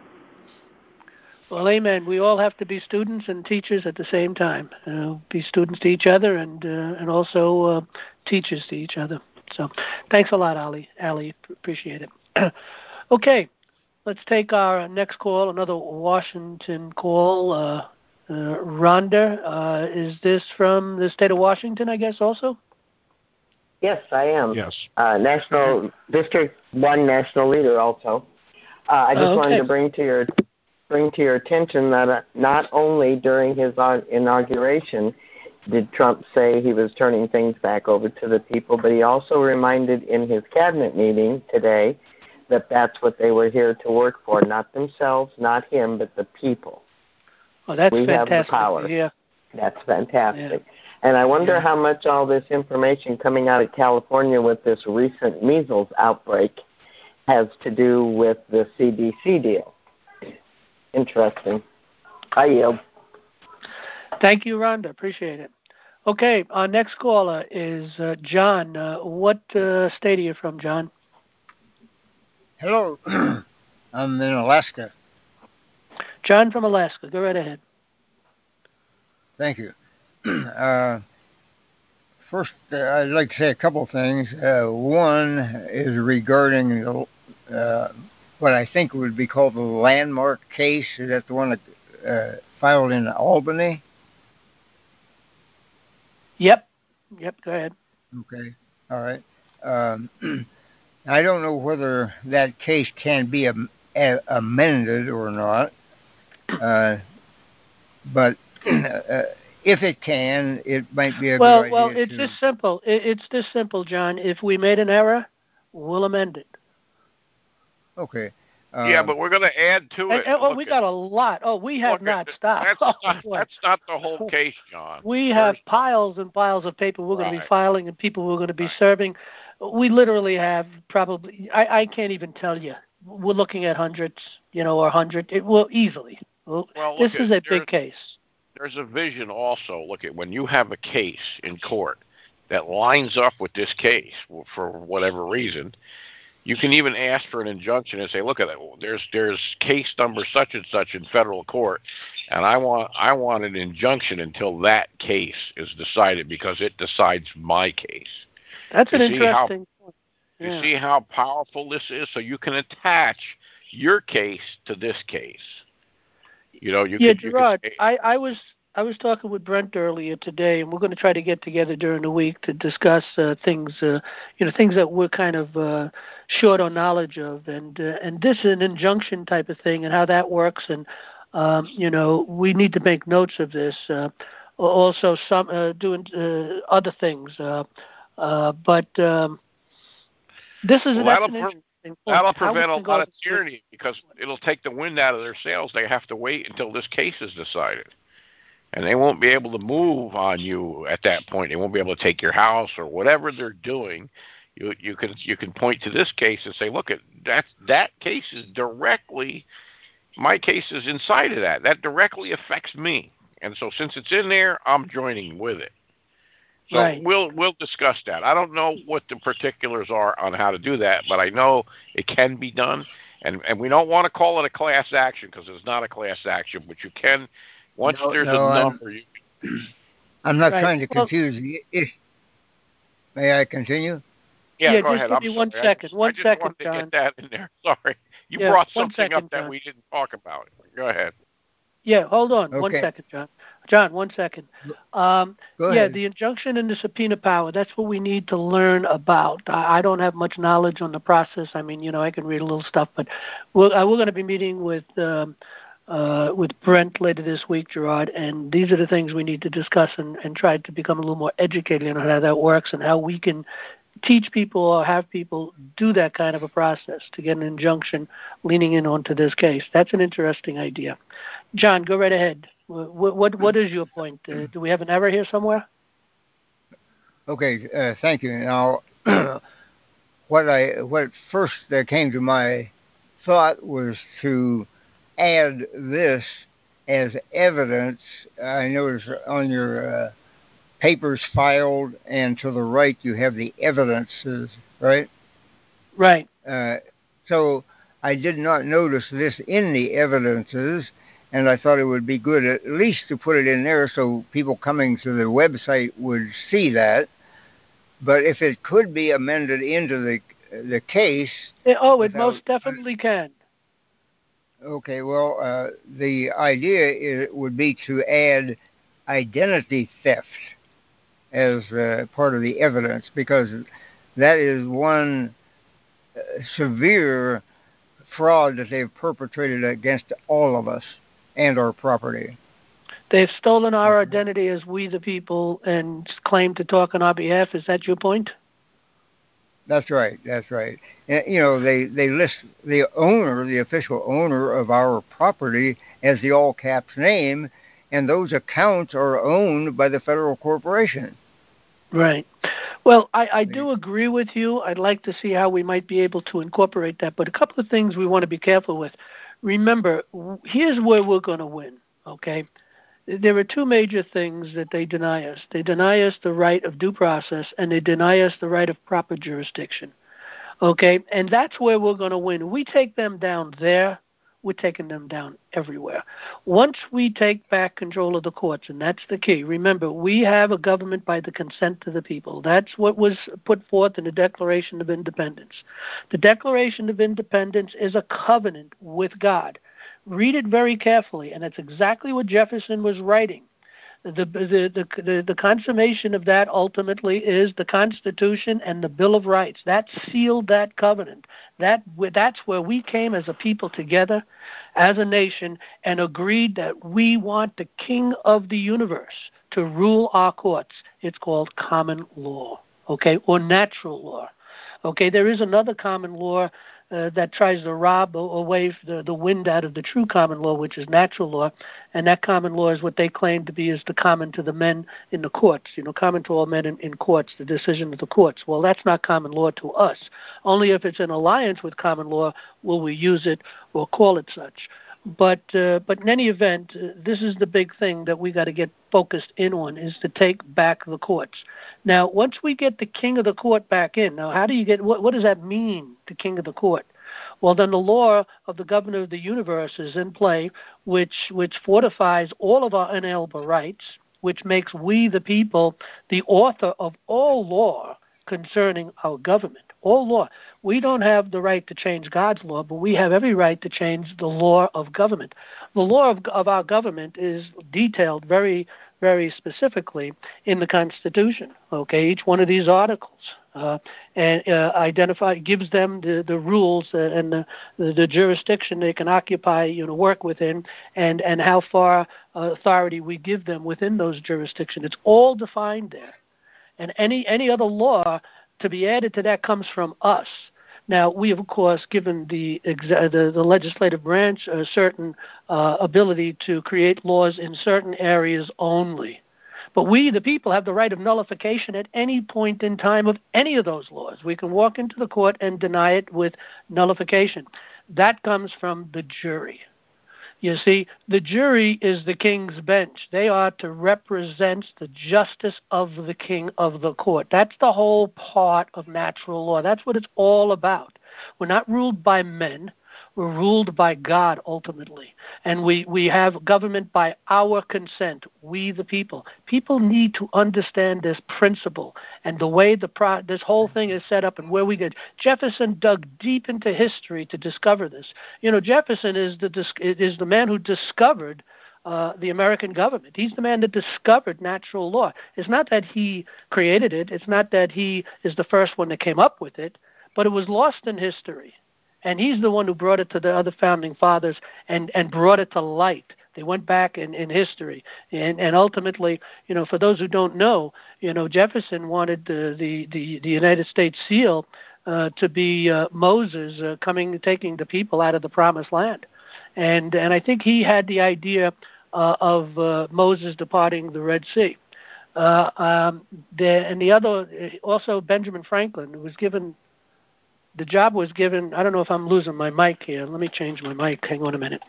Well, amen. We all have to be students and teachers at the same time. Uh, be students to each other and uh, and also uh, teachers to each other. So thanks a lot, Ali. Ali, appreciate it. Okay, let's take our next call, another Washington call. Uh, Uh, Rhonda, uh, is this from the state of Washington, I guess, also? Yes, I am. Yes. Uh, National District One National Leader, also. Uh, I just oh, okay. wanted to bring to your bring to your attention that uh, not only during his inauguration did Trump say he was turning things back over to the people, but he also reminded in his cabinet meeting today that that's what they were here to work for, not themselves, not him, but the people. Oh, that's we fantastic. have the power. Yeah. That's fantastic. Yeah. And I wonder yeah. how much all this information coming out of California with this recent measles outbreak has to do with the C D C deal. Interesting. I yield. Thank you, Rhonda. Appreciate it. Okay, our next caller is uh, John. Uh, what uh, state are you from, John? Hello. I'm in Alaska. John from Alaska. Go right ahead. Thank you. Uh, first, uh, I'd like to say a couple things. Uh, one is regarding the, uh, what I think would be called the landmark case. Is that the one that uh, filed in Albany? Yep. Yep, go ahead. Okay. All right. Um, I don't know whether that case can be am- a- amended or not. Uh, but uh, if it can, it might be a well, good idea. Well, it's to... this simple. It, it's this simple, John. If we made an error, we'll amend it. Okay. Um, yeah, but we're going to add to and, it. And, oh, Look we at, got a lot. Oh, we have not at, stopped. That's, oh, not, that's not the whole case, John. We have There's, piles and piles of paper we're right. going to be filing and people we're going to be right. serving. We literally have probably, I, I can't even tell you. We're looking at hundreds, you know, or a hundred. It will easily. Well, this at, is a big case. There's a vision also. Look at when you have a case in court that lines up with this case for whatever reason, you can even ask for an injunction and say, look at it. There's there's case number such and such in federal court, and I want I want an injunction until that case is decided because it decides my case. That's you an interesting how, yeah. You see how powerful this is? So you can attach your case to this case. You know, you yeah, could, Gerard, you could, I, I was I was talking with Brent earlier today, and we're going to try to get together during the week to discuss uh, things, uh, you know, things that we're kind of uh, short on knowledge of, and uh, and this is an injunction type of thing, and how that works, and um, you know, we need to make notes of this. Uh, also, some uh, doing uh, other things, uh, uh, but um, this is well, that's that'll, an interesting point. that'll How prevent a lot of to tyranny because it'll take the wind out of their sails. They have to wait until this case is decided. And they won't be able to move on you at that point. They won't be able to take your house or whatever they're doing. You you can you can point to this case and say, look, at that that case is directly my case is inside of that. That directly affects me. And so since it's in there, I'm joining with it. So right. we'll we'll discuss that. I don't know what the particulars are on how to do that, but I know it can be done. And and we don't want to call it a class action because it's not a class action, but you can. Once no, there's no, a I'm, number, you I'm not right. trying to well, confuse the issue. May I continue? Yeah, yeah go just ahead. give I'm me sorry. one second. I just, one I just second, wanted to John. get that in there. Sorry. You yeah, brought one something second, up that John. we didn't talk about. Go ahead. Yeah, hold on. Okay. One second, John. John, one second. Um, Go yeah, ahead. the injunction and the subpoena power, that's what we need to learn about. I, I don't have much knowledge on the process. I mean, you know, I can read a little stuff, but we're, uh, we're going to be meeting with um, uh, with Brent later this week, Gerard, and these are the things we need to discuss and, and try to become a little more educated on how that works and how we can teach people or have people do that kind of a process to get an injunction leaning in onto this case. That's an interesting idea. John, go right ahead. What what, what is your point? Uh, do we have an error here somewhere? Okay, uh, thank you. Now, what I what first that came to my thought was to add this as evidence. I noticed on your uh, papers filed, and to the right you have the evidences, right? Right. Uh, so I did not notice this in the evidences, and I thought it would be good at least to put it in there so people coming to the website would see that. But if it could be amended into the the case... It, oh, it without, most definitely can. Okay, well, uh, the idea is, would be to add identity theft as uh, part of the evidence, because that is one uh, severe fraud that they've perpetrated against all of us and our property. They've stolen our identity as we the people and claim to talk on our behalf. Is that your point? That's right. That's right. And, you know, they, they list the owner, the official owner of our property as the all caps name, and those accounts are owned by the federal corporation. Right. Well, I, I do agree with you. I'd like to see how we might be able to incorporate that. But a couple of things we want to be careful with. Remember, here's where we're going to win, okay? There are two major things that they deny us. They deny us the right of due process, and they deny us the right of proper jurisdiction. Okay? And that's where we're going to win. We take them down there, we're taking them down everywhere. Once we take back control of the courts, and that's the key. Remember, we have a government by the consent of the people. That's what was put forth in the Declaration of Independence. The Declaration of Independence is a covenant with God. Read it very carefully, and that's exactly what Jefferson was writing. The, the, the, the, the consummation of that ultimately is the Constitution and the Bill of Rights. That sealed that covenant. That, that's where we came as a people together, as a nation, and agreed that we want the King of the universe to rule our courts. It's called common law, okay, or natural law. Okay, there is another common law Uh, that tries to rob away the, the wind out of the true common law, which is natural law, and that common law is what they claim to be is the common to the men in the courts, you know, common to all men in, in courts, the decision of the courts. Well, that's not common law to us. Only if it's in alliance with common law will we use it or call it such. But uh, but in any event, uh, this is the big thing that we got to get focused in on, is to take back the courts. Now, once we get the king of the court back in, now how do you get, what, what does that mean, the king of the court? Well, then the law of the governor of the universe is in play, which which fortifies all of our inalienable rights, which makes we the people the author of all law concerning our government. All law. We don't have the right to change God's law, but we have every right to change the law of government. The law of, of our government is detailed very, very specifically in the Constitution. Okay, each one of these articles uh, and uh, identify gives them the, the rules uh, and the, the, the jurisdiction they can occupy, you know, work within, and and how far uh, authority we give them within those jurisdictions. It's all defined there, and any any other law to be added to that comes from us. Now, we, of course, given the the, the legislative branch a certain uh, ability to create laws in certain areas only. But we, the people, have the right of nullification at any point in time of any of those laws. We can walk into the court and deny it with nullification. That comes from the jury. You see, the jury is the king's bench. They are to represent the justice of the king of the court. That's the whole part of natural law. That's what it's all about. We're not ruled by men. We're ruled by God ultimately. And we, we have government by our consent, we the people. People need to understand this principle and the way the pro- this whole thing is set up and where we get. Jefferson dug deep into history to discover this. You know, Jefferson is the is the man who discovered uh, the American government. He's the man that discovered natural law. It's not that he created it. It's not that he is the first one that came up with it, but it was lost in history. And he's the one who brought it to the other founding fathers and, and brought it to light. They went back in, in history. And, and ultimately, you know, for those who don't know, you know, Jefferson wanted the, the, the, the United States seal uh, to be uh, Moses uh, coming, taking the people out of the promised land. And, and I think he had the idea uh, of uh, Moses departing the Red Sea. Uh, um, the, and the other, also Benjamin Franklin, who was given, the job was given, I don't know if I'm losing my mic here. Let me change my mic. Hang on a minute.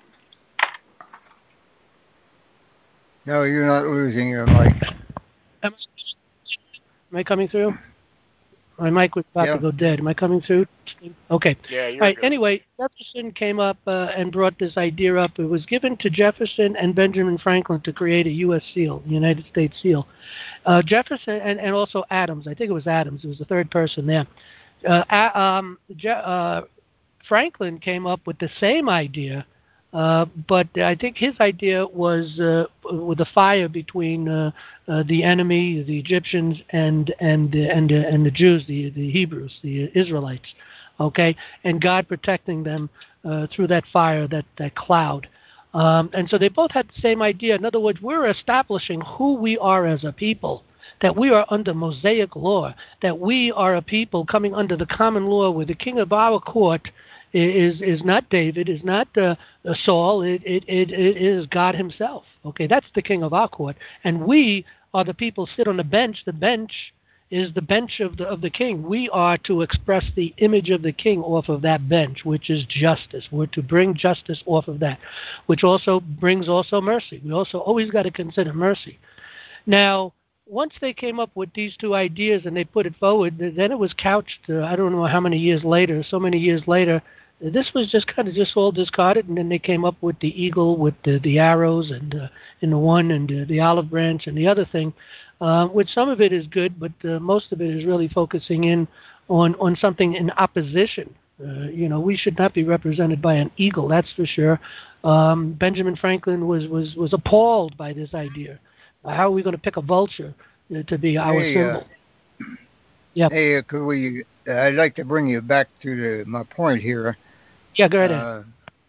No, you're not losing your mic. Am, am I coming through? My mic was about yeah. to go dead. Am I coming through? Okay. Yeah, you're All right. good. Anyway, Jefferson came up uh, and brought this idea up. It was given to Jefferson and Benjamin Franklin to create a U S seal, the United States seal. Uh, Jefferson and, and also Adams. I think it was Adams. It was the third person there. Uh, um, Je- uh, Franklin came up with the same idea, uh, but I think his idea was uh, with the fire between uh, uh, the enemy, the Egyptians, and and and and the Jews, the the Hebrews, the Israelites. Okay, and God protecting them uh, through that fire, that that cloud. Um, and so they both had the same idea. In other words, we're establishing who we are as a people, that we are under Mosaic law, that we are a people coming under the common law where the king of our court is is not David, is not uh, Saul, it, it, it, it is God himself. Okay, that's the king of our court. And we are the people sit on the bench. The bench is the bench of the of the king. We are to express the image of the king off of that bench, which is justice. We're to bring justice off of that, which also brings also mercy. We also always got to consider mercy. Now, once they came up with these two ideas and they put it forward, then it was couched, uh, I don't know how many years later, so many years later, this was just kind of just all discarded, and then they came up with the eagle with the, the arrows and uh, in the one and uh, the olive branch and the other thing, uh, which some of it is good, but uh, most of it is really focusing in on, on something in opposition. Uh, you know, we should not be represented by an eagle, that's for sure. Um, Benjamin Franklin was, was, was appalled by this idea. How are we going to pick a vulture uh, to be our hey, symbol? Uh, yeah. Hey, uh, could we? Uh, I'd like to bring you back to the, my point here. Yeah, go ahead. Uh,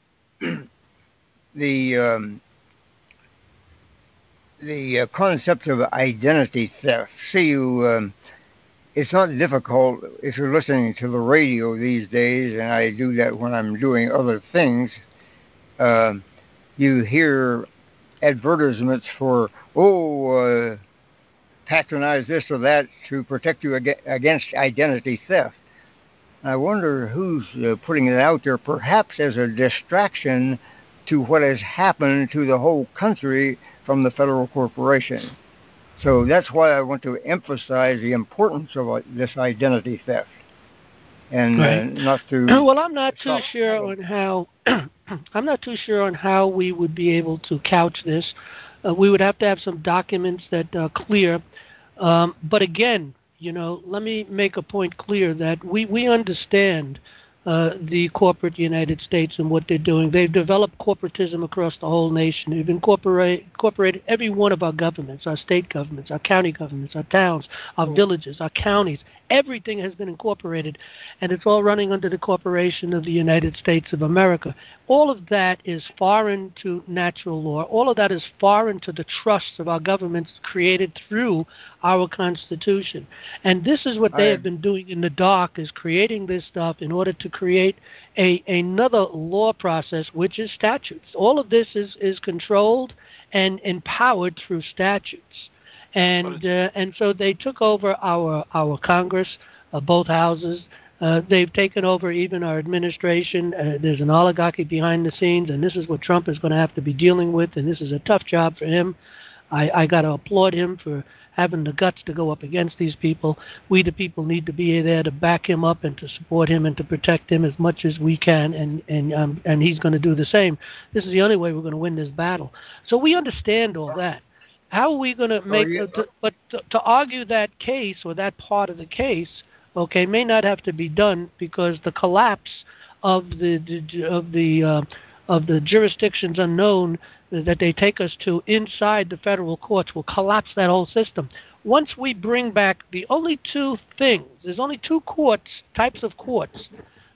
the um, the uh, concept of identity theft. See, you, um, it's not difficult if you're listening to the radio these days, and I do that when I'm doing other things. Uh, you hear advertisements for, oh, uh, patronize this or that to protect you ag- against identity theft. I wonder who's uh, putting it out there, perhaps as a distraction to what has happened to the whole country from the federal corporation. So that's why I want to emphasize the importance of uh, this identity theft. And right. uh, not to... Well, I'm not too sure on how... I'm not too sure on how we would be able to couch this. Uh, we would have to have some documents that are clear. Um, but again, you know, let me make a point clear that we, we understand uh, the corporate United States and what they're doing. They've developed corporatism across the whole nation. They've incorporate, incorporated every one of our governments, our state governments, our county governments, our towns, our villages, our counties. Everything has been incorporated, and it's all running under the corporation of the United States of America. All of that is foreign to natural law. All of that is foreign to the trusts of our governments created through our Constitution. And this is what they have been doing in the dark, is creating this stuff in order to create a another law process, which is statutes. All of this is, is controlled and empowered through statutes. And uh, and so they took over our our Congress, uh, both houses. Uh, they've taken over even our administration. Uh, there's an oligarchy behind the scenes, and this is what Trump is going to have to be dealing with. And this is a tough job for him. I, I got to applaud him for having the guts to go up against these people. We, the people, need to be there to back him up and to support him and to protect him as much as we can. And and um, and he's going to do the same. This is the only way we're going to win this battle. So we understand all that. How are we going to make, uh, to, but to, to argue that case or that part of the case, okay, may not have to be done because the collapse of the, the of the uh, of the jurisdictions unknown that they take us to inside the federal courts will collapse that whole system. Once we bring back the only two things, there's only two courts, types of courts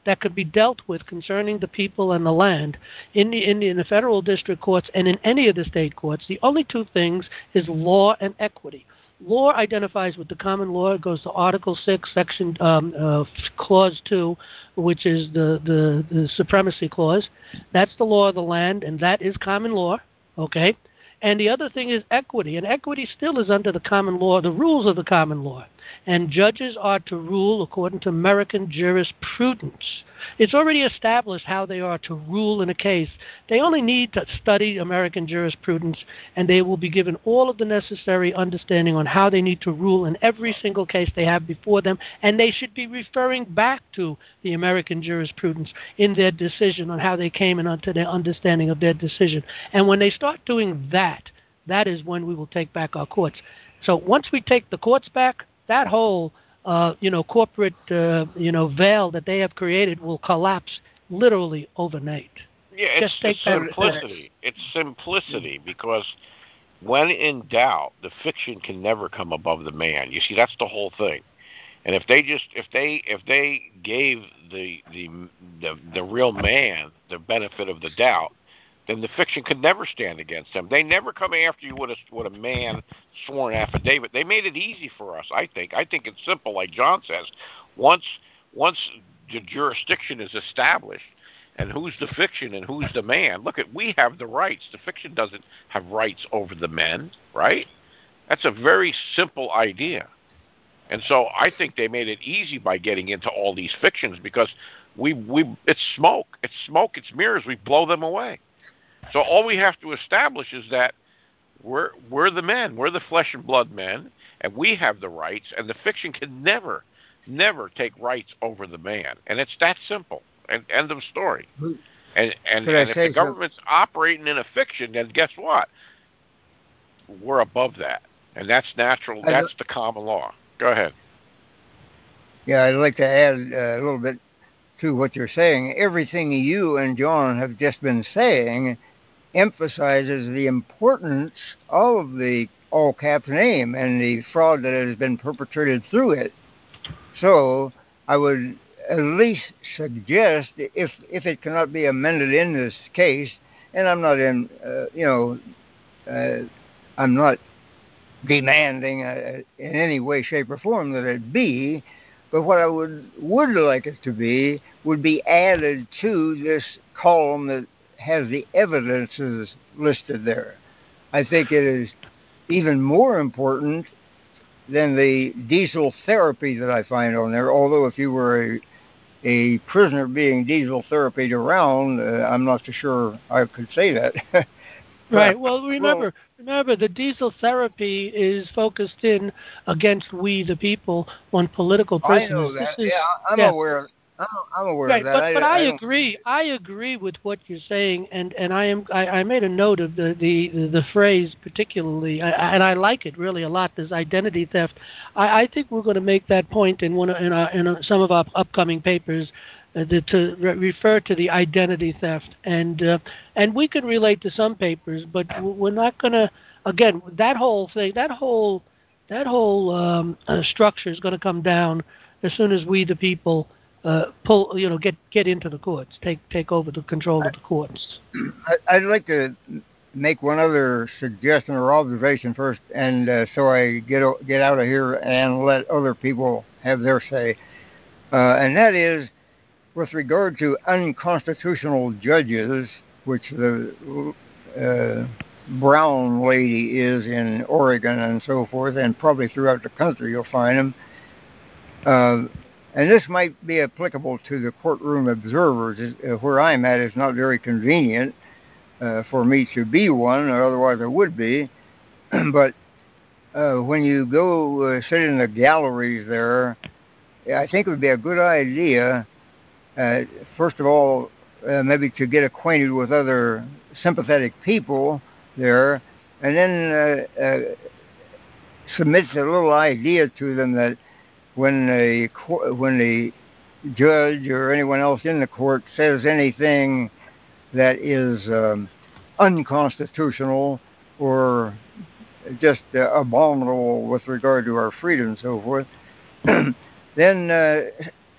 that could be dealt with concerning the people and the land in the, in the in the federal district courts and in any of the state courts, the only two things is law and equity. Law identifies with the common law. It goes to Article six, Section um, uh, Clause two, which is the, the, the supremacy clause. That's the law of the land, and that is common law, okay? And the other thing is equity, and equity still is under the common law, the rules of the common law. And judges are to rule according to American jurisprudence. It's already established how they are to rule in a case. They only need to study American jurisprudence, and they will be given all of the necessary understanding on how they need to rule in every single case they have before them, and they should be referring back to the American jurisprudence in their decision on how they came into their understanding of their decision. And when they start doing that, that is when we will take back our courts. So once we take the courts back, that whole, uh, you know, corporate, uh, you know, veil that they have created will collapse literally overnight. Yeah, it's, it's simplicity. It's simplicity because when in doubt, the fiction can never come above the man. You see, that's the whole thing. And if they just, if they, if they gave the the the, the real man the benefit of the doubt, then the fiction could never stand against them. They never come after you with a, with a man sworn affidavit. They made it easy for us, I think. I think it's simple, like John says. Once once the jurisdiction is established, and who's the fiction and who's the man, look, at we have the rights. The fiction doesn't have rights over the men, right? That's a very simple idea. And so I think they made it easy by getting into all these fictions because we, we it's smoke. It's smoke. It's mirrors. We blow them away. So all we have to establish is that we're we're the men, we're the flesh and blood men, and we have the rights, and the fiction can never, never take rights over the man. And it's that simple. And end of story. And and, and if the government's so? operating in a fiction, then guess what? We're above that. And that's natural. I that's the common law. Go ahead. Yeah, I'd like to add uh, a little bit to what you're saying. Everything you and John have just been saying emphasizes the importance of the all caps name and the fraud that has been perpetrated through it. So I would at least suggest, if if it cannot be amended in this case, and I'm not in, uh, you know, uh, I'm not demanding uh, in any way, shape, or form that it be, but what I would would like it to be would be added to this column that has the evidences listed there. I think it is even more important than the diesel therapy that I find on there, although if you were a, a prisoner being diesel therapied around, uh, I'm not so sure I could say that. Right. Well, remember, well, remember, the diesel therapy is focused in against we, the people, on political prisoners. I know that. This is, yeah, I'm yeah. aware. I'm, I'm aware right, of that. But, but I, I, I agree. I agree with what you're saying, and, and I am. I, I made a note of the the, the phrase particularly, I, and I like it really a lot. This identity theft. I, I think we're going to make that point in one in, our, in some of our upcoming papers. Uh, the, to re- refer to the identity theft, and uh, and we can relate to some papers, but we're not going to. Again, that whole thing, that whole that whole um, uh, structure is going to come down as soon as we, the people, uh, pull, you know, get get into the courts, take take over the control of the courts. I'd like to make one other suggestion or observation first, and uh, so I get get out of here and let other people have their say, uh, and that is, with regard to unconstitutional judges, which the uh, Brown lady is in Oregon and so forth, and probably throughout the country you'll find them. Uh, and this might be applicable to the courtroom observers. Uh, where I'm at is not very convenient uh, for me to be one, or otherwise I would be. But uh, when you go uh, sit in the galleries there, I think it would be a good idea, Uh, first of all, uh, maybe to get acquainted with other sympathetic people there, and then uh, uh, submit a little idea to them that when a when the judge or anyone else in the court says anything that is um, unconstitutional or just uh, abominable with regard to our freedom and so forth, then uh,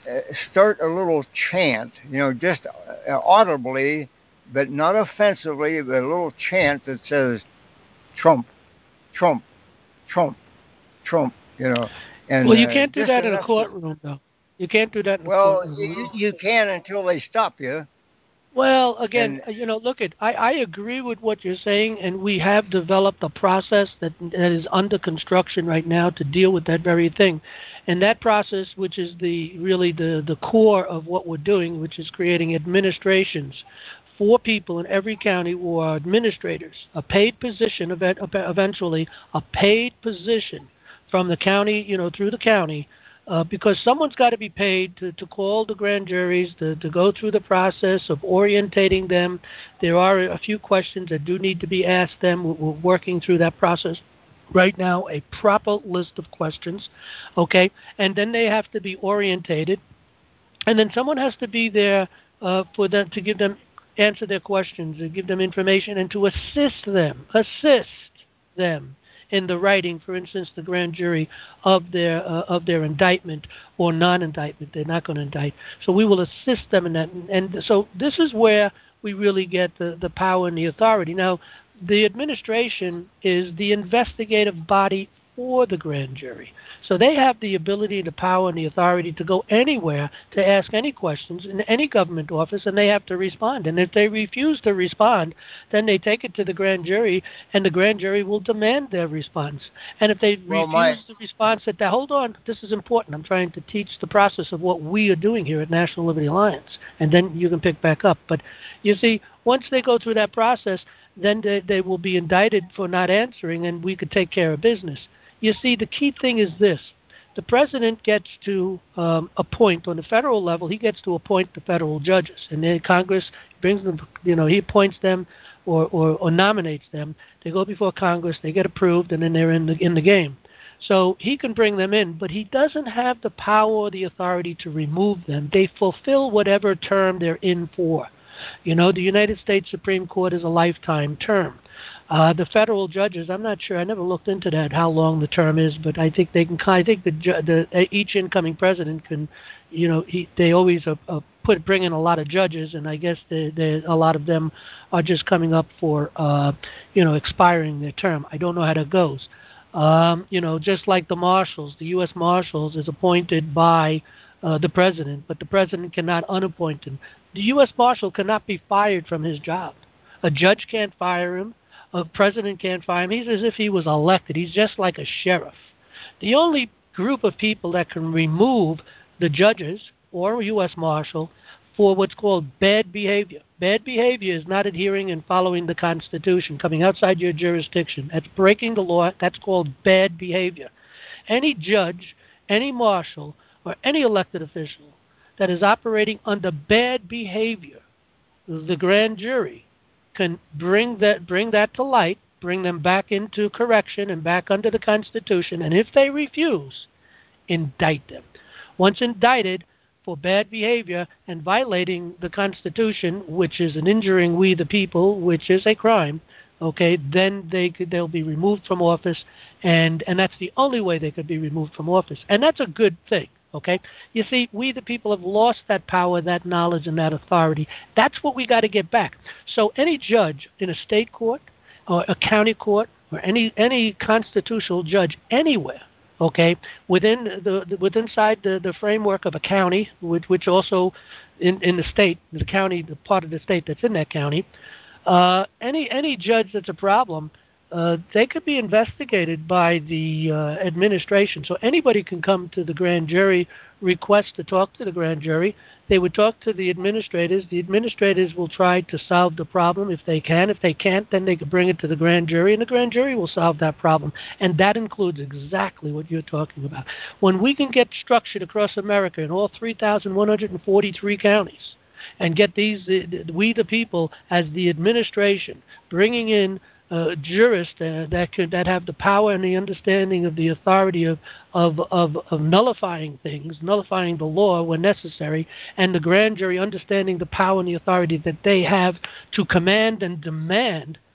start a little chant, you know, just uh, audibly, but not offensively, but a little chant that says Trump, Trump, Trump, Trump, you know. And, well, you uh, can't do that in a to, courtroom, though. You can't do that in well, a courtroom. you, you can until they stop you. Well, again, And, you know, look at I, I agree with what you're saying, and we have developed a process that that is under construction right now to deal with that very thing, and that process, which is the really the the core of what we're doing, which is creating administrations for people in every county who are administrators, a paid position, event, eventually a paid position from the county, you know, through the county. Uh, because someone's got to be paid to, to call the grand juries, to, to go through the process of orientating them. There are a few questions that do need to be asked them. We're working through that process right now, a proper list of questions, okay? And then they have to be orientated. And then someone has to be there uh, for them to give them, answer their questions, to give them information, and to assist them, assist them in the writing, for instance, the grand jury of their uh, of their indictment or non-indictment. They're not going to indict. So we will assist them in that. And, and so this is where we really get the, the power and the authority. Now, the administration is the investigative body for the grand jury. So they have the ability, the power, and the authority to go anywhere to ask any questions in any government office, and they have to respond. And if they refuse to respond, then they take it to the grand jury, and the grand jury will demand their response. And if they well, refuse my... the response, that they, hold on, this is important. I'm trying to teach the process of what we are doing here at National Liberty Alliance, and then you can pick back up. But you see, once they go through that process, then they, they will be indicted for not answering, and we could take care of business. You see, the key thing is this. The president gets to um, appoint, on the federal level, he gets to appoint the federal judges. And then Congress brings them, you know, he appoints them or, or, or nominates them. They go before Congress, they get approved, and then they're in the, in the game. So he can bring them in, but he doesn't have the power or the authority to remove them. They fulfill whatever term they're in for. You know, the United States Supreme Court is a lifetime term. Uh, the federal judges, I'm not sure. I never looked into that, how long the term is, but I think they can. I think the, the each incoming president can, you know, he, they always uh, uh, put bring in a lot of judges, and I guess they, they, a lot of them are just coming up for, uh, you know, expiring their term. I don't know how that goes. Um, you know, just like the marshals, the U S Marshals is appointed by uh, the president, but the president cannot unappoint him. The U S Marshal cannot be fired from his job. A judge can't fire him. A president can't fire him. He's as if he was elected. He's just like a sheriff. The only group of people that can remove the judges or a U S Marshal for what's called bad behavior. Bad behavior is not adhering and following the Constitution, coming outside your jurisdiction. That's breaking the law. That's called bad behavior. Any judge, any marshal, or any elected official that is operating under bad behavior, the grand jury can bring that bring that to light, bring them back into correction and back under the Constitution, and if they refuse, indict them. Once indicted for bad behavior and violating the Constitution, which is an injuring we the people, which is a crime, okay, then they could they'll be removed from office, and and that's the only way they could be removed from office, and that's a good thing. Okay, you see, we the people have lost that power, that knowledge, and that authority. That's what we got to get back. So any judge in a state court or a county court or any any constitutional judge anywhere, okay, within the, the within inside the, the framework of a county, which which also in, in the state, the county, the part of the state that's in that county, uh, any any judge that's a problem. Uh, they could be investigated by the uh, administration. So anybody can come to the grand jury, request to talk to the grand jury. They would talk to the administrators. The administrators will try to solve the problem if they can. If they can't, then they could bring it to the grand jury, and the grand jury will solve that problem. And that includes exactly what you're talking about. When we can get structured across America in all three thousand one hundred forty-three counties and get these, we the people as the administration, bringing in Uh, jurists uh, that could that have the power and the understanding of the authority of, of of of nullifying things, nullifying the law when necessary, and the grand jury understanding the power and the authority that they have to command and demand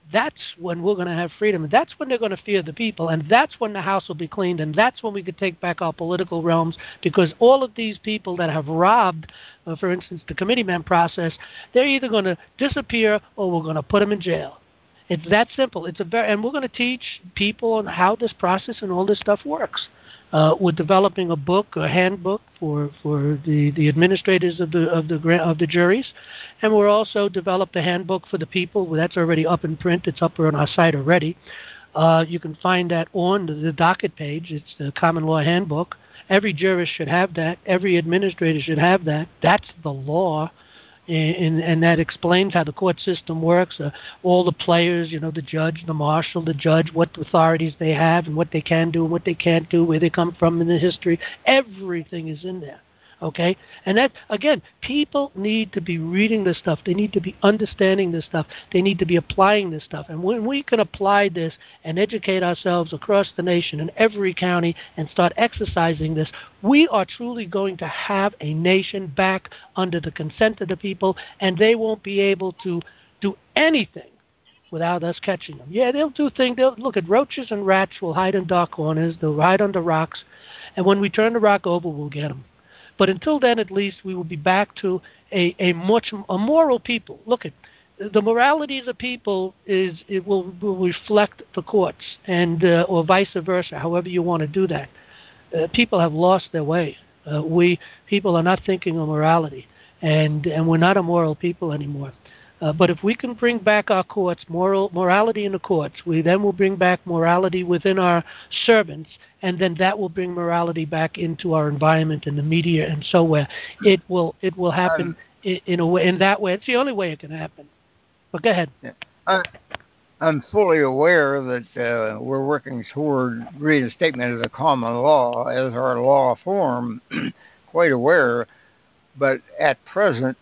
that's when we're going to have freedom. And that's when they're going to fear the people. And that's when the house will be cleaned. And that's when we could take back our political realms, because all of these people that have robbed, uh, for instance, the committeeman process, they're either going to disappear or we're going to put them in jail. It's that simple. It's a very, and we're going to teach people on how this process and all this stuff works. Uh, we're developing a book, a handbook for, for the, the administrators of the of the of the juries, and we're also developed a handbook for the people. That's already up in print. It's up on our site already. Uh, you can find that on the, the docket page. It's the Common Law Handbook. Every jurist should have that. Every administrator should have that. That's the law. And, and that explains how the court system works, uh, all the players, you know, the judge, the marshal, the judge, what authorities they have and what they can do and what they can't do, where they come from in the history. Everything is in there, okay? And that, again, people need to be reading this stuff. They need to be understanding this stuff. They need to be applying this stuff. And when we can apply this and educate ourselves across the nation in every county and start exercising this, we are truly going to have a nation back under the consent of the people, and they won't be able to do anything without us catching them. Yeah, they'll do things. They'll look at roaches and rats will hide in dark corners. They'll hide under rocks, and when we turn the rock over, we'll get them. But until then, at least, we will be back to a, a much a moral people. Look at the morality of the people is it will, will reflect the courts, and uh, or vice versa. However you want to do that. Uh, people have lost their way. Uh, we people are not thinking of morality, and and we're not a moral people anymore. Uh, but if we can bring back our courts, moral morality in the courts, we then will bring back morality within our servants, and then that will bring morality back into our environment and the media and so where it will it will happen um, in, in a way. In that way, it's the only way it can happen. But go ahead. Yeah. I, I'm fully aware that uh, we're working toward reinstatement of the common law as our law form. Quite aware, but at present,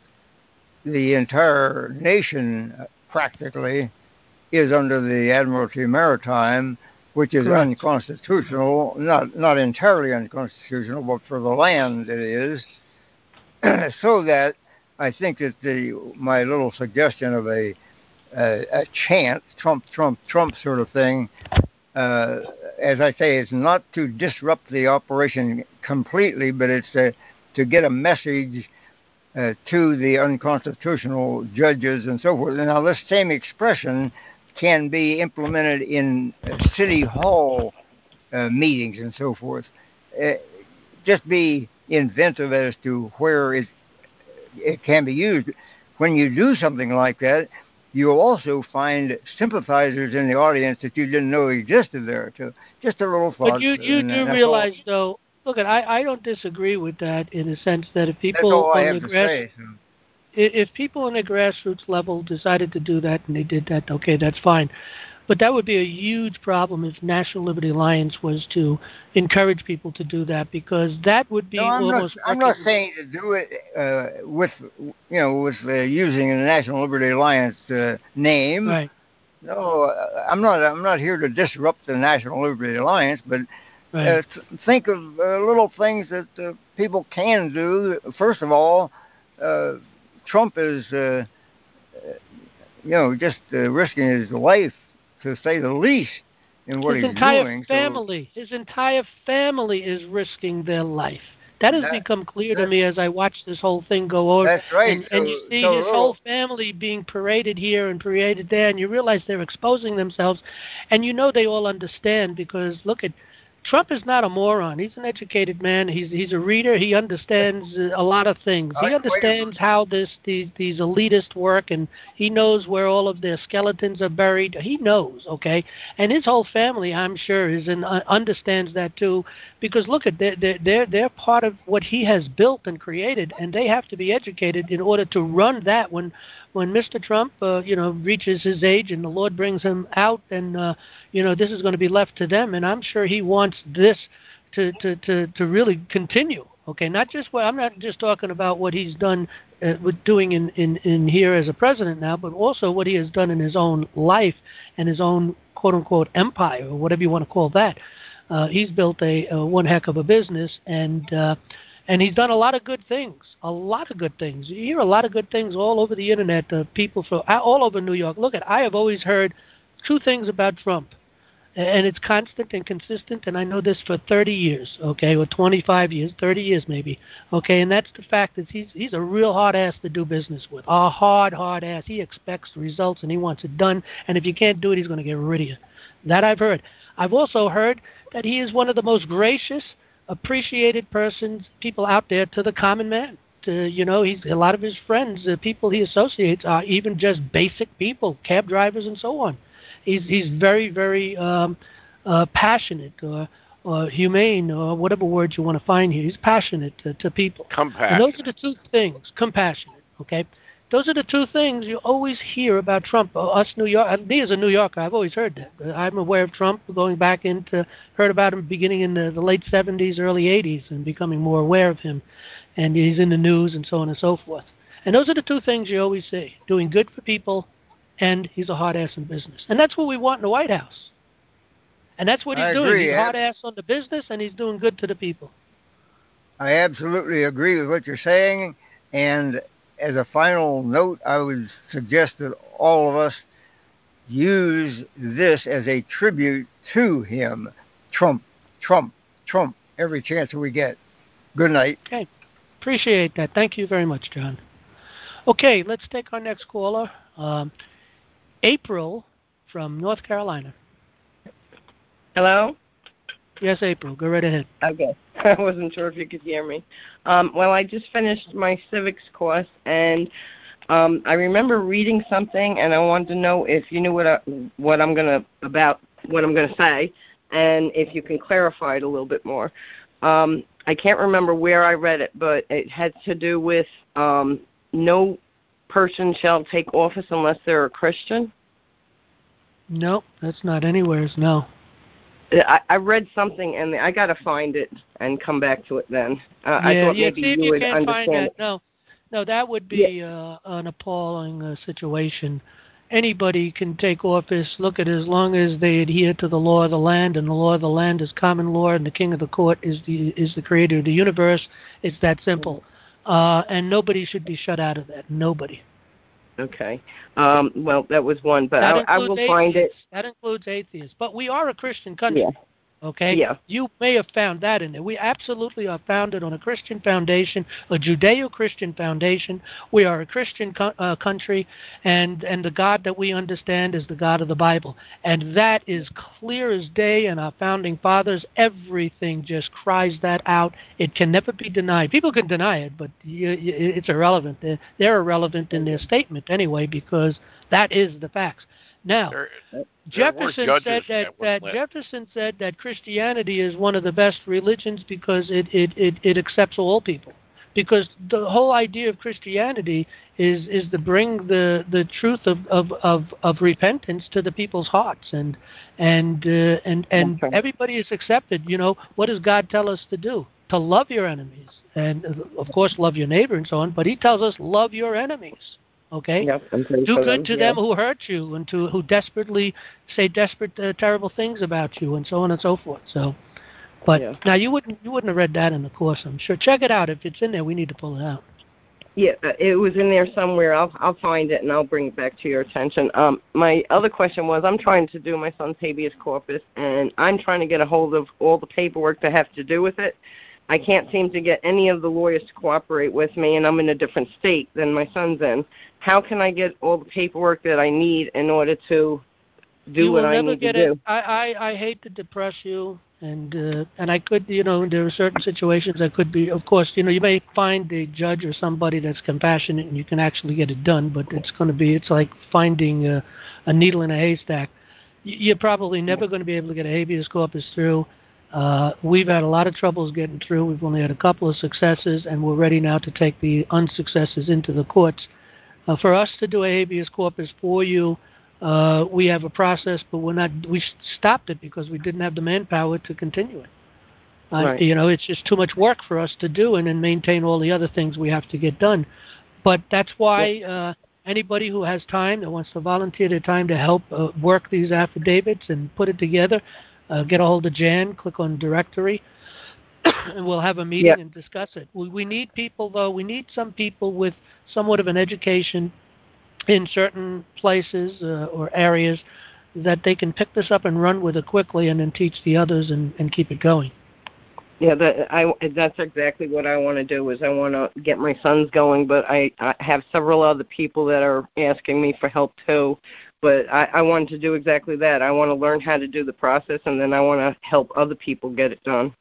the entire nation practically is under the Admiralty Maritime, which is Correct. unconstitutional, not not entirely unconstitutional, but for the land it is. So that I think that the my little suggestion of a a, a chant, Trump, Trump, Trump sort of thing, uh, as I say, is not to disrupt the operation completely, but it's to, to get a message Uh, to the unconstitutional judges and so forth. And now this same expression can be implemented in uh, city hall uh, meetings and so forth. Uh, just be inventive as to where it, it can be used. When you do something like that, you'll also find sympathizers in the audience that you didn't know existed there. So just a little thought. But you, you and, do and realize, all. though, look, I, I don't disagree with that in the sense that if people That's all I on have the to grass, say. if people on the grassroots level decided to do that and they did that, okay, that's fine. But that would be a huge problem if National Liberty Alliance was to encourage people to do that, because that would be no, I'm almost. Not, I'm not saying to do it uh, with, you know, with uh, using the National Liberty Alliance uh, name. Right. No, I'm not. I'm not here to disrupt the National Liberty Alliance, but right. uh, think of uh, little things that uh, people can do. First of all, uh, Trump is, uh, you know, just uh, risking his life, to say the least, in what his he's entire doing. Family, so, his entire family is risking their life. That has that, become clear to me as I watch this whole thing go over. That's right. And, so, and you see so his whole family being paraded here and paraded there, and you realize they're exposing themselves. And you know they all understand, because, look at, Trump is not a moron. He's an educated man. He's he's a reader. He understands a lot of things. He understands how this these these elitists work, and he knows where all of their skeletons are buried. He knows, okay? And his whole family, I'm sure, is in uh, understands that too, because look at they're they're they're they're part of what he has built and created, and they have to be educated in order to run that when. When Mister Trump, uh, you know, reaches his age and the Lord brings him out, and uh, you know, this is going to be left to them. And I'm sure he wants this to to to, to really continue. Okay, not just what I'm not just talking about what he's done uh, with doing in, in in here as a president now, but also what he has done in his own life and his own quote unquote empire, or whatever you want to call that. Uh, he's built a, a one heck of a business, and. Uh, And he's done a lot of good things, a lot of good things. You hear a lot of good things all over the Internet, uh, people from all over New York. Look at, I have always heard two things about Trump, and it's constant and consistent, and I know this for thirty years, okay, or twenty-five years, thirty years maybe, okay, and that's the fact that he's he's a real hard ass to do business with, a hard, hard ass. He expects results, and he wants it done, and if you can't do it, he's going to get rid of you. That I've heard. I've also heard that he is one of the most gracious, appreciated persons, people out there to the common man. To, you know, he's a lot of his friends, uh, people he associates, are even just basic people, cab drivers and so on. He's he's very, very um, uh, passionate or, or humane or whatever words you want to find here. He's passionate to, to people. Compassionate. And those are the two things. Compassionate, okay? Those are the two things you always hear about Trump. Uh, us New York, me as a New Yorker, I've always heard that. Uh, I'm aware of Trump going back into, heard about him beginning in the, the late seventies, early eighties, and becoming more aware of him. And he's in the news and so on and so forth. And those are the two things you always see, doing good for people, and he's a hard ass in business. And that's what we want in the White House. And that's what he's I doing. agree, He's yeah. hard ass on the business, and he's doing good to the people. I absolutely agree with what you're saying. And as a final note, I would suggest that all of us use this as a tribute to him. Trump, Trump, Trump, every chance we get. Good night. Okay. Appreciate that. Thank you very much, John. Okay, let's take our next caller. Um, April from North Carolina. Hello? Yes, April. Go right ahead. Okay. I wasn't sure if you could hear me. Um, well, I just finished my civics course, and um, I remember reading something, and I wanted to know if you knew what I, what I'm gonna about what I'm gonna say, and if you can clarify it a little bit more. Um, I can't remember where I read it, but it had to do with um, no person shall take office unless they're a Christian. No, that's not anywhere. No. I, I read something, and I got to find it and come back to it then. Uh, yeah, I thought yeah, maybe see if you you would can't find understand that. it. No, no, that would be Yeah. uh, an appalling uh, situation. Anybody can take office. Look at it, as long as they adhere to the law of the land, and the law of the land is common law, and the king of the court is the is the creator of the universe. It's that simple, uh, and nobody should be shut out of that. Nobody. Okay. Um, well, that was one, but That I, I includes will atheists. find it. That includes atheists. But we are a Christian country. Yeah. Okay? Yeah. You may have found that in there. We absolutely are founded on a Christian foundation, a Judeo-Christian foundation. We are a Christian co- uh, country, and, and the God that we understand is the God of the Bible. And that is clear as day, and our founding fathers, everything just cries that out. It can never be denied. People can deny it, but you, you, it's irrelevant. They're, they're irrelevant in their statement anyway, because that is the facts. Now, There, there Jefferson were said judges that, that, that let, Jefferson said that Christianity is one of the best religions because it, it, it, it accepts all people. Because the whole idea of Christianity is is to bring the, the truth of, of, of, of repentance to the people's hearts, and and uh, and and Okay. everybody is accepted. You know, what does God tell us to do? To love your enemies, and uh, of course love your neighbor and so on. But He tells us love your enemies. Okay, Yep, and pray do for good them. to yeah. them who hurt you, and to who desperately say desperate, uh, terrible things about you, and so on and so forth. So, but Yeah. now you wouldn't you wouldn't have read that in the course, I'm sure. Check it out. If it's in there, we need to pull it out. Yeah, uh, it was in there somewhere. I'll I'll find it and I'll bring it back to your attention. Um, my other question was, I'm trying to do my son's habeas corpus, and I'm trying to get a hold of all the paperwork that have to do with it. I can't seem to get any of the lawyers to cooperate with me, and I'm in a different state than my son's in. How can I get all the paperwork that I need in order to do you what will I never need get to it. do? I, I, I hate to depress you, and uh, and I could, you know, there are certain situations that could be, of course, you know, you may find a judge or somebody that's compassionate, and you can actually get it done, but it's going to be, it's like finding a, a needle in a haystack. You're probably never going to be able to get a habeas corpus through. Uh, we've had a lot of troubles getting through. We've only had a couple of successes, and we're ready now to take the unsuccesses into the courts. Uh, for us to do a habeas corpus for you, uh, we have a process, but we're not. We stopped it because we didn't have the manpower to continue it. Uh, Right. You know, it's just too much work for us to do, and then maintain all the other things we have to get done. But that's why uh, anybody who has time that wants to volunteer their time to help uh, work these affidavits and put it together. Uh, get a hold of Jan, click on directory, and we'll have a meeting Yep. and discuss it. We, we need people, though, we need some people with somewhat of an education in certain places uh, or areas that they can pick this up and run with it quickly and then teach the others and, and keep it going. Yeah, that, I, that's exactly what I want to do is I want to get my sons going, but I, I have several other people that are asking me for help too. But I, I want to do exactly that. I want to learn how to do the process, and then I want to help other people get it done.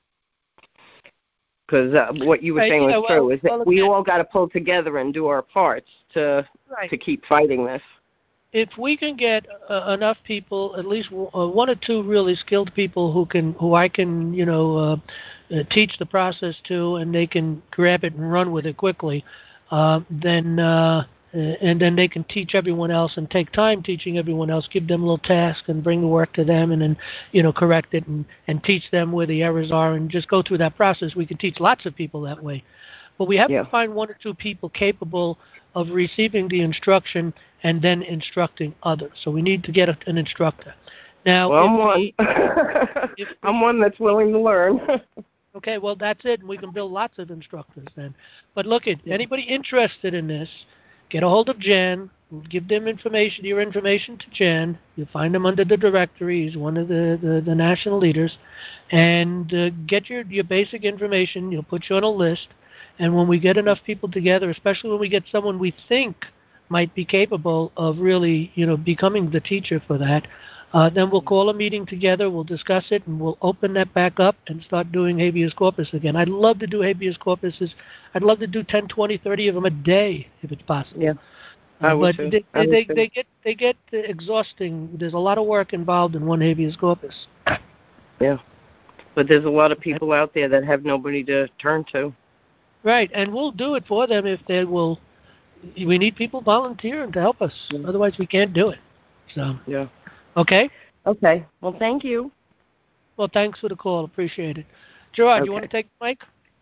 Because uh, what you were right, saying yeah, was well, true, is that well, we again, all got to pull together and do our parts to right. to keep fighting this. If we can get uh, enough people, at least w- uh, one or two really skilled people who can, who I can, you know, uh, uh, teach the process to, and they can grab it and run with it quickly, uh, then uh, and then they can teach everyone else and take time teaching everyone else. Give them a little task and bring the work to them, and then you know correct it and and teach them where the errors are, and just go through that process. We can teach lots of people that way, but we have yeah. to find one or two people capable of receiving the instruction and then instructing others. So we need to get a, an instructor. Now, well, if I'm one. we, if we, I'm one that's willing to learn. Okay, well, that's it. And we can build lots of instructors then. But look, at anybody interested in this, get a hold of Jan. Give them information, your information to Jan. You'll find him under the directory. He's one of the, the, the national leaders. And uh, get your, your basic information. You'll put you on a list. And when we get enough people together, especially when we get someone we think might be capable of really, you know, becoming the teacher for that, uh, then we'll call a meeting together, we'll discuss it, and we'll open that back up and start doing habeas corpus again. I'd love to do habeas corpuses. I'd love to do ten, twenty, thirty of them a day if it's possible. Yeah. Uh, I would but too. they, I would they, too. they get they get exhausting. There's a lot of work involved in one habeas corpus. Yeah. But there's a lot of people out there that have nobody to turn to. Right, and we'll do it for them if they will. We need people volunteering to help us. Yeah. Otherwise, we can't do it. So. Yeah. Okay. Okay. Well, thank you. Well, thanks for the call. Appreciate it. Gerard, okay. you want to take the mic?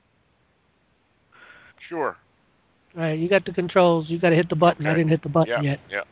Sure. All right, you got the controls. You got to hit the button. Okay. I didn't hit the button yeah, yet. Yeah.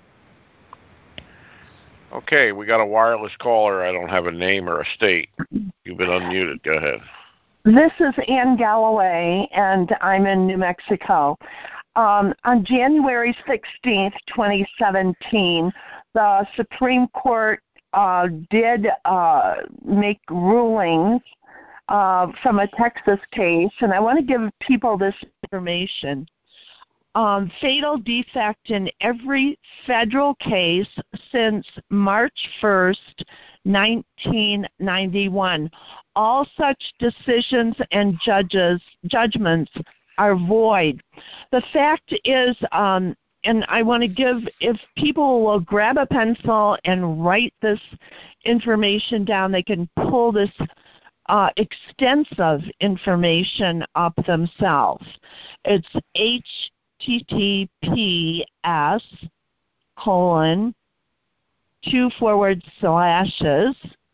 Okay, we got a wireless caller. I don't have a name or a state. You've been unmuted. Go ahead. This is Ann Galloway, and I'm in New Mexico. Um, on January sixteenth, twenty seventeen, the Supreme Court uh, did uh, make rulings uh, from a Texas case, and I want to give people this information. Um, fatal defect in every federal case since March first, nineteen ninety-one. All such decisions and judges judgments are void. The fact is, um, and I want to give, if people will grab a pencil and write this information down, they can pull this uh, extensive information up themselves. It's H T T P S colon two forward slashes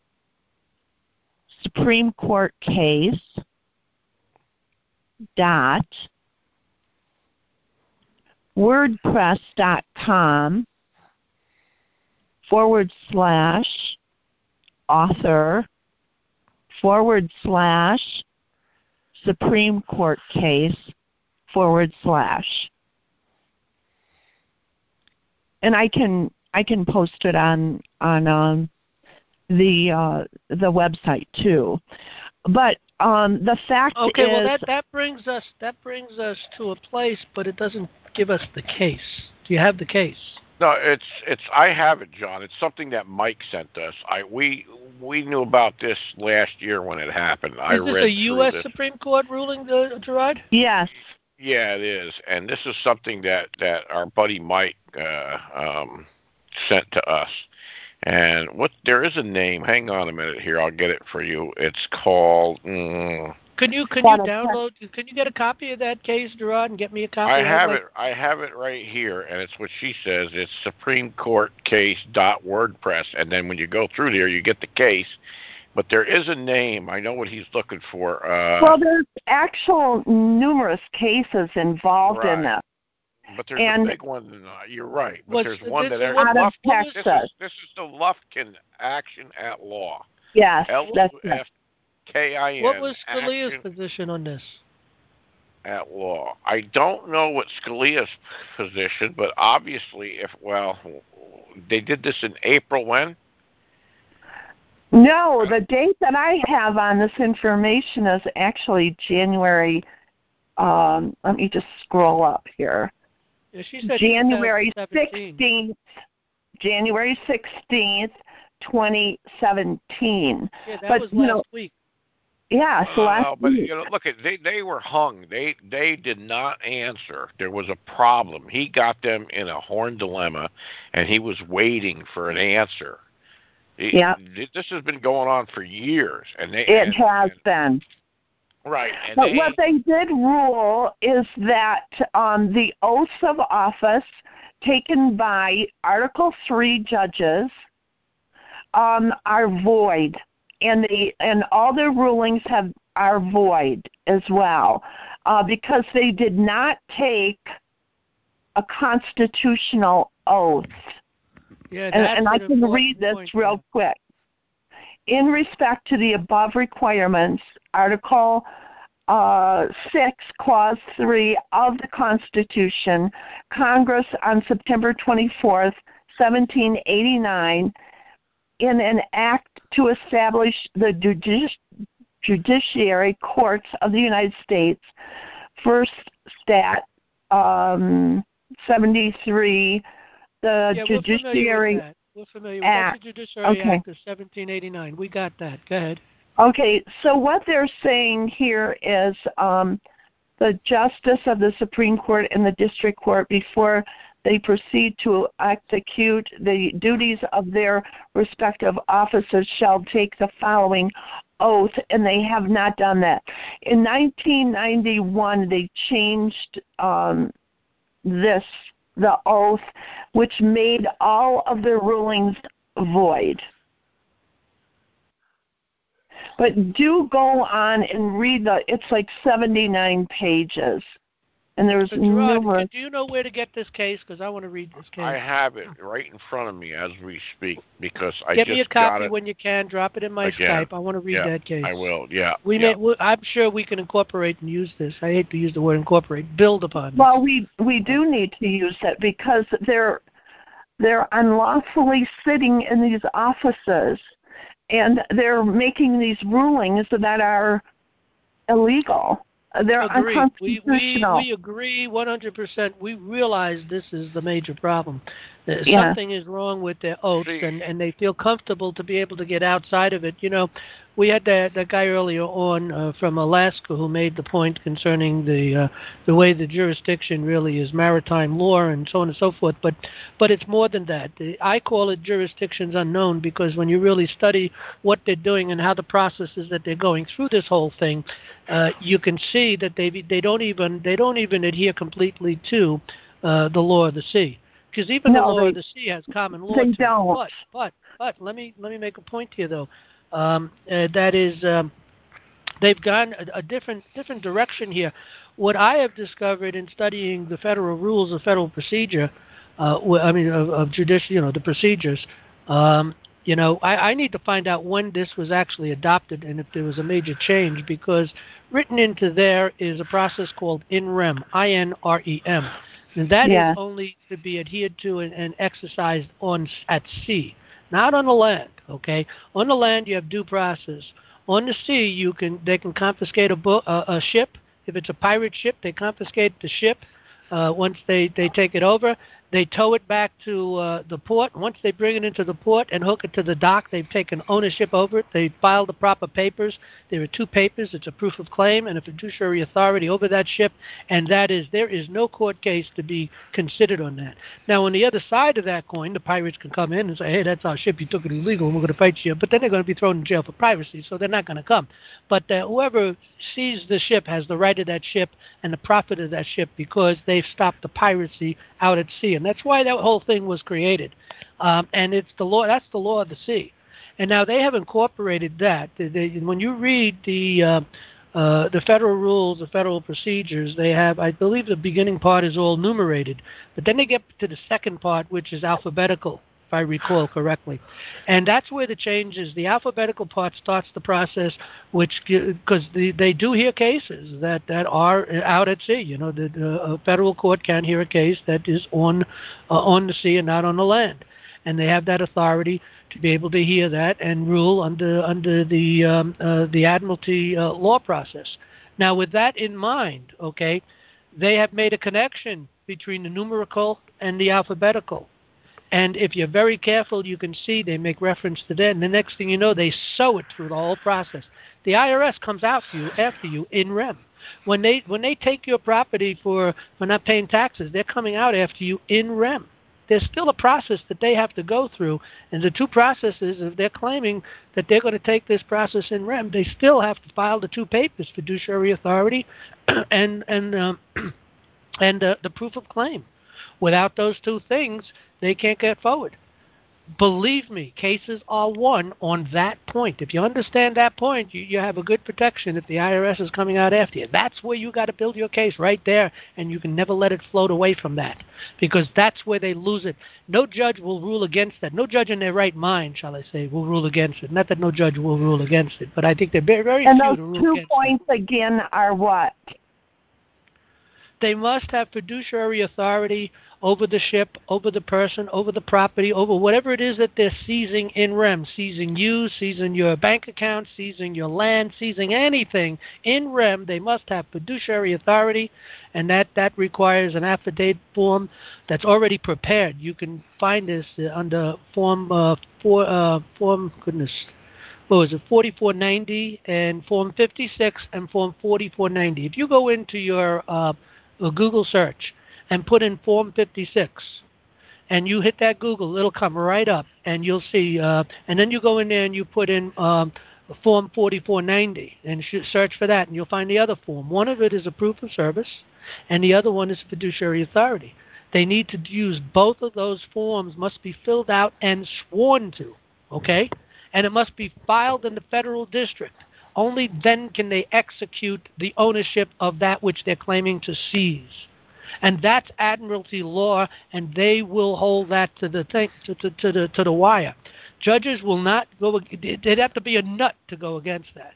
Supreme Court case dot wordpress.com forward slash author forward slash Supreme Court case forward slash. And I can I can post it on on um, the uh, the website too. But um, the fact okay, is, well that, that brings us that brings us to a place, but it doesn't give us the case. Do you have the case? No, it's it's. I have it, John. It's something that Mike sent us. I we we knew about this last year when it happened. Is I this read a U S through this. Supreme Court ruling, uh, Gerard? Yes. Yeah, it is, and this is something that that our buddy Mike uh, um, sent to us. And what there is a name. Hang on a minute here. I'll get it for you. It's called. Mm, Can you can you download? Can you get a copy of that case, Gerard, and get me a copy? I of have like... it. I have it right here, and it's what she says. It's Supreme Court Case dot WordPress, and then when you go through there, you get the case. But there is a name. I know what he's looking for. Uh, well, there's actual numerous cases involved right. in this. But there's and a big one. Uh, you're right. But What's there's the, one this, that out of Lufkin, Texas. This is, this is the Lufkin Action at Law. Yes, L that's U F K I N. What was Scalia's Action position on this? At law. I don't know what Scalia's position, but obviously, if well, they did this in April when? No, the date that I have on this information is actually January. Um, let me just scroll up here. Yeah, she said January sixteenth. January sixteenth, twenty seventeen. Yeah, that but, was you last know, week. Yeah, so last well, but week. you know, look, they they were hung. They they did not answer. There was a problem. He got them in a horn dilemma, and he was waiting for an answer. Yeah. This has been going on for years, and they. It and, has and, been. Right. And but they, what they did rule is that um, the oaths of office taken by Article three judges um, are void, and the and all their rulings have are void as well, uh, because they did not take a constitutional oath. Yeah, and, that's and I an can read this point, real yeah. quick. In respect to the above requirements, Article uh, six, Clause three of the Constitution, Congress on September twenty-fourth, seventeen eighty-nine, in an act to establish the judici- judiciary courts of the United States, First Stat um, seventy-three, the yeah, Judiciary we're familiar with that. We're familiar Act. with that's the Judiciary Okay. Act of seventeen eighty-nine. We got that. Go ahead. Okay, so what they're saying here is um, the justice of the Supreme Court and the District Court, before they proceed to execute the duties of their respective offices, shall take the following oath, and they have not done that. In nineteen ninety-one, they changed um, this, the oath, which made all of their rulings void. But do go on and read the, it's like seventy-nine pages. And there's So, Gerard, numerous. do you know where to get this case? Because I want to read this case. I have it right in front of me as we speak because I Get just me a got copy it when you can. Drop it in my again. Skype. I want to read yeah, that case. I will. Yeah. We yeah. may. we I'm sure we can incorporate and use this. I hate to use the word incorporate. Build upon this. Well, we we do need to use that because they're they're unlawfully sitting in these offices, and they're making these rulings that are illegal. They're Agreed. unconstitutional. We, we, we agree one hundred percent. We realize this is the major problem. That Yeah. Something is wrong with their oaths, See. and, and they feel comfortable to be able to get outside of it. You know, we had that, that guy earlier on uh, from Alaska who made the point concerning the uh, the way the jurisdiction really is maritime law and so on and so forth. But but it's more than that. The, I call it jurisdictions unknown because when you really study what they're doing and how the processes that they're going through this whole thing, uh, you can see that they they don't even they don't even adhere completely to uh, the law of the sea. Because even No, the law they- of the sea has common law. they to it. don't. But but but let me let me make a point here though. Um, uh, that is, um, they've gone a, a different different direction here. What I have discovered in studying the federal rules of federal procedure, uh, w- I mean of, of judicial, you know, the procedures. Um, you know, I, I need to find out when this was actually adopted and if there was a major change, because written into there is a process called in rem, I N R E M. And that Yeah. is only to be adhered to and, and exercised on at sea, not on the land. Okay, on the land you have due process. On the sea, you can they can confiscate a, bo- a, a ship. If it's a pirate ship, they confiscate the ship. Uh, once they, they take it over, they tow it back to uh, the port. Once they bring it into the port and hook it to the dock, they've taken ownership over it. They file the proper papers. There are two papers. It's a proof of claim and a fiduciary authority over that ship, and that is, there is no court case to be considered on that. Now, on the other side of that coin, the pirates can come in and say, hey, that's our ship. You took it illegal, and we're going to fight you. But then they're going to be thrown in jail for piracy, so they're not going to come. But uh, whoever sees the ship has the right of that ship and the profit of that ship because they've stopped the piracy out at sea. And that's why that whole thing was created. Um, and it's the law. That's the law of the sea. And now they have incorporated that. They, they, when you read the uh, uh, the federal rules, the federal procedures, they have, I believe the beginning part is all numerated. But then they get to the second part, which is alphabetical, if I recall correctly. And that's where the change is. The alphabetical part starts the process, which, because the, they do hear cases that, that are out at sea. You know, the, the a federal court can hear a case that is on uh, on the sea and not on the land. and they have that authority to be able to hear that and rule under under the um, uh, the Admiralty uh, law process. Now, with that in mind, okay, they have made a connection between the numerical and the alphabetical. And if you're very careful, you can see they make reference to that. And the next thing you know, they sew it through the whole process. The I R S comes out to you after you in rem. When they when they take your property for, for not paying taxes, they're coming out after you in rem. There's still a process that they have to go through. And the two processes, if they're claiming that they're going to take this process in rem, they still have to file the two papers, fiduciary authority and, and, um, and uh, the proof of claim. Without those two things, they can't get forward. Believe me, cases are won on that point. If you understand that point, you, you have a good protection if the I R S is coming out after you. That's where you got to build your case, right there, and you can never let it float away from that, because that's where they lose it. No judge will rule against that. No judge in their right mind, shall I say, will rule against it. Not that no judge will rule against it, but I think they're very, very and few those to rule two against points it. again are what? They must have fiduciary authority over the ship, over the person, over the property, over whatever it is that they're seizing in rem, seizing you, seizing your bank account, seizing your land, seizing anything in rem. They must have fiduciary authority, and that, that requires an affidavit form that's already prepared. You can find this uh, under form uh, for uh, form goodness. What was it, forty-four ninety and Form fifty-six and Form forty-four ninety. If you go into your uh, Google search and put in Form fifty-six, and you hit that Google, it'll come right up, and you'll see, uh, and then you go in there and you put in um, Form forty-four ninety, and sh- search for that, and you'll find the other form. One of it is a proof of service, and the other one is fiduciary authority. They need to use both of those forms, must be filled out and sworn to, okay? And it must be filed in the federal district. Only then can they execute the ownership of that which they're claiming to seize. And that's Admiralty law, and they will hold that to the thing, to, to, to the to the wire. Judges will not go. They'd have to be a nut to go against that.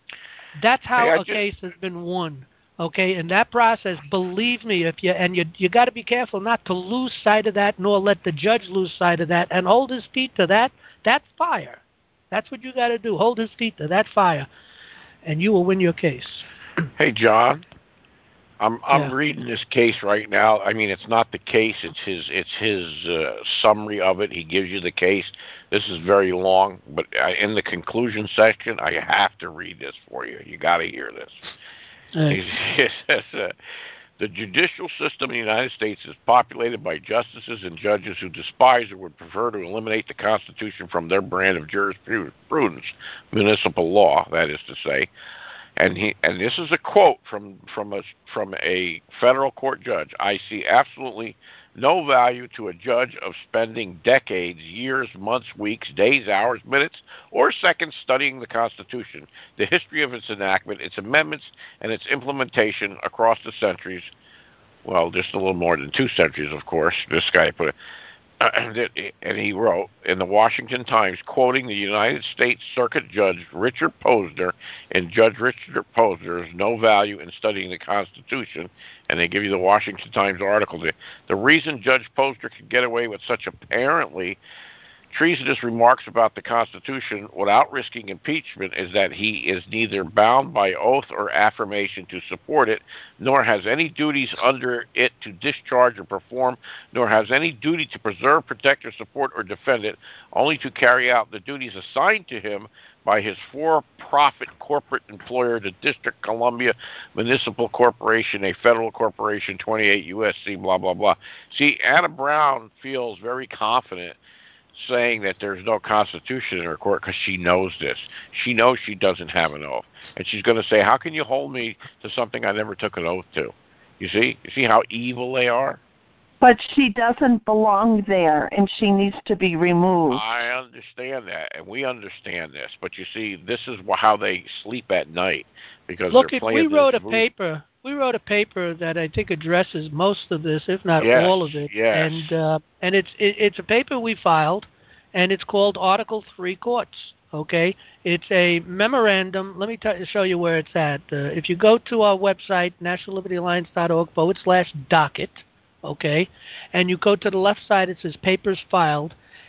That's how hey, a just, case has been won. Okay, in that process, believe me, if you and you you got to be careful not to lose sight of that, nor let the judge lose sight of that, and hold his feet to that. That fire. That's what you got to do. Hold his feet to that fire, and you will win your case. Hey, John, I'm I'm yeah. reading this case right now. I mean, it's not the case; it's his it's his uh, summary of it. He gives you the case. This is very long, but I, in the conclusion section, I have to read this for you. You got to hear this. Right. It says, uh, the judicial system in the United States is populated by justices and judges who despise or would prefer to eliminate the Constitution from their brand of jurisprudence, municipal law, that is to say. And he and this is a quote from from a from a federal court judge. I see absolutely no value to a judge of spending decades, years, months, weeks, days, hours, minutes, or seconds studying the Constitution, the history of its enactment, its amendments, and its implementation across the centuries. Well, just a little more than two centuries, of course. This guy put it. Uh, and he wrote in the Washington Times, quoting the United States Circuit Judge Richard Posner, and Judge Richard Posner has no value in studying the Constitution, and they give you the Washington Times article. The, the reason Judge Posner could get away with such apparently treasonous remarks about the Constitution without risking impeachment is that he is neither bound by oath or affirmation to support it, nor has any duties under it to discharge or perform, nor has any duty to preserve, protect, or support or defend it, only to carry out the duties assigned to him by his for-profit corporate employer, the District Columbia Municipal Corporation, a federal corporation, twenty-eight U S C, blah, blah, blah. See, Anna Brown feels very confident saying that there's no Constitution in her court because she knows this. She knows she doesn't have an oath. And she's going to say, how can you hold me to something I never took an oath to? You see? You see how evil they are? But she doesn't belong there, and she needs to be removed. I understand that, and we understand this. But you see, this is how they sleep at night, because Look, they're if playing we wrote this a move. paper, we wrote a paper that I think addresses most of this, if not yes, all of it. Yes. And uh, and it's it, it's a paper we filed, and it's called Article Three Courts. Okay, it's a memorandum. Let me t- show you where it's at. Uh, if you go to our website, national liberty alliance dot org forward slash docket, okay, and you go to the left side, it says papers filed,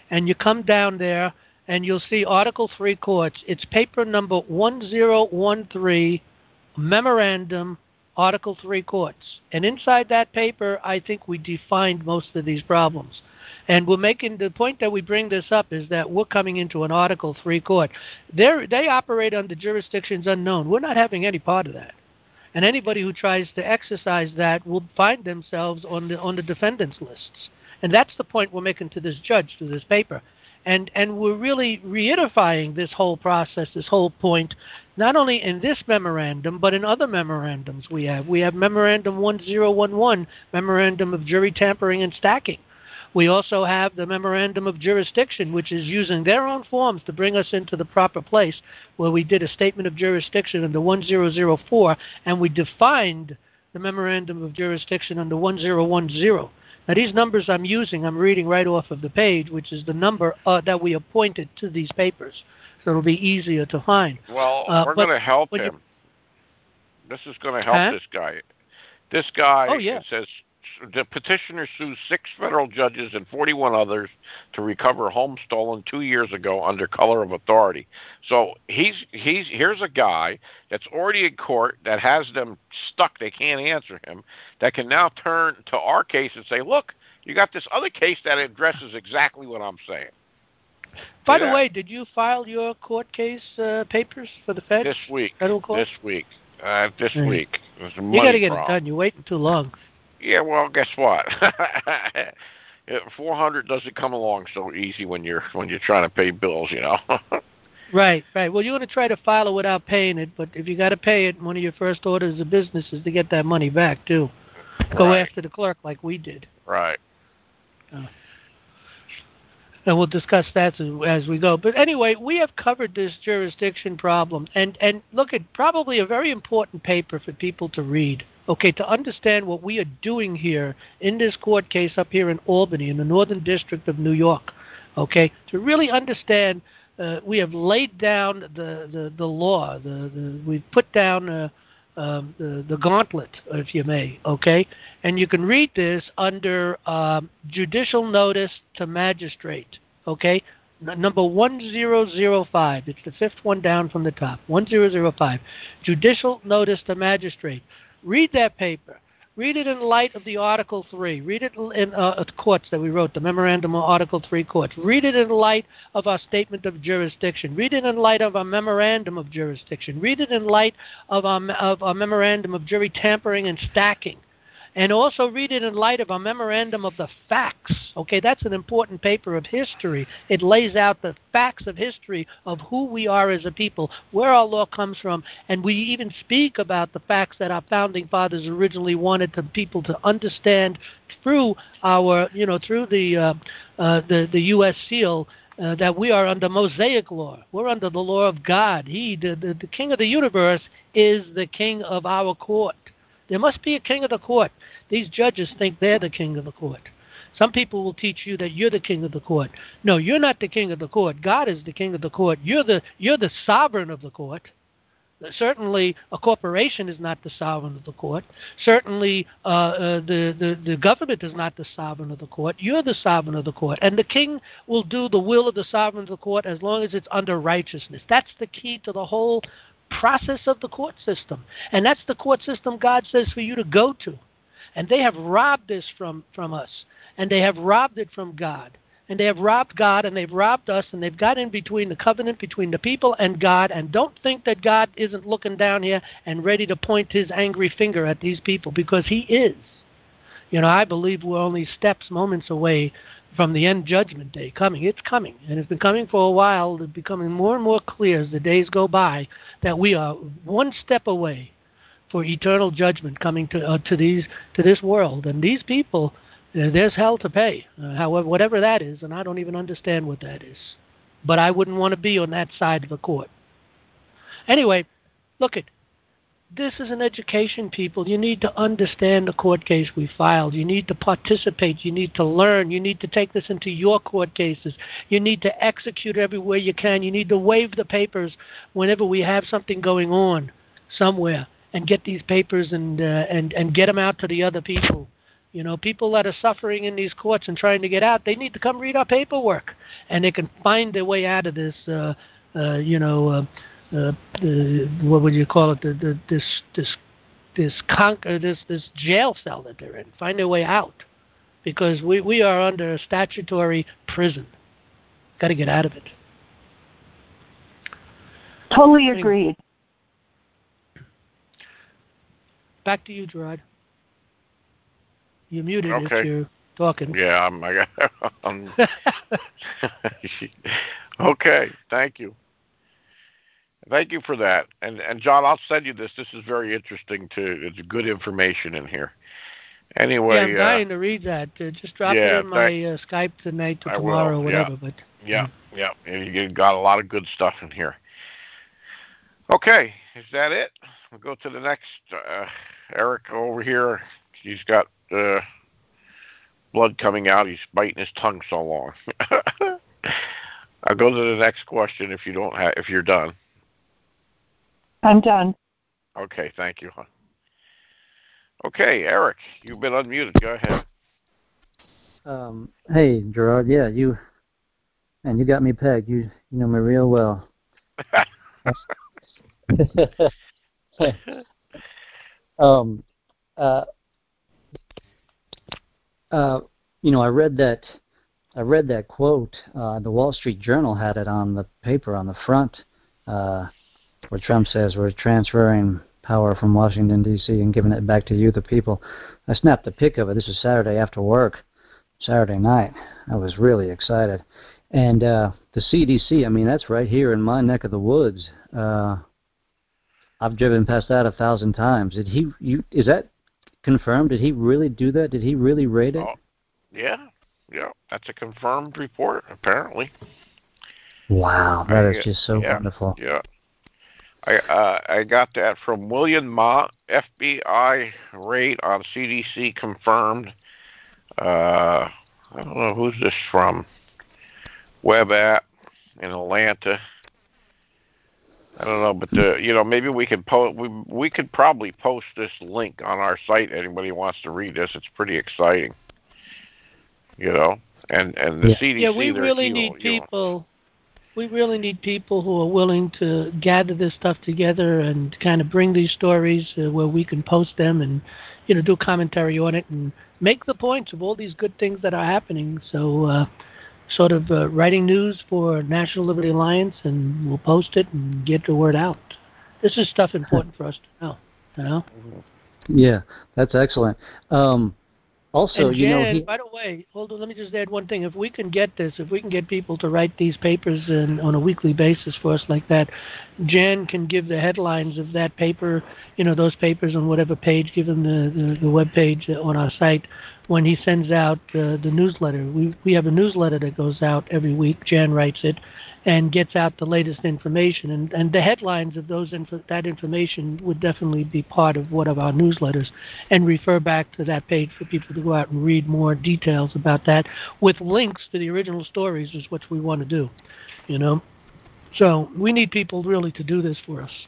and you come down there, and you'll see Article three courts. It's paper number one zero one three, memorandum, Article three courts. And inside that paper, I think we defined most of these problems. And we're making the point that we bring this up is that we're coming into an Article three court. They're, they operate under jurisdictions unknown. We're not having any part of that. And anybody who tries to exercise that will find themselves on the on the defendants' lists. And that's the point we're making to this judge, to this paper. And and we're really reiterifying this whole process, this whole point, not only in this memorandum, but in other memorandums we have. We have Memorandum one zero one one, Memorandum of Jury Tampering and Stacking. We also have the Memorandum of Jurisdiction, which is using their own forms to bring us into the proper place, where we did a statement of jurisdiction under one zero zero four, and we defined the Memorandum of Jurisdiction under one zero one zero. Now, these numbers I'm using, I'm reading right off of the page, which is the number uh, that we appointed to these papers, so it'll be easier to find. Well, uh, we're going to help him. You, this is going to help huh? this guy. This guy, oh, yeah. it says, the petitioner sues six federal judges and forty-one others to recover homes stolen two years ago under color of authority. So he's he's here's a guy that's already in court that has them stuck. They can't answer him. That can now turn to our case and say, look, you got this other case that addresses exactly what I'm saying. By yeah. the way, did you file your court case uh, papers for the Fed? This week. Federal court? This week. Uh, this mm. week. You got to get problem. it done. You're waiting too long. Yeah, well, guess what? four hundred doesn't come along so easy when you're when you're trying to pay bills, you know. Right, right. Well, you're going to try to file it without paying it, but if you got to pay it, one of your first orders of business is to get that money back too. Go right. after the clerk like we did. Right. Uh, and we'll discuss that as, as we go. But anyway, we have covered this jurisdiction problem, and and look at probably a very important paper for people to read. Okay, to understand what we are doing here in this court case up here in Albany, in the Northern District of New York, okay, to really understand, uh, we have laid down the, the, the law, the, the, we've put down uh, um, the, the gauntlet, if you may, okay, and you can read this under um, Judicial Notice to Magistrate, okay, N- number one zero zero five, it's the fifth one down from the top, one zero zero five, Judicial Notice to Magistrate. Read that paper. Read it in light of the Article three. Read it in uh, courts that we wrote, the Memorandum of Article three courts. Read it in light of our Statement of Jurisdiction. Read it in light of our Memorandum of Jurisdiction. Read it in light of our, of our Memorandum of Jury Tampering and Stacking. And also read it in light of our Memorandum of the Facts. Okay, that's an important paper of history. It lays out the facts of history of who we are as a people, where our law comes from, and we even speak about the facts that our founding fathers originally wanted the people to understand through our, you know, through the uh, uh, the, the U S seal. Uh, that we are under Mosaic law. We're under the law of God. He, the, the, the King of the universe, is the king of our court. There must be a king of the court. These judges think they're the king of the court. Some people will teach you that you're the king of the court. No, you're not the king of the court. God is the king of the court. You're the you're the sovereign of the court. Certainly, a corporation is not the sovereign of the court. Certainly, uh, uh, the, the, the government is not the sovereign of the court. You're the sovereign of the court. And the king will do the will of the sovereign of the court as long as it's under righteousness. That's the key to the whole process of the court system. And that's the court system God says for you to go to. And they have robbed this from, from us. And they have robbed it from God. And they have robbed God, and they've robbed us, and they've got in between the covenant between the people and God. And don't think that God isn't looking down here and ready to point his angry finger at these people, because he is. You know, I believe we're only steps, moments away from the end judgment day coming. It's coming, and it's been coming for a while. It's becoming more and more clear as the days go by that we are one step away for eternal judgment coming to uh, to these to this world. And these people, uh, there's hell to pay, uh, however, whatever that is, and I don't even understand what that is. But I wouldn't want to be on that side of the court. Anyway, look at. This is an education, people. You need to understand the court case we filed. You need to participate. You need to learn. You need to take this into your court cases. You need to execute everywhere you can. You need to waive the papers whenever we have something going on somewhere, and get these papers and uh, and and get them out to the other people. You know, people that are suffering in these courts and trying to get out, they need to come read our paperwork, and they can find their way out of this, uh, uh, you know, uh, uh, the, what would you call it, the, the, this this this con- uh, this this jail cell that they're in. Find their way out, because we, we are under a statutory prison. Got to get out of it. Totally agreed. Back to you, Gerard. You're muted okay. if you're talking. Yeah, I'm. I got, I'm okay, thank you. Thank you for that. And and John, I'll send you this. This is very interesting too. It's good information in here. Anyway, yeah, I'm dying uh, to read that. Uh, just drop yeah, it in my uh, Skype tonight or I tomorrow will, or whatever. Yeah. But yeah, yeah, yeah. You got a lot of good stuff in here. Okay, is that it? We'll go to the next. Uh, Eric over here. He's got uh, blood coming out. He's biting his tongue so long. I'll go to the next question if you don't have. If you're done. I'm done. Okay, thank you. Okay, Eric, you've been unmuted. Go ahead. Um, hey, Gerard. Yeah, you and you got me pegged. You you know me real well. um, uh, uh, you know, I read that. I read that quote. Uh, the Wall Street Journal had it on the paper on the front, uh, where Trump says we're transferring power from Washington D C and giving it back to you, the people. I snapped a pic of it. This was Saturday after work, Saturday night. I was really excited. And uh, the C D C, I mean, that's right here in my neck of the woods. Uh, I've driven past that a thousand times. Did he? You, is that confirmed? Did he really do that? Did he really raid it? Oh, yeah, yeah. That's a confirmed report, apparently. Wow, that I, is just so yeah, wonderful. Yeah. I uh, I got that from William Ma, F B I raid on C D C confirmed. Uh, I don't know who's this from. Web app in Atlanta. I don't know, but the, you know, maybe we could post. We we could probably post this link on our site. Anybody wants to read this? It's pretty exciting. You know, and and the yeah. C D C. Yeah, we really evil, need people. We really need people who are willing to gather this stuff together and kind of bring these stories uh, where we can post them and, you know, do commentary on it and make the points of all these good things that are happening. So, uh, sort of uh, writing news for National Liberty Alliance, and we'll post it and get the word out. This is stuff important for us to know, you know? Yeah, that's excellent. Um, also, and Jan, you know, he, by the way, hold on, let me just add one thing. If we can get this, if we can get people to write these papers in, on a weekly basis for us like that, Jan can give the headlines of that paper, you know, those papers on whatever page, give them the, the, the web page on our site when he sends out uh, the newsletter. We we have a newsletter that goes out every week. Jan writes it and gets out the latest information. And, and the headlines of those inf- that information would definitely be part of one of our newsletters and refer back to that page for people to go out and read more details about that with links to the original stories is what we want to do, you know. So we need people really to do this for us.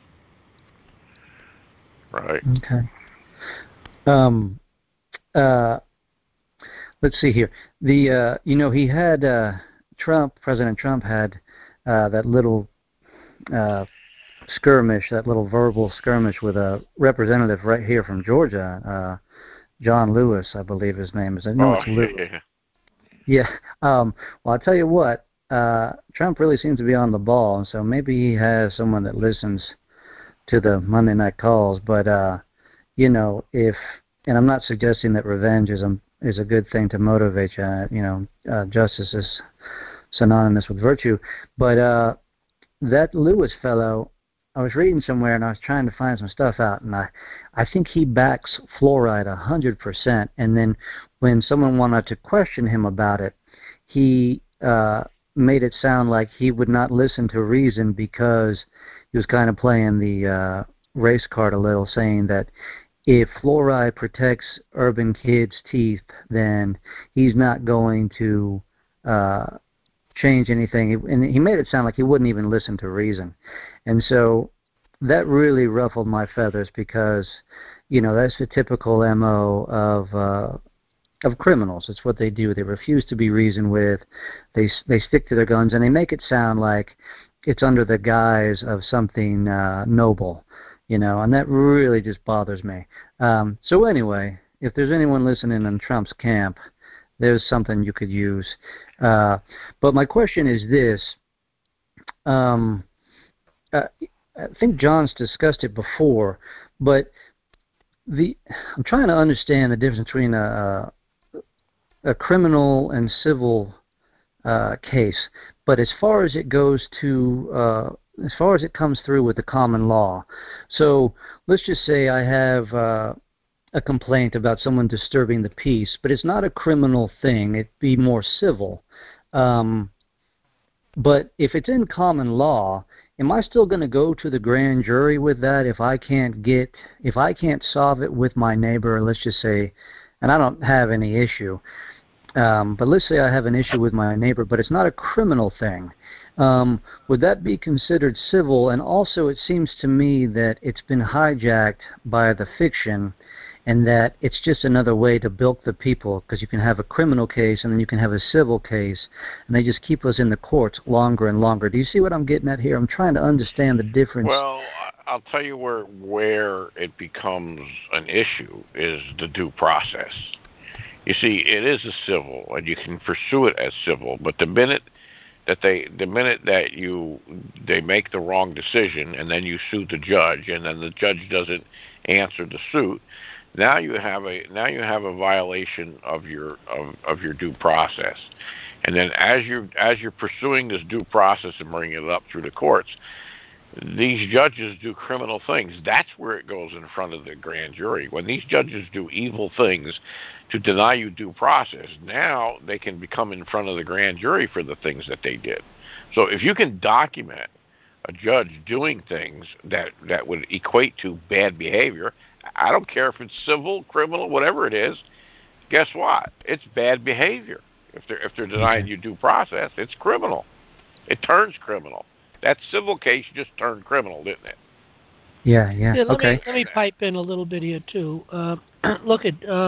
Right. Okay. Um, uh, let's see here. The uh, you know, he had uh, Trump, President Trump had uh, that little uh, skirmish, that little verbal skirmish with a representative right here from Georgia, uh, John Lewis, I believe his name is. I know oh, it's Lewis. Yeah. Yeah. Um, well, I'll tell you what. Uh, Trump really seems to be on the ball, and so maybe he has someone that listens to the Monday night calls. But uh, you know, if and I'm not suggesting that revenge is a is a good thing to motivate you. Uh, you know, uh, justice is synonymous with virtue. But uh, that Lewis fellow, I was reading somewhere and I was trying to find some stuff out, and I, I think he backs fluoride a hundred percent. And then when someone wanted to question him about it, he uh, made it sound like he would not listen to reason because he was kind of playing the uh, race card a little, saying that if fluoride protects urban kids' teeth, then he's not going to uh, change anything. And he made it sound like he wouldn't even listen to reason. And so that really ruffled my feathers because, you know, that's the typical M O of uh, of criminals. It's what they do. They refuse to be reasoned with. They they stick to their guns, and they make it sound like it's under the guise of something uh, noble, you know, and that really just bothers me. Um, so anyway, if there's anyone listening in Trump's camp, there's something you could use. Uh, but my question is this. Um, uh, I think John's discussed it before, but the I'm trying to understand the difference between a, a criminal and civil uh, case. But as far as it goes to, uh, as far as it comes through with the common law, so let's just say I have uh, a complaint about someone disturbing the peace, but it's not a criminal thing. It'd be more civil. Um, but if it's in common law, am I still going to go to the grand jury with that if I can't get, if I can't solve it with my neighbor, let's just say, and I don't have any issue, um, but let's say I have an issue with my neighbor, but it's not a criminal thing. Um, would that be considered civil? And also it seems to me that it's been hijacked by the fiction and that it's just another way to bilk the people, because you can have a criminal case and then you can have a civil case, and they just keep us in the courts longer and longer. Do you see what I'm getting at here? I'm trying to understand the difference. Well, I'll tell you where where it becomes an issue is the due process. You see, it is a civil, and you can pursue it as civil, but the minute that they, the minute that you, they make the wrong decision, and then you sue the judge, and then the judge doesn't answer the suit, now you have a now you have a violation of your of, of your due process. And then as you as you're pursuing this due process and bringing it up through the courts, these judges do criminal things. That's where it goes in front of the grand jury. When these judges do evil things to deny you due process, now they can become in front of the grand jury for the things that they did. So if you can document a judge doing things that, that would equate to bad behavior, I don't care if it's civil, criminal, whatever it is, guess what? It's bad behavior. If they're, if they're denying you due process, it's criminal. It turns criminal. That civil case just turned criminal, didn't it? Yeah, yeah. yeah let okay. Me, let me pipe in a little bit here too. Uh, look at uh,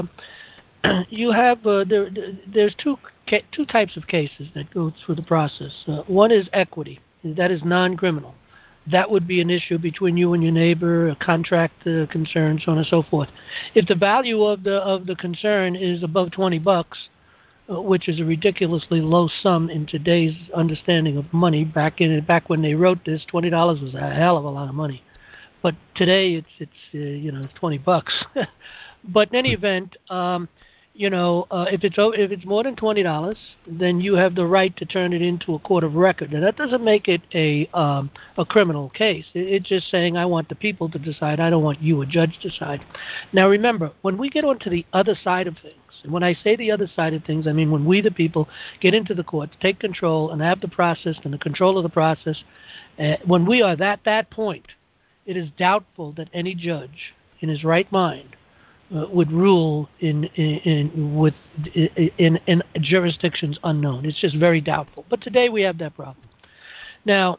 you have uh, there. There's two ca- two types of cases that go through the process. Uh, one is equity. That is non-criminal. That would be an issue between you and your neighbor, a contract uh, concern, so on and so forth. If the value of the of the concern is above twenty bucks, Uh, which is a ridiculously low sum in today's understanding of money. Back in back when they wrote this, twenty dollars was a hell of a lot of money. But today it's it's uh, you know twenty bucks. But in any event, um, you know uh, if it's if it's more than twenty dollars, then you have the right to turn it into a court of record. Now that doesn't make it a um, a criminal case. It, it's just saying I want the people to decide. I don't want you, a judge, to decide. Now remember, when we get onto the other side of things. And when I say the other side of things, I mean when we, the people, get into the courts, take control, and have the process and the control of the process, uh, when we are at that point, it is doubtful that any judge in his right mind uh, would rule in in, in with in, in jurisdictions unknown. It's just very doubtful. But today we have that problem. Now,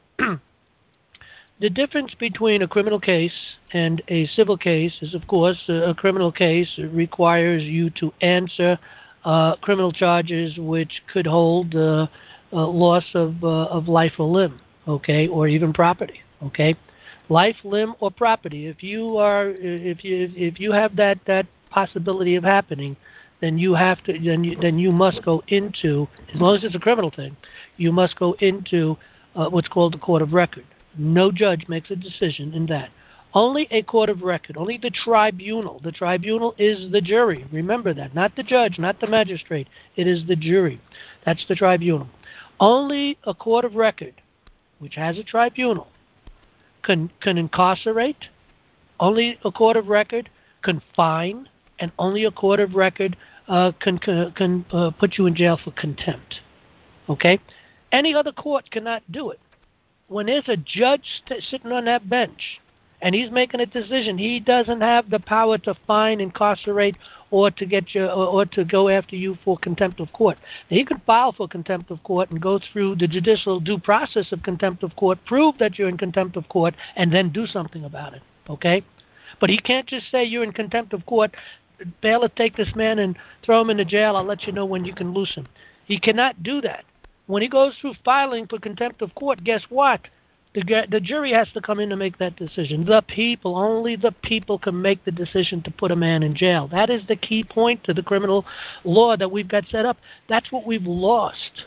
the difference between a criminal case and a civil case is, of course, a criminal case requires you to answer uh, criminal charges which could hold uh, uh, loss of uh, of life or limb, okay, or even property, okay, life, limb, or property. If you are, if you if you have that that possibility of happening, then you have to then you, then you must go into, as long as it's a criminal thing, you must go into uh, what's called the court of record. No judge makes a decision in that. Only a court of record, only the tribunal. The tribunal is the jury. Remember that. Not the judge, not the magistrate. It is the jury. That's the tribunal. Only a court of record, which has a tribunal, can, can incarcerate. Only a court of record can fine. And only a court of record uh, can, can, can uh, put you in jail for contempt. Okay? Any other court cannot do it. When there's a judge st- sitting on that bench and he's making a decision, he doesn't have the power to fine, incarcerate, or to get you, or, or to go after you for contempt of court. Now, he can file for contempt of court and go through the judicial due process of contempt of court, prove that you're in contempt of court, and then do something about it. Okay? But he can't just say you're in contempt of court, bailiff, take this man and throw him in the jail. I'll let you know when you can loose him. He cannot do that. When he goes through filing for contempt of court, guess what? The, the jury has to come in to make that decision. The people, only the people can make the decision to put a man in jail. That is the key point to the criminal law that we've got set up. That's what we've lost.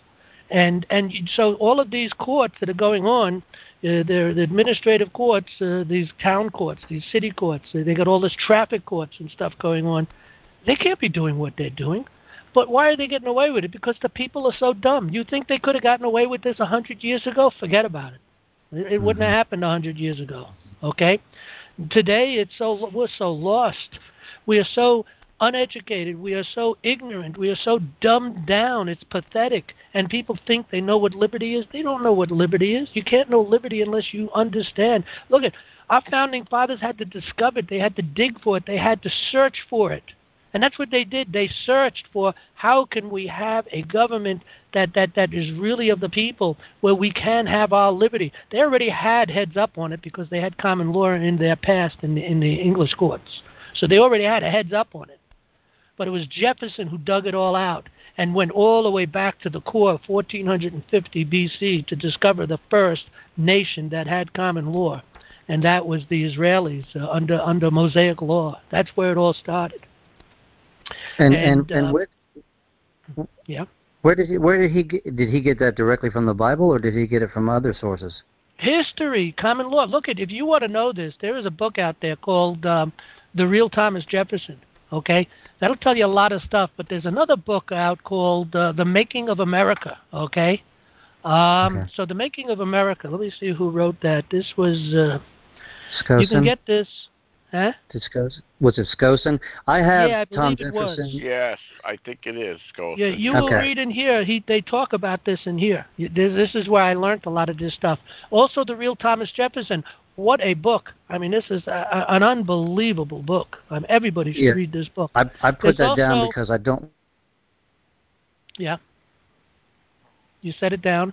And and so all of these courts that are going on, uh, they're the administrative courts, uh, these town courts, these city courts, uh, they got all this traffic courts and stuff going on. They can't be doing what they're doing. But why are they getting away with it? Because the people are so dumb. You think they could have gotten away with this a hundred years ago? Forget about it. It, it wouldn't have happened a hundred years ago. Okay? Today, it's so we're so lost. We are so uneducated. We are so ignorant. We are so dumbed down. It's pathetic. And people think they know what liberty is. They don't know what liberty is. You can't know liberty unless you understand. Look at our founding fathers had to discover it. They had to dig for it. They had to search for it. And that's what they did. They searched for how can we have a government that, that, that is really of the people, where we can have our liberty. They already had heads up on it because they had common law in their past in the, in the English courts. So they already had a heads up on it. But it was Jefferson who dug it all out and went all the way back to the core, fourteen fifty B C, to discover the first nation that had common law. And that was the Israelis uh, under under Mosaic law. That's where it all started. And and, and, and uh, where, yeah, where did he where did he get, did he get that directly from the Bible, or did he get it from other sources? History, common law. Look at if you want to know this, there is a book out there called um, The Real Thomas Jefferson. Okay, that'll tell you a lot of stuff. But there's another book out called uh, The Making of America. Okay, um, okay. So The Making of America. Let me see who wrote that. This was. Uh, you can get this. Huh? Was it Skosen? I have yeah, I Tom believe it Jefferson. Was. Yes, I think it is Skosen. Yeah, you okay. will read in here. He they talk about this in here. This is where I learned a lot of this stuff. Also, The Real Thomas Jefferson. What a book! I mean, this is a, a, an unbelievable book. Um, everybody should yeah. read this book. I I put There's that also, down because I don't. Yeah. You set it down.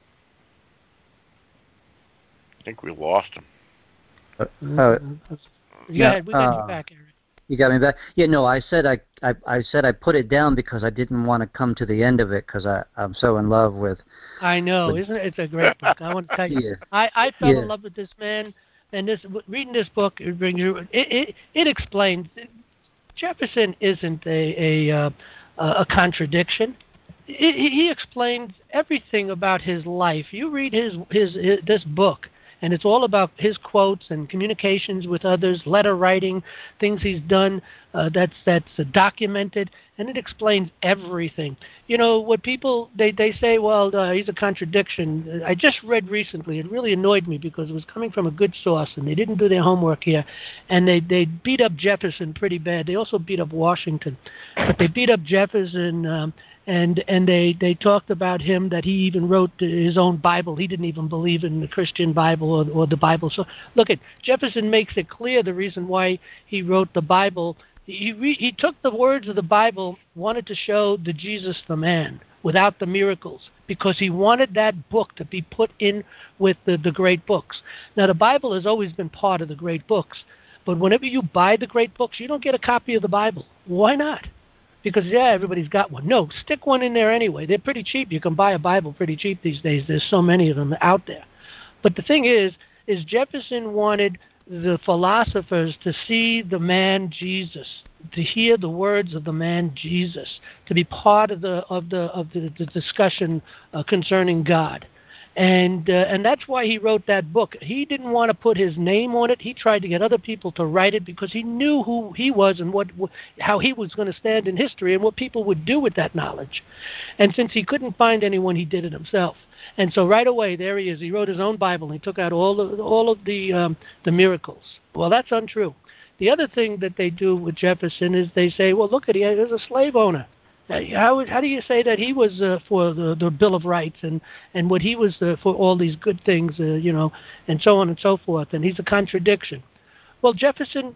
I think we lost him. Uh, uh, Yeah, ahead. We got uh, you back, Eric. You got me back. Yeah, no, I said I, I, I said I put it down because I didn't want to come to the end of it because I, I'm so in love with. I know, with, isn't it? It's a great book. I want to tell you, yeah. I, I fell yeah. in love with this man, and this reading this book it brings you. It it, it explains. Jefferson isn't a a uh, a contradiction. He, he explains everything about his life. You read his, his his this book. And it's all about his quotes and communications with others, letter writing, things he's done uh, that's that's uh, documented, and it explains everything. You know, what people, they, they say, well, uh, he's a contradiction. I just read recently, it really annoyed me because it was coming from a good source, and they didn't do their homework here, and they, they beat up Jefferson pretty bad. They also beat up Washington, but they beat up Jefferson um, And and they, they talked about him that he even wrote his own Bible. He didn't even believe in the Christian Bible or, or the Bible. So look, at Jefferson makes it clear the reason why he wrote the Bible. He re, he took the words of the Bible, wanted to show the Jesus the man without the miracles, because he wanted that book to be put in with the, the great books. Now the Bible has always been part of the great books, but whenever you buy the great books, you don't get a copy of the Bible. Why not? Because, yeah, everybody's got one. No, stick one in there anyway. They're pretty cheap. You can buy a Bible pretty cheap these days. There's so many of them out there. But the thing is, is Jefferson wanted the philosophers to see the man Jesus, to hear the words of the man Jesus, to be part of the of the of the, the discussion uh, concerning God. And uh, and that's why he wrote that book. He didn't want to put his name on it. He tried to get other people to write it because he knew who he was and what how he was going to stand in history and what people would do with that knowledge. And since he couldn't find anyone, he did it himself. And so right away, there he is. He wrote his own Bible. And he took out all of, all of the um, the miracles. Well, that's untrue. The other thing that they do with Jefferson is they say, well, look at he was a slave owner. How how do you say that he was uh, for the, the Bill of Rights and, and what he was uh, for all these good things, uh, you know, and so on and so forth, and he's a contradiction? Well, Jefferson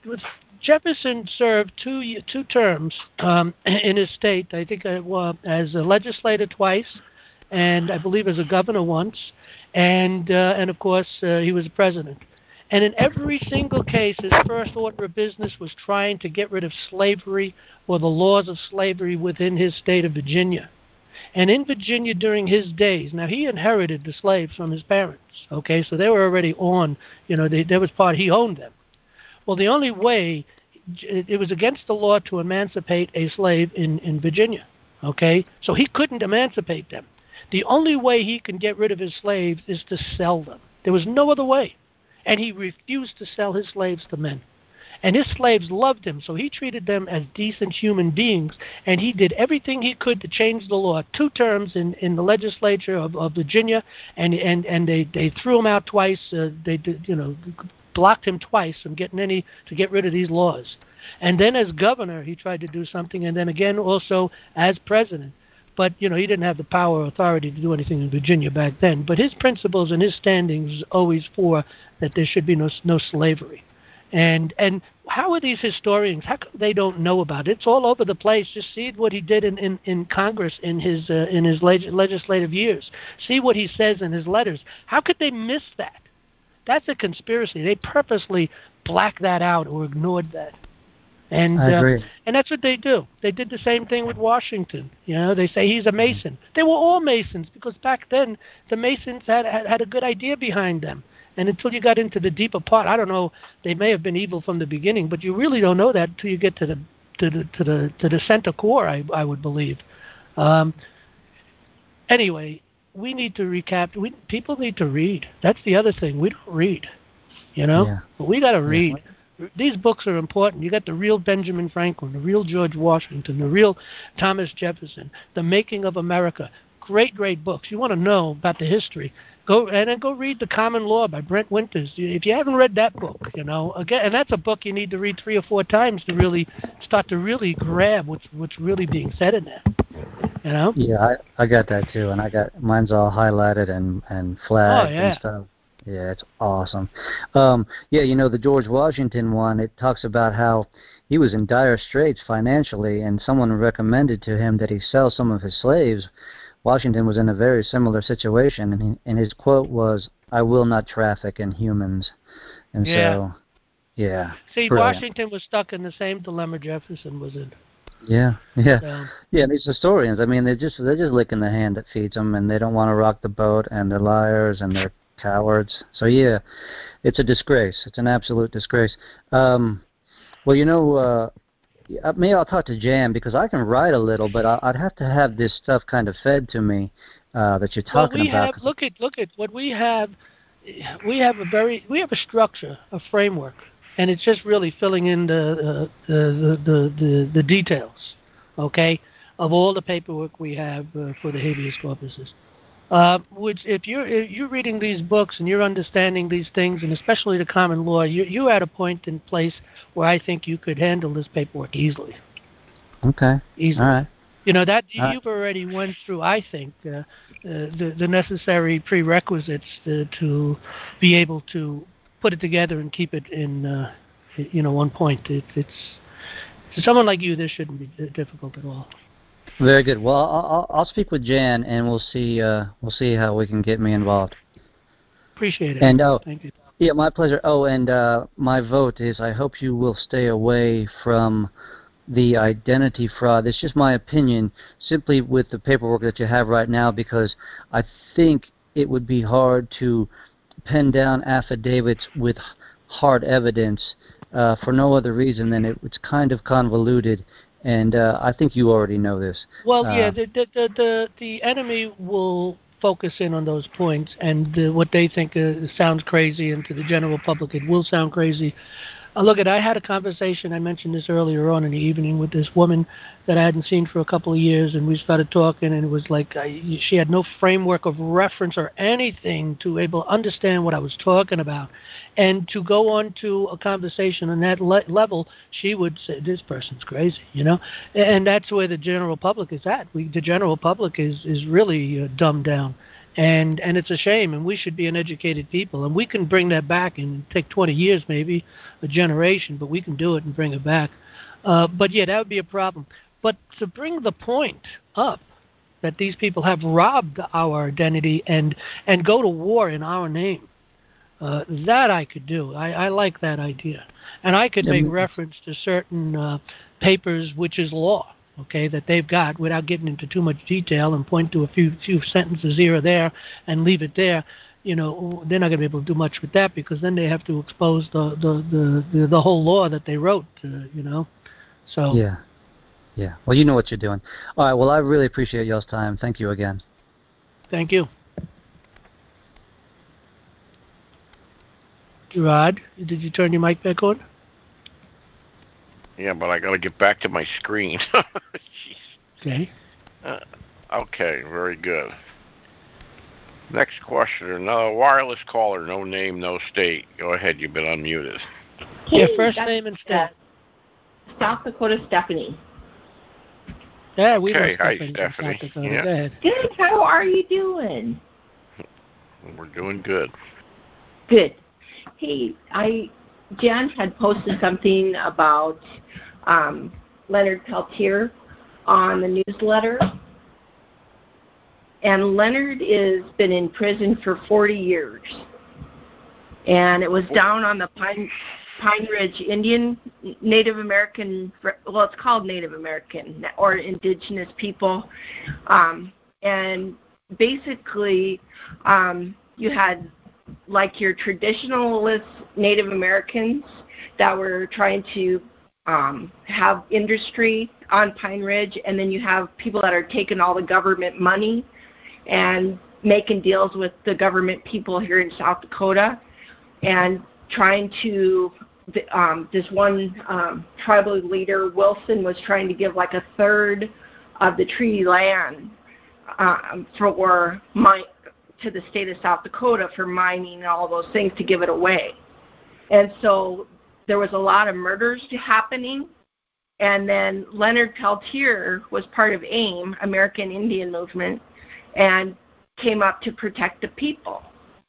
Jefferson served two two terms um, in his state. I think uh, well, as a legislator twice, and I believe as a governor once, and uh, and of course uh, he was a president. And in every single case, his first order of business was trying to get rid of slavery or the laws of slavery within his state of Virginia. And in Virginia during his days, now he inherited the slaves from his parents, okay, so they were already on, you know, they, there was part, he owned them. Well, the only way, it was against the law to emancipate a slave in, in Virginia, okay, so he couldn't emancipate them. The only way he can get rid of his slaves is to sell them. There was no other way. And he refused to sell his slaves to men. And his slaves loved him, so he treated them as decent human beings, and he did everything he could to change the law. Two terms in, in the legislature of, of Virginia, and and, and they, they threw him out twice. Uh, they did, you know, blocked him twice from getting any to get rid of these laws. And then as governor, he tried to do something, and then again also as president. But, you know, he didn't have the power or authority to do anything in Virginia back then. But his principles and his standings always for that there should be no no slavery. And and how are these historians, how come they don't know about it? It's all over the place. Just see what he did in, in, in Congress in his uh, in his leg- legislative years. See what he says in his letters. How could they miss that? That's a conspiracy. They purposely blacked that out or ignored that. And I agree. Uh, and that's what they do. They did the same thing with Washington. You know, they say he's a Mason. They were all Masons because back then the Masons had had, had a good idea behind them. And until you got into the deeper part, I don't know, they may have been evil from the beginning, but you really don't know that until you get to the to the to the to the center core, I I would believe. Um, anyway, we need to recap. We people need to read. That's the other thing. We don't read, you know. Yeah. But we got to read. Yeah. These books are important. You got the real Benjamin Franklin, the real George Washington, the real Thomas Jefferson, The Making of America. Great, great books. You want to know about the history. Go and then go read The Common Law by Brent Winters. If you haven't read that book, you know, again, and that's a book you need to read three or four times to really start to really grab what's what's really being said in there. You know? Yeah, I I got that too, and I got mine's all highlighted and and flagged oh, yeah. and stuff. Yeah, it's awesome. Um, yeah, you know, the George Washington one, it talks about how he was in dire straits financially, and someone recommended to him that he sell some of his slaves. Washington was in a very similar situation, and, he, and his quote was, "I will not traffic in humans." And yeah. so, yeah. See, brilliant. Washington was stuck in the same dilemma Jefferson was in. Yeah, yeah, so. yeah. These historians, I mean, they're just they're just licking the hand that feeds them, and they don't want to rock the boat, and they're liars, and they're cowards. So yeah, it's a disgrace. It's an absolute disgrace. Um, well, you know, uh, maybe I'll talk to Jan because I can write a little, but I'd have to have this stuff kind of fed to me uh, that you're talking well, we about. Have, look at look at what we have. We have a very we have a structure, a framework, and it's just really filling in the the the the, the, the details, okay, of all the paperwork we have uh, for the habeas corpuses. Uh, which, if you're if you're reading these books and you're understanding these things, and especially the common law, you you're at a point in place where I think you could handle this paperwork easily. Okay. Easily. All right. You know that All you've already went through, I think, uh, uh, the the necessary prerequisites to, to be able to put it together and keep it in, uh, you know, one point. It, it's to someone like you, this shouldn't be difficult at all. Very good. Well, I'll, I'll speak with Jan, and we'll see. Uh, we'll see how we can get me involved. Appreciate it. And oh, thank you. Yeah, my pleasure. Oh, and uh, my vote is I hope you will stay away from the identity fraud. It's just my opinion, simply with the paperwork that you have right now, because I think it would be hard to pen down affidavits with hard evidence uh, for no other reason than it, it's kind of convoluted. And uh, I think you already know this. Well, uh, yeah, the, the the the the enemy will focus in on those points, and uh, what they think uh, sounds crazy, and to the general public it will sound crazy. Uh, look, at I had a conversation, I mentioned this earlier on in the evening, with this woman that I hadn't seen for a couple of years, and we started talking, and it was like I, she had no framework of reference or anything to able to understand what I was talking about. And to go on to a conversation on that le- level, she would say, this person's crazy, you know? And that's where the general public is at. We, the general public is, is really uh, dumbed down. And and it's a shame, and we should be an educated people, and we can bring that back and take twenty years, maybe a generation, but we can do it and bring it back. Uh, but yeah, that would be a problem. But to bring the point up that these people have robbed our identity and and go to war in our name, Uh, that I could do. I, I like that idea. And I could make reference to certain uh, papers, which is law, okay, that they've got without getting into too much detail and point to a few few sentences here or there and leave it there. You know, they're not going to be able to do much with that because then they have to expose the the, the, the, the whole law that they wrote, uh, you know. So Yeah. Yeah. Well, you know what you're doing. All right. Well, I really appreciate y'all's time. Thank you again. Thank you. Rod, did you turn your mic back on? Yeah, but I got to get back to my screen. Okay. Uh, okay, very good. Next question, another wireless caller, no name, no state. Go ahead, you've been unmuted. Hey, yeah, first name and state. Uh, South Dakota Stephanie. Yeah, we okay, know hi Stephanie. Stephanie. South Dakota. Yeah. Go ahead. Good. How are you doing? We're doing good. Good. Hey, I Jan had posted something about um, Leonard Peltier on the newsletter, and Leonard has been in prison for forty years, and it was down on the Pine Pine Ridge Indian Native American. Well, it's called Native American or Indigenous people, um, and basically um, you had like your traditionalist Native Americans that were trying to um, have industry on Pine Ridge, and then you have people that are taking all the government money and making deals with the government people here in South Dakota and trying to, um, this one um, tribal leader, Wilson, was trying to give like a third of the treaty land um, for my to the state of South Dakota for mining and all those things to give it away. And so there was a lot of murders happening. And then Leonard Peltier was part of AIM, American Indian Movement, and came up to protect the people.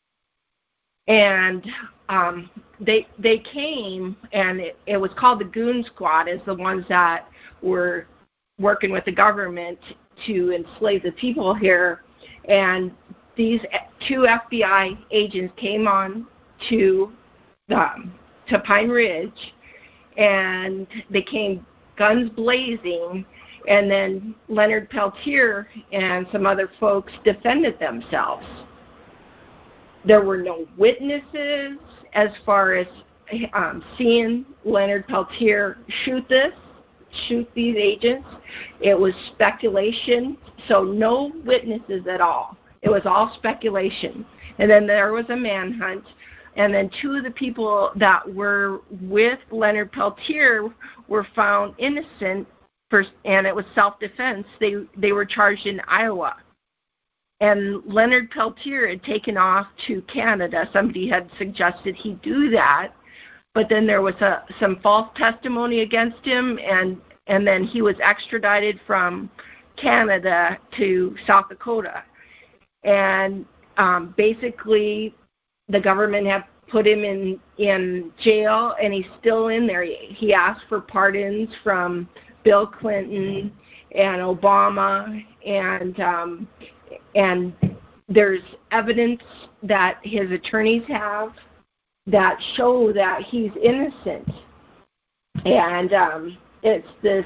And um, they they came, and it, it was called the Goon Squad, as the ones that were working with the government to enslave the people here. And these two F B I agents came on to um, to Pine Ridge, and they came guns blazing, and then Leonard Peltier and some other folks defended themselves. There were no witnesses as far as um, seeing Leonard Peltier shoot this, shoot these agents. It was speculation, so no witnesses at all. It was all speculation. And then there was a manhunt. And then two of the people that were with Leonard Peltier were found innocent, for, and it was self-defense. They they were charged in Iowa. And Leonard Peltier had taken off to Canada. Somebody had suggested he do that. But then there was a, some false testimony against him, and, and then he was extradited from Canada to South Dakota. And um, basically, the government had put him in, in jail, and he's still in there. He asked for pardons from Bill Clinton and Obama, and um, and there's evidence that his attorneys have that show that he's innocent. And um, it's this.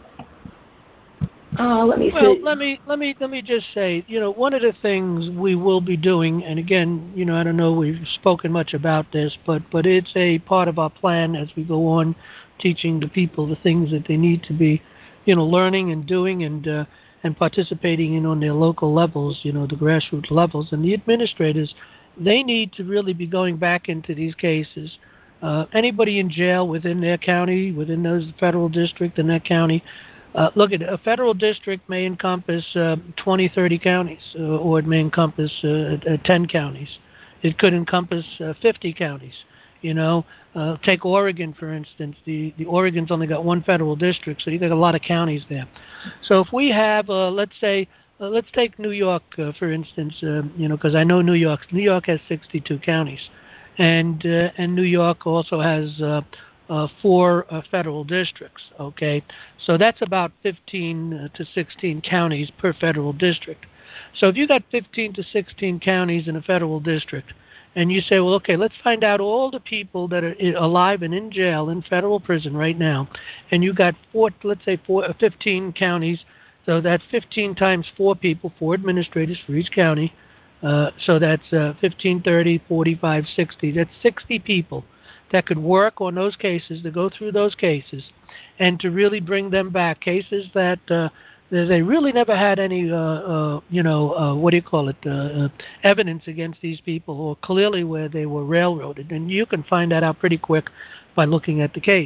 Uh, let me well, see. let me let me let me just say, you know, one of the things we will be doing, and again, you know, I don't know we've spoken much about this, but but it's a part of our plan as we go on, teaching the people the things that they need to be, you know, learning and doing and uh, and participating in on their local levels, you know, the grassroots levels, and the administrators, they need to really be going back into these cases. Uh, anybody in jail within their county, within those federal district in that county. Uh, look, at a federal district may encompass uh, twenty, thirty counties, uh, or it may encompass uh, uh, ten counties. It could encompass uh, fifty counties. You know, uh, take Oregon, for instance. The, the Oregon's only got one federal district, so you got a lot of counties there. So if we have, uh, let's say, uh, let's take New York, uh, for instance, uh, you know, because I know New York. New York has sixty-two counties. And, uh, and New York also has uh, Uh, four uh, federal districts, okay? So that's about fifteen uh, to sixteen counties per federal district. So if you got fifteen to sixteen counties in a federal district, and you say, well, okay, let's find out all the people that are alive and in jail in federal prison right now, and you got four, let's say four, fifteen counties, so that's fifteen times four people, four administrators for each county, uh, so that's uh, fifteen, thirty, forty-five, sixty, that's sixty people that could work on those cases, to go through those cases, and to really bring them back, cases that uh, they really never had any, uh, uh, you know, uh, what do you call it, uh, uh, evidence against these people, or clearly where they were railroaded. And you can find that out pretty quick by looking at the case.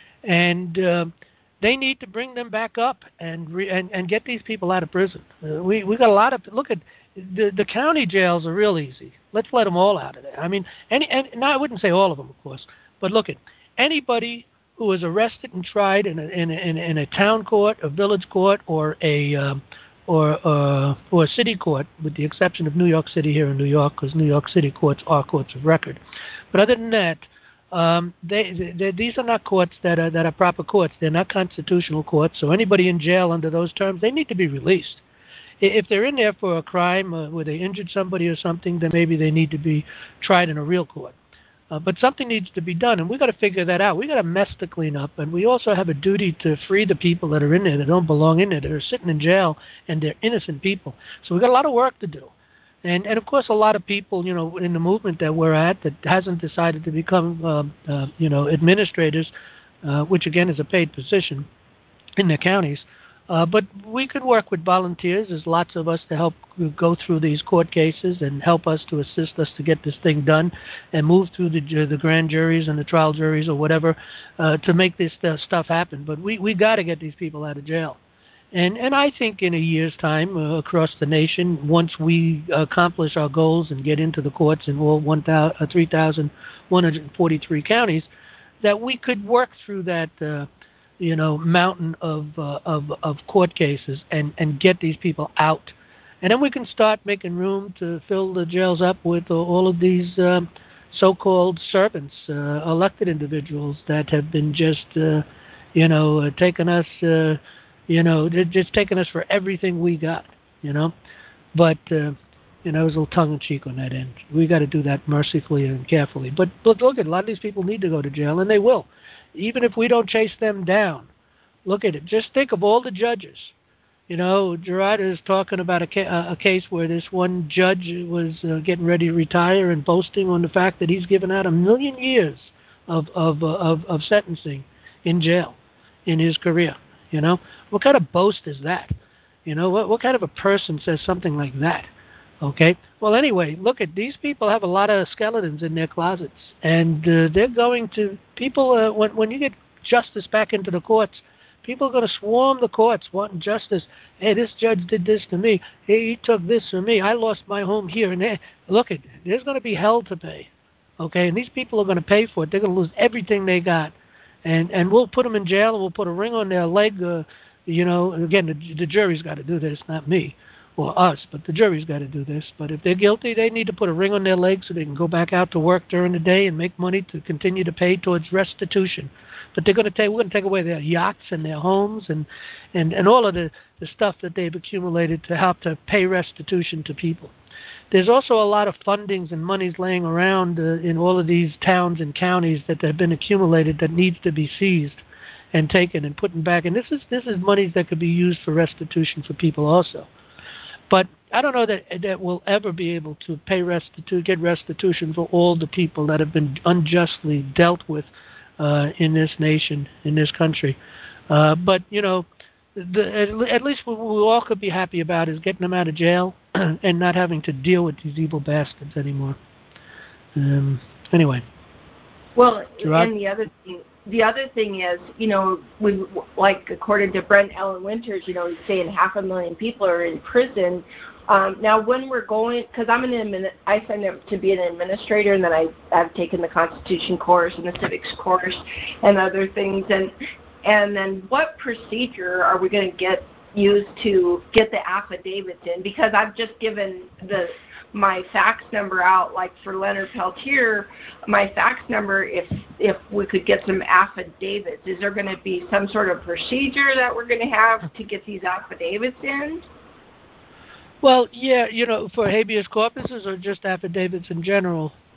And uh, they need to bring them back up and re- and, and get these people out of prison. Uh, we we got a lot of, look at, the the county jails are real easy. Let's let them all out of there. I mean, any, and no, I wouldn't say all of them, of course, but look at anybody who was arrested and tried in a, in a, in a, in a town court, a village court, or a um, or uh, or a city court, with the exception of New York City here in New York, because New York City courts are courts of record. But other than that, um, they, they these are not courts that are that are proper courts. They're not constitutional courts. So anybody in jail under those terms, they need to be released. If they're in there for a crime uh, where they injured somebody or something, then maybe they need to be tried in a real court. Uh, but something needs to be done, and we've got to figure that out. We've got a mess to clean up, and we also have a duty to free the people that are in there that don't belong in there, that are sitting in jail, and they're innocent people. So we've got a lot of work to do. And, and of course, a lot of people, you know, in the movement that we're at that hasn't decided to become, uh, uh, you know, administrators, uh, which, again, is a paid position in their counties. Uh, but we could work with volunteers. There's lots of us to help go through these court cases and help us to assist us to get this thing done and move through the the grand juries and the trial juries or whatever uh, to make this uh, stuff happen. But we we got to get these people out of jail. And and I think in a year's time uh, across the nation, once we accomplish our goals and get into the courts in all three thousand one hundred forty-three counties, that we could work through that uh, you know, mountain of, uh, of of court cases and, and get these people out. And then we can start making room to fill the jails up with uh, all of these uh, so-called servants, uh, elected individuals that have been just, uh, you know, uh, taking us, uh, you know, just taking us for everything we got, you know. But, uh, you know, it was a little tongue-in-cheek on that end. We got to do that mercifully and carefully. But, but look, a lot of these people need to go to jail, and they will. Even if we don't chase them down, look at it. Just think of all the judges. You know, Gerard is talking about a, ca- a case where this one judge was uh, getting ready to retire and boasting on the fact that he's given out a million years of of, uh, of of sentencing in jail in his career. You know, what kind of boast is that? You know, what what kind of a person says something like that? Okay. Well, anyway, look at these people have a lot of skeletons in their closets, and uh, they're going to people. Uh, when when you get justice back into the courts, people are going to swarm the courts wanting justice. Hey, this judge did this to me. Hey, he took this from me. I lost my home here and there. Look at there's going to be hell to pay. Okay, and these people are going to pay for it. They're going to lose everything they got, and and we'll put them in jail and we'll put a ring on their leg. Uh, you know, again, the, the jury's got to do this, not me. Or us, but the jury's got to do this. But if they're guilty, they need to put a ring on their leg so they can go back out to work during the day and make money to continue to pay towards restitution. But they're going to take, we're going to take away their yachts and their homes and, and, and all of the, the stuff that they've accumulated to help to pay restitution to people. There's also a lot of fundings and monies laying around uh, in all of these towns and counties that have been accumulated that needs to be seized and taken and put back. And this is this is monies that could be used for restitution for people also. But I don't know that that we'll ever be able to pay restitu- get restitution for all the people that have been unjustly dealt with uh, in this nation, in this country. Uh, but, you know, the, at, at least what we all could be happy about is getting them out of jail and not having to deal with these evil bastards anymore. Um, anyway. Well, Gerard? and the other thing, the other thing is, you know, we like according to Brent Allen Winters, you know, he's saying half a million people are in prison. Um, now, when we're going, because I'm an admin, I signed up to be an administrator, and then I, I've taken the Constitution course and the civics course and other things, and and then what procedure are we going to get used to get the affidavits in? Because I've just given the my fax number out, like for Leonard Peltier, my fax number, if if we could get some affidavits, is there going to be some sort of procedure that we're going to have to get these affidavits in? Well, yeah, you know, for habeas corpuses or just affidavits in general?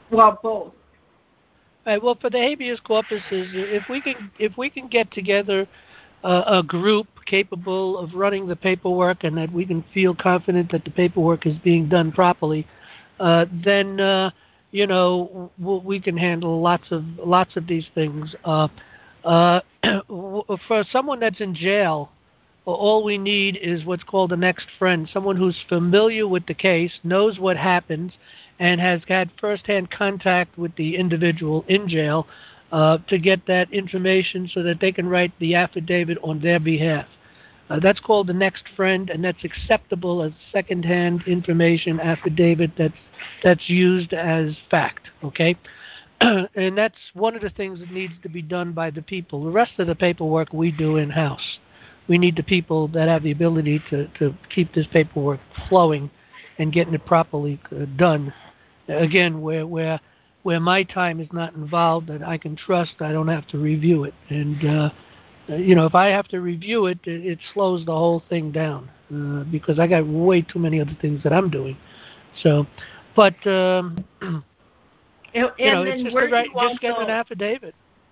Well, both. Right, well, for the habeas corpus, is if we can if we can get together uh, a group capable of running the paperwork, and that we can feel confident that the paperwork is being done properly, uh, then uh, you know w- we can handle lots of lots of these things. Uh, uh, for someone that's in jail, all we need is what's called a next friend, someone who's familiar with the case, knows what happens, and has had firsthand contact with the individual in jail uh, to get that information so that they can write the affidavit on their behalf. Uh, that's called the next friend, and that's acceptable as secondhand information affidavit that's, that's used as fact, okay? And that's one of the things that needs to be done by the people. The rest of the paperwork we do in-house. We need the people that have the ability to, to keep this paperwork flowing and getting it properly uh, done. Again, where where where my time is not involved, that I can trust, I don't have to review it. And uh, you know, if I have to review it, it, it slows the whole thing down uh, because I got way too many other things that I'm doing. So, but um, and, you know, and it's just, where the right, do you just get an affidavit.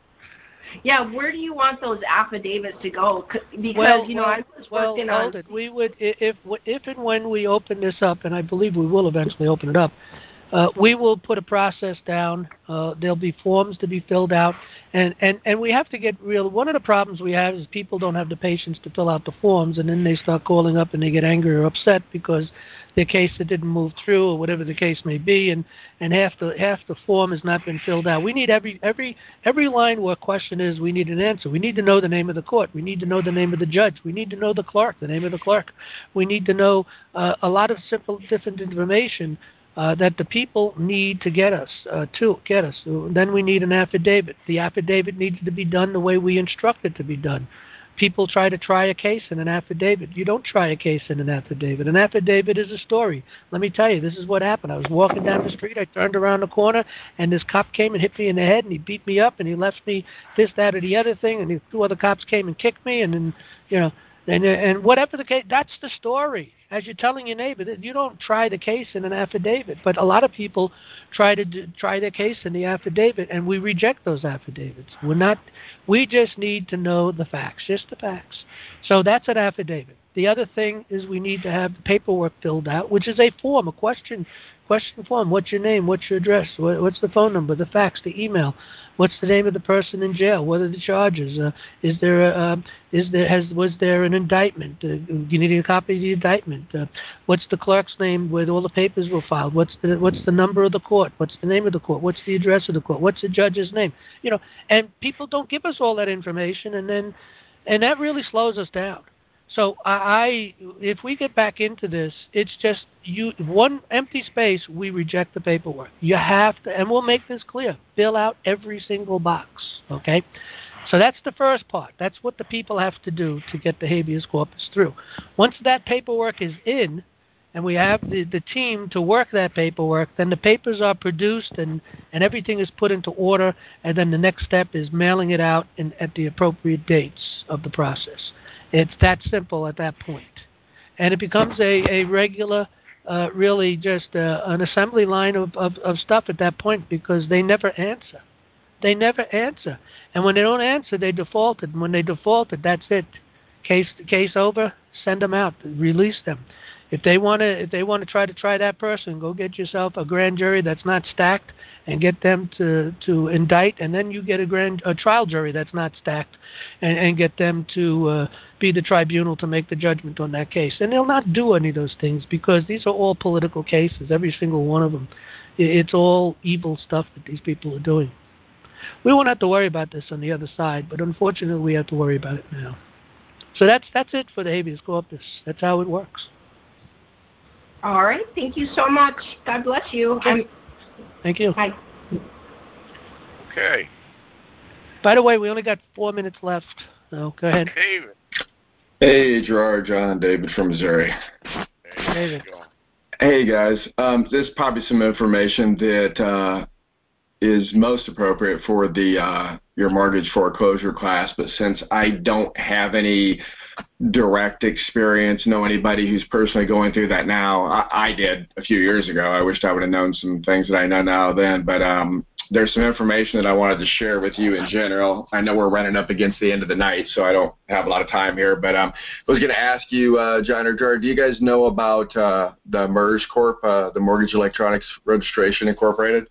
Yeah, where do you want those affidavits to go? Because well, you know, well, I was well, working hold on. it. We would, if if and when we open this up, and I believe we will eventually open it up. Uh, we will put a process down. Uh, there'll be forms to be filled out, and, and, and we have to get real. One of the problems we have is people don't have the patience to fill out the forms, and then they start calling up and they get angry or upset because their case that didn't move through or whatever the case may be, and, and half the half the form has not been filled out. We need every every every line where a question is, we need an answer. We need to know the name of the court. We need to know the name of the judge. We need to know the clerk, the name of the clerk. We need to know uh, a lot of simple different information. Uh, that the people need to get us uh, to get us. So then we need an affidavit. The affidavit needs to be done the way we instruct it to be done. People try to try a case in an affidavit. You don't try a case in an affidavit. An affidavit is a story. Let me tell you, this is what happened. I was walking down the street. I turned around the corner, and this cop came and hit me in the head, and he beat me up, and he left me this, that, or the other thing, and two other cops came and kicked me, and then, you know, And, and whatever the case, that's the story. As you're telling your neighbor, that you don't try the case in an affidavit. But a lot of people try to do, try their case in the affidavit, and we reject those affidavits. We're not. We just need to know the facts, just the facts. So that's an affidavit. The other thing is we need to have the paperwork filled out, which is a form, a question question form. What's your name? What's your address? What, what's the phone number? The fax? The email? What's the name of the person in jail? What are the charges? Uh, is there a, uh, is there has was there an indictment? Uh, you need a copy of the indictment. Uh, what's the clerk's name where all the papers were filed? What's the what's the number of the court? What's the name of the court? What's the address of the court? What's the judge's name? You know, and people don't give us all that information, and then and that really slows us down. So I, if we get back into this, it's just you one empty space. We reject the paperwork. You have to, and we'll make this clear. Fill out every single box. Okay, so that's the first part. That's what the people have to do to get the habeas corpus through. Once that paperwork is in, and we have the, the team to work that paperwork, then the papers are produced and, and everything is put into order, and then the next step is mailing it out in, at the appropriate dates of the process. It's that simple at that point. And it becomes a, a regular, uh, really just uh, an assembly line of, of, of stuff at that point because they never answer. They never answer. And when they don't answer, they defaulted. And when they defaulted, that's it. Case case over, send them out, release them. If they want to, if they want to try to try that person, go get yourself a grand jury that's not stacked and get them to, to indict, and then you get a grand a trial jury that's not stacked, and, and get them to uh, be the tribunal to make the judgment on that case. And they'll not do any of those things because these are all political cases, every single one of them. It's all evil stuff that these people are doing. We won't have to worry about this on the other side, but unfortunately we have to worry about it now. So that's that's it for the habeas corpus. That's how it works. All right. Thank you so much. God bless you. I'm, Thank you. Bye. Okay. By the way, we only got four minutes left. So go ahead. David. Hey, Gerard, John, David from Missouri. Hey, David. Hey, guys. Um, this is probably some information that uh, is most appropriate for the uh, your mortgage foreclosure class, but since I don't have any direct experience, know anybody who's personally going through that now. I, I did a few years ago. I wished I would have known some things that I know now then, but um, there's some information that I wanted to share with you in general. I know we're running up against the end of the night, so I don't have a lot of time here, but um, I was going to ask you, uh, John or George, do you guys know about uh, the MERS Corp, uh, the Mortgage Electronics Registration Incorporated?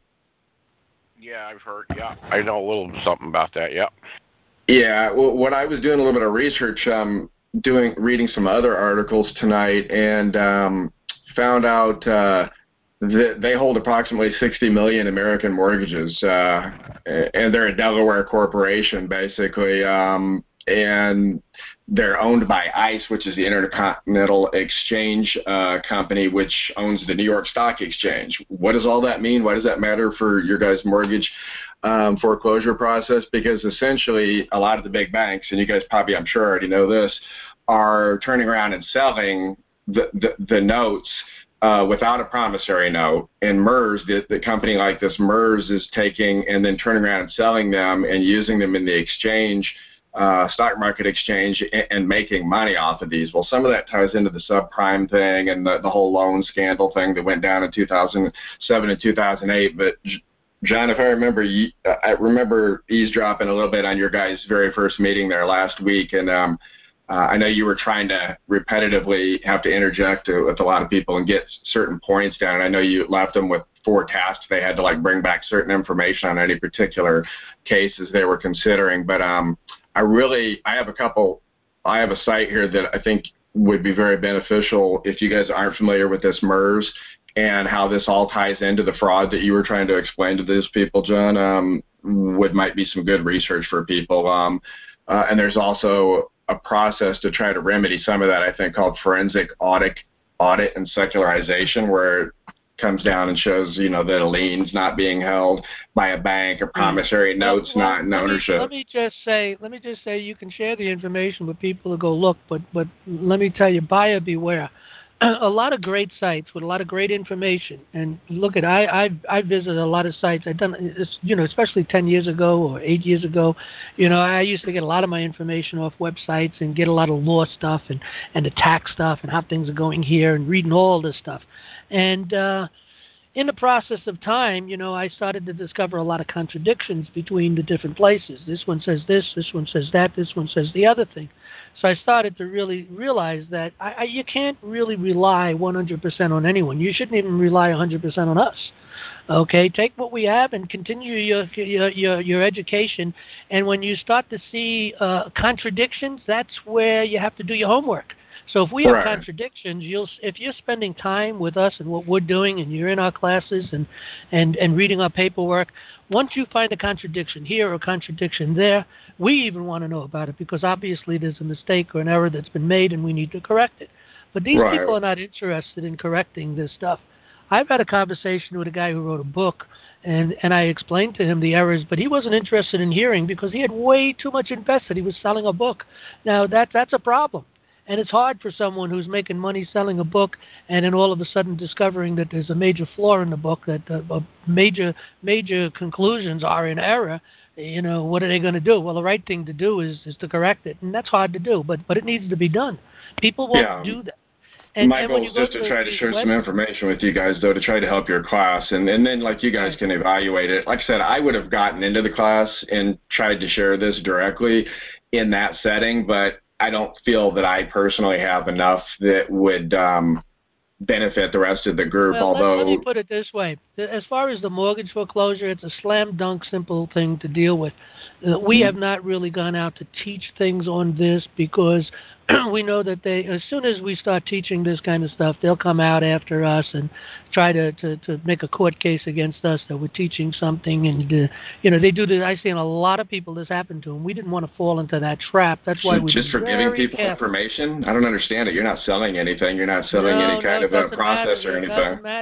Yeah, I've heard. Yeah, I know a little something about that. Yeah. Yeah. Well, when I was doing a little bit of research, um, doing reading some other articles tonight, and um, found out uh, that they hold approximately sixty million American mortgages, uh, and they're a Delaware corporation, basically, um, and they're owned by ICE, which is the Intercontinental Exchange uh, Company, which owns the New York Stock Exchange. What does all that mean? Why does that matter for your guys' mortgage um, foreclosure process? Because essentially a lot of the big banks, and you guys probably, I'm sure, already know this, are turning around and selling the, the, the notes uh, without a promissory note. And MERS, the, the company like this, MERS, is taking and then turning around and selling them and using them in the exchange, uh, stock market exchange, and, and making money off of these. Well, some of that ties into the subprime thing and the, the whole loan scandal thing that went down in two thousand seven and two thousand eight. But John, if I remember, I remember eavesdropping a little bit on your guys' very first meeting there last week, and um, uh, I know you were trying to repetitively have to interject with a lot of people and get certain points down. And I know you left them with four tasks. They had to like bring back certain information on any particular cases they were considering. But um, I really, I have a couple, I have a site here that I think would be very beneficial if you guys aren't familiar with this MERS and how this all ties into the fraud that you were trying to explain to these people, John. Um, would might be some good research for people. Um, uh, and there's also a process to try to remedy some of that, I think, called forensic audit, audit and secularization, where it comes down and shows, you know, that a lien's not being held by a bank, a promissory note's well, not in let ownership. Me, let me just say, let me just say, you can share the information with people to go look, but but let me tell you, buyer beware. A lot of great sites with a lot of great information. And look at, I I've, I visited a lot of sites. I've done this, you know, especially ten years ago or eight years ago. You know, I used to get a lot of my information off websites and get a lot of law stuff and and the tax stuff and how things are going here and reading all this stuff. And uh, in the process of time, you know, I started to discover a lot of contradictions between the different places. This one says this, this one says that, this one says the other thing. So I started to really realize that I, I, you can't really rely one hundred percent on anyone. You shouldn't even rely one hundred percent on us. Okay, take what we have and continue your your your, your education. And when you start to see uh, contradictions, that's where you have to do your homework. So if we have right. contradictions, you'll if you're spending time with us and what we're doing, and you're in our classes and and and reading our paperwork, once you find a contradiction here or a contradiction there, we even want to know about it, because obviously there's a mistake or an error that's been made and we need to correct it. But these right. people are not interested in correcting this stuff. I've had a conversation with a guy who wrote a book, and, and I explained to him the errors, but he wasn't interested in hearing because he had way too much invested. He was selling a book. Now, that that's a problem. And it's hard for someone who's making money selling a book and then all of a sudden discovering that there's a major flaw in the book, that uh, major major conclusions are in error. You know, what are they going to do? Well, the right thing to do is, is to correct it, and that's hard to do, but but it needs to be done. People won't yeah. do that. And, My and goal is just to try to share some information with you guys, though, to try to help your class, and, and then, like, you guys can evaluate it. Like I said, I would have gotten into the class and tried to share this directly in that setting, but I don't feel that I personally have enough that would um, benefit the rest of the group. Well, although, let, let me put it this way: as far as the mortgage foreclosure, it's a slam dunk, simple thing to deal with. Uh, we mm-hmm. have not really gone out to teach things on this because we know that they, as soon as we start teaching this kind of stuff, they'll come out after us and try to, to, to make a court case against us that we're teaching something. And, uh, you know, they do this. I've seen a lot of people this happen to them. We didn't want to fall into that trap. That's why so we just for giving people careful. information? I don't understand it. You're not selling anything. You're not selling no, any kind no, of a process matter. or It anything. doesn't matter.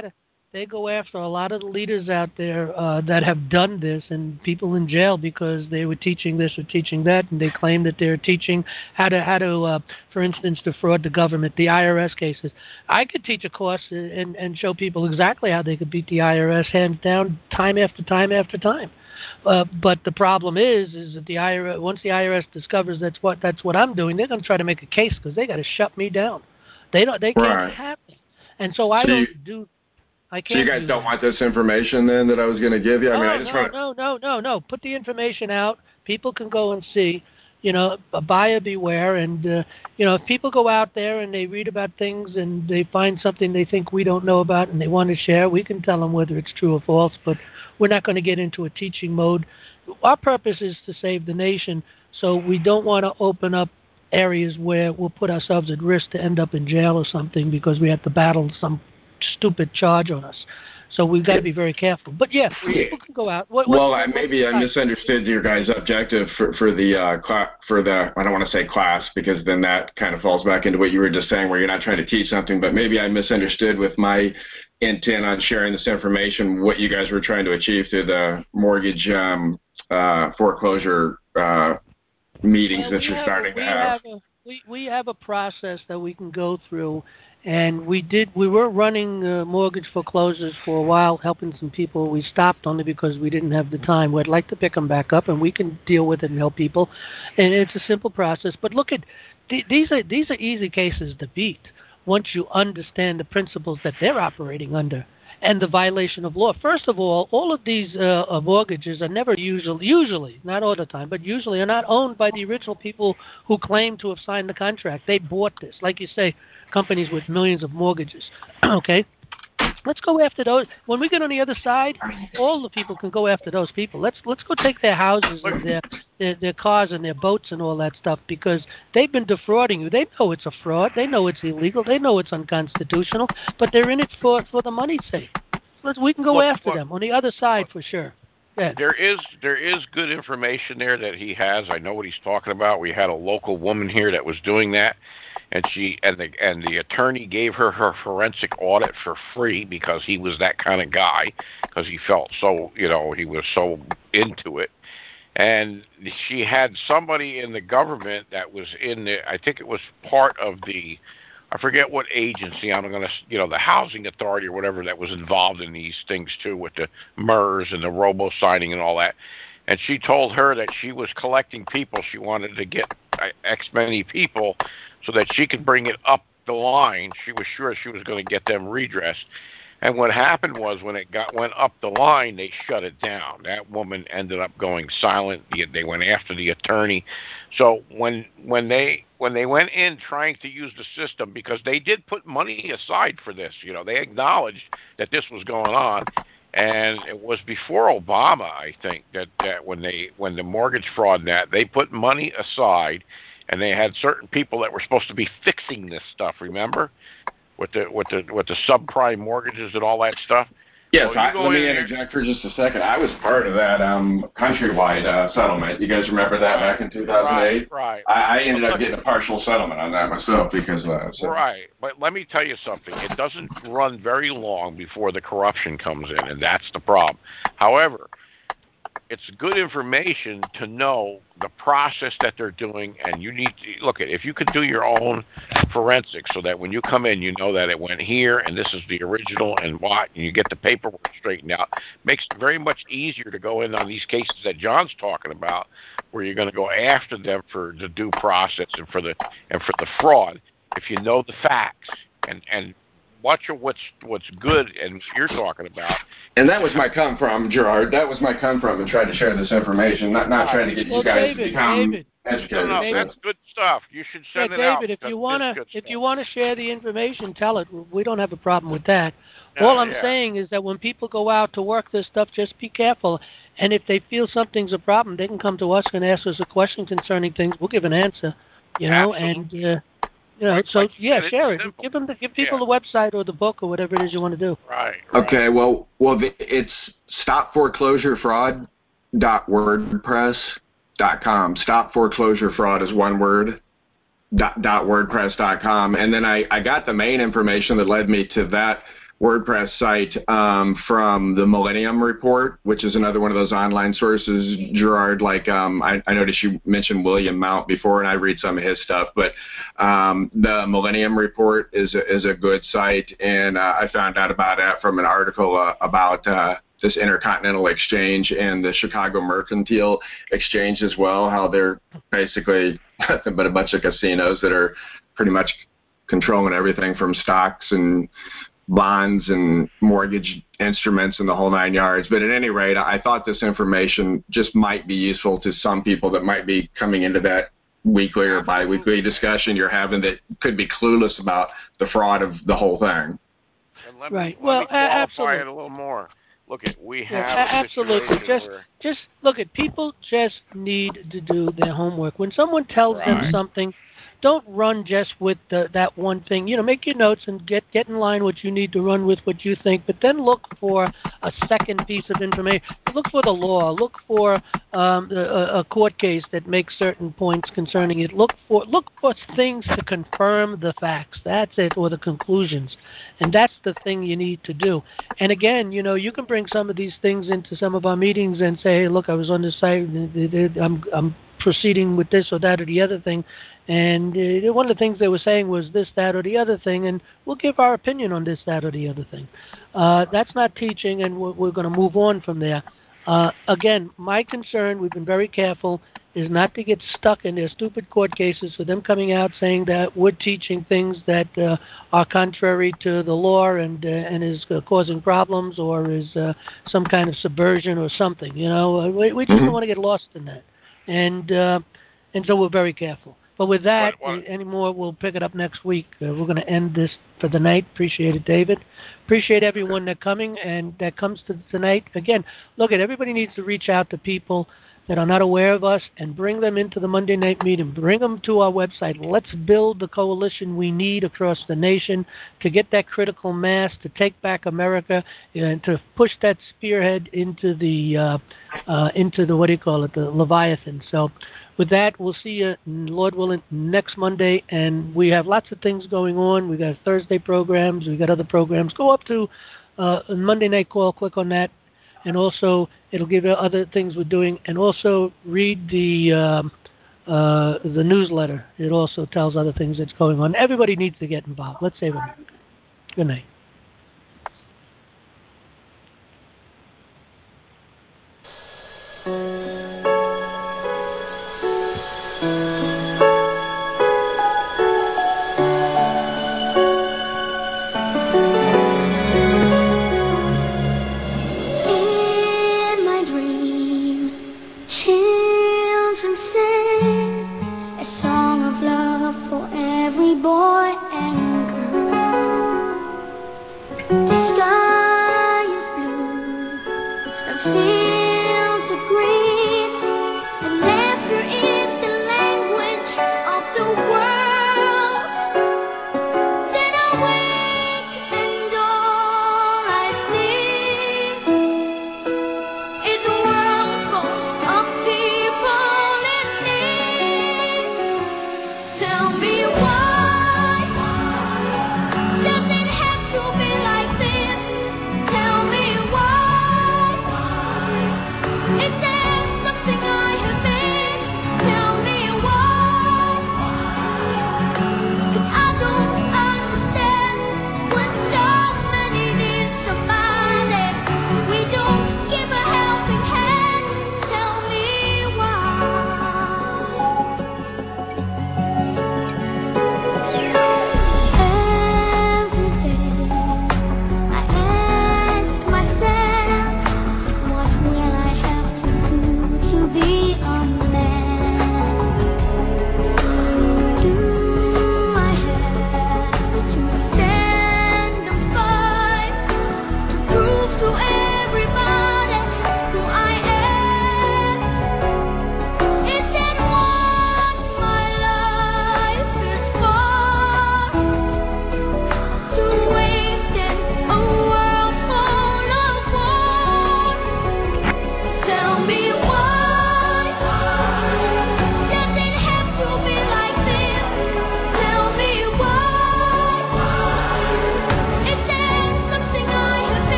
they go after a lot of the leaders out there uh, that have done this, and people in jail because they were teaching this or teaching that, and they claim that they're teaching how to how to, uh, for instance, defraud the government. The I R S cases. I could teach a course and and show people exactly how they could beat the I R S hands down, time after time after time. Uh, but the problem is, is that the I R S, once the I R S discovers that's what that's what I'm doing, they're going to try to make a case because they got to shut me down. They don't. They can't Right. have me. And so I so don't you, do. I can't. So you guys do don't that. want this information then that I was going to give you? I no, mean, I just no, want. no, no, no, no. Put the information out. People can go and see. You know, a buyer beware. And uh, you know, if people go out there and they read about things and they find something they think we don't know about and they want to share, we can tell them whether it's true or false. But we're not going to get into a teaching mode. Our purpose is to save the nation, so we don't want to open up areas where we'll put ourselves at risk to end up in jail or something because we have to battle some stupid charge on us. So we've got to be very careful. But yes, people can go out. What, well, what, I, maybe I misunderstood your guys' objective for, for the uh, cl- for the I don't want to say class because then that kind of falls back into what you were just saying, where you're not trying to teach something. But maybe I misunderstood with my intent on sharing this information what you guys were trying to achieve through the mortgage um, uh, foreclosure uh, meetings well, that you're starting a, to have. have a, we we have a process that we can go through. And we did. We were running uh, mortgage foreclosures for a while, helping some people. We stopped only because we didn't have the time. We'd like to pick them back up, and we can deal with it and help people. And it's a simple process. But look at th- these are these are easy cases to beat once you understand the principles that they're operating under and the violation of law. First of all, all of these uh, uh, mortgages are never usually, usually, not all the time, but usually are not owned by the original people who claim to have signed the contract. They bought this. Like you say, companies with millions of mortgages. Okay? Let's go after those. When we get on the other side, all the people can go after those people. Let's let's go take their houses and their, their their cars and their boats and all that stuff because they've been defrauding you. They know it's a fraud. They know it's illegal. They know it's unconstitutional. But they're in it for for the money's sake. Let's we can go look, after look, them on the other side for sure. Yeah. There is there is good information there that he has. I know what he's talking about. We had a local woman here that was doing that, and she and the and the attorney gave her her forensic audit for free because he was that kind of guy, because he felt so you know he was so into it. And she had somebody in the government that was in the I think it was part of the I forget what agency, I'm going to, you know, the housing authority or whatever that was involved in these things too with the M E R S and the robo-signing and all that. And she told her that she was collecting people. She wanted to get X many people so that she could bring it up the line. She was sure she was going to get them redressed. And what happened was when it got went up the line, they shut it down. That woman ended up going silent. They went after the attorney. So when when they when they went in trying to use the system, because they did put money aside for this, you know, they acknowledged that this was going on, and it was before Obama, I think, that, that when they when the mortgage fraud and that they put money aside, and they had certain people that were supposed to be fixing this stuff. Remember? With the with the with the subprime mortgages and all that stuff. Yes, well, I, let me interject for just a second. I was part of that um, countrywide uh, settlement. You guys remember that right, back in two thousand eight? Right, right. I, I ended up getting a partial settlement on that myself because of that. So. Right, but let me tell you something. It doesn't run very long before the corruption comes in, and that's the problem. However, it's good information to know the process that they're doing, and you need to look at if you could do your own forensics so that when you come in, you know that it went here and this is the original and what, and you get the paperwork straightened out. Makes it very much easier to go in on these cases that John's talking about, where you're going to go after them for the due process and for the and for the fraud. If you know the facts and and watch what's what's good and what you're talking about. And that was my come from, Gerard. That was my come from, and trying to share this information, not not trying to get well, you guys David, to become David, educated. No, no, that's good stuff. You should send yeah, it David, out. if That you wanna if stuff. you wanna share the information, tell it. We don't have a problem with that. Yeah, All I'm yeah. saying is that when people go out to work this stuff, just be careful. And if they feel something's a problem, they can come to us and ask us a question concerning things. We'll give an answer. You know, Absolutely. and. Uh, You know, Like, so like yeah, said, share it. Simple. Give them, the, give people yeah. the website or the book or whatever it is you want to do. Right. right. Okay. Well, well, the, it's stop foreclosure fraud dot wordpress dot com. Stop foreclosure fraud is one word. Dot, dot wordpress dot com, and then I, I got the main information that led me to that WordPress site um, from the Millennium Report, which is another one of those online sources. Gerard, like um, I, I noticed you mentioned William Mount before, and I read some of his stuff. But um, the Millennium Report is a, is a good site, and uh, I found out about that from an article uh, about uh, this Intercontinental Exchange and the Chicago Mercantile Exchange as well. How they're basically nothing but a bunch of casinos that are pretty much controlling everything from stocks and bonds and mortgage instruments and the whole nine yards. But at any rate, I thought this information just might be useful to some people that might be coming into that weekly or biweekly discussion you're having that could be clueless about the fraud of the whole thing. And let right. me, well, let me qualify absolutely. it a little more. Look, at we have yeah, a absolutely. Just, where, just look at people. Just need to do their homework. When someone tells right. them something, don't run just with the, that one thing. You know, make your notes and get get in line what you need to run with, what you think. But then look for a second piece of information. Look for the law. Look for um, a, a court case that makes certain points concerning it. Look for look for things to confirm the facts. That's it, or the conclusions. And that's the thing you need to do. And again, you know, you can bring some of these things into some of our meetings and say, hey, look, I was on this site. I'm I'm proceeding with this or that or the other thing. And uh, one of the things they were saying was this, that, or the other thing, and we'll give our opinion on this, that, or the other thing. Uh, that's not teaching, and we're, we're going to move on from there. Uh, again, my concern, we've been very careful, is not to get stuck in their stupid court cases for them coming out saying that we're teaching things that uh, are contrary to the law and uh, and is uh, causing problems or is uh, some kind of subversion or something. You know, we, we just Mm-hmm. don't want to get lost in that. And uh, and so we're very careful. But with that, what, what? any more, we'll pick it up next week. Uh, we're going to end this for the night. Appreciate it, David. Appreciate everyone that coming and that comes to tonight. Again, look, at everybody needs to reach out to people that are not aware of us and bring them into the Monday night meeting. Bring them to our website. Let's build the coalition we need across the nation to get that critical mass, to take back America, and to push that spearhead into the, uh, uh, into the, what do you call it, the Leviathan. So with that, we'll see you, Lord willing, next Monday. And we have lots of things going on. We got Thursday programs. We got other programs. Go up to uh, a Monday night call. Click on that. And also, it'll give you other things we're doing. And also, read the um, uh, the newsletter. It also tells other things that's going on. Everybody needs to get involved. Let's save it. Good night.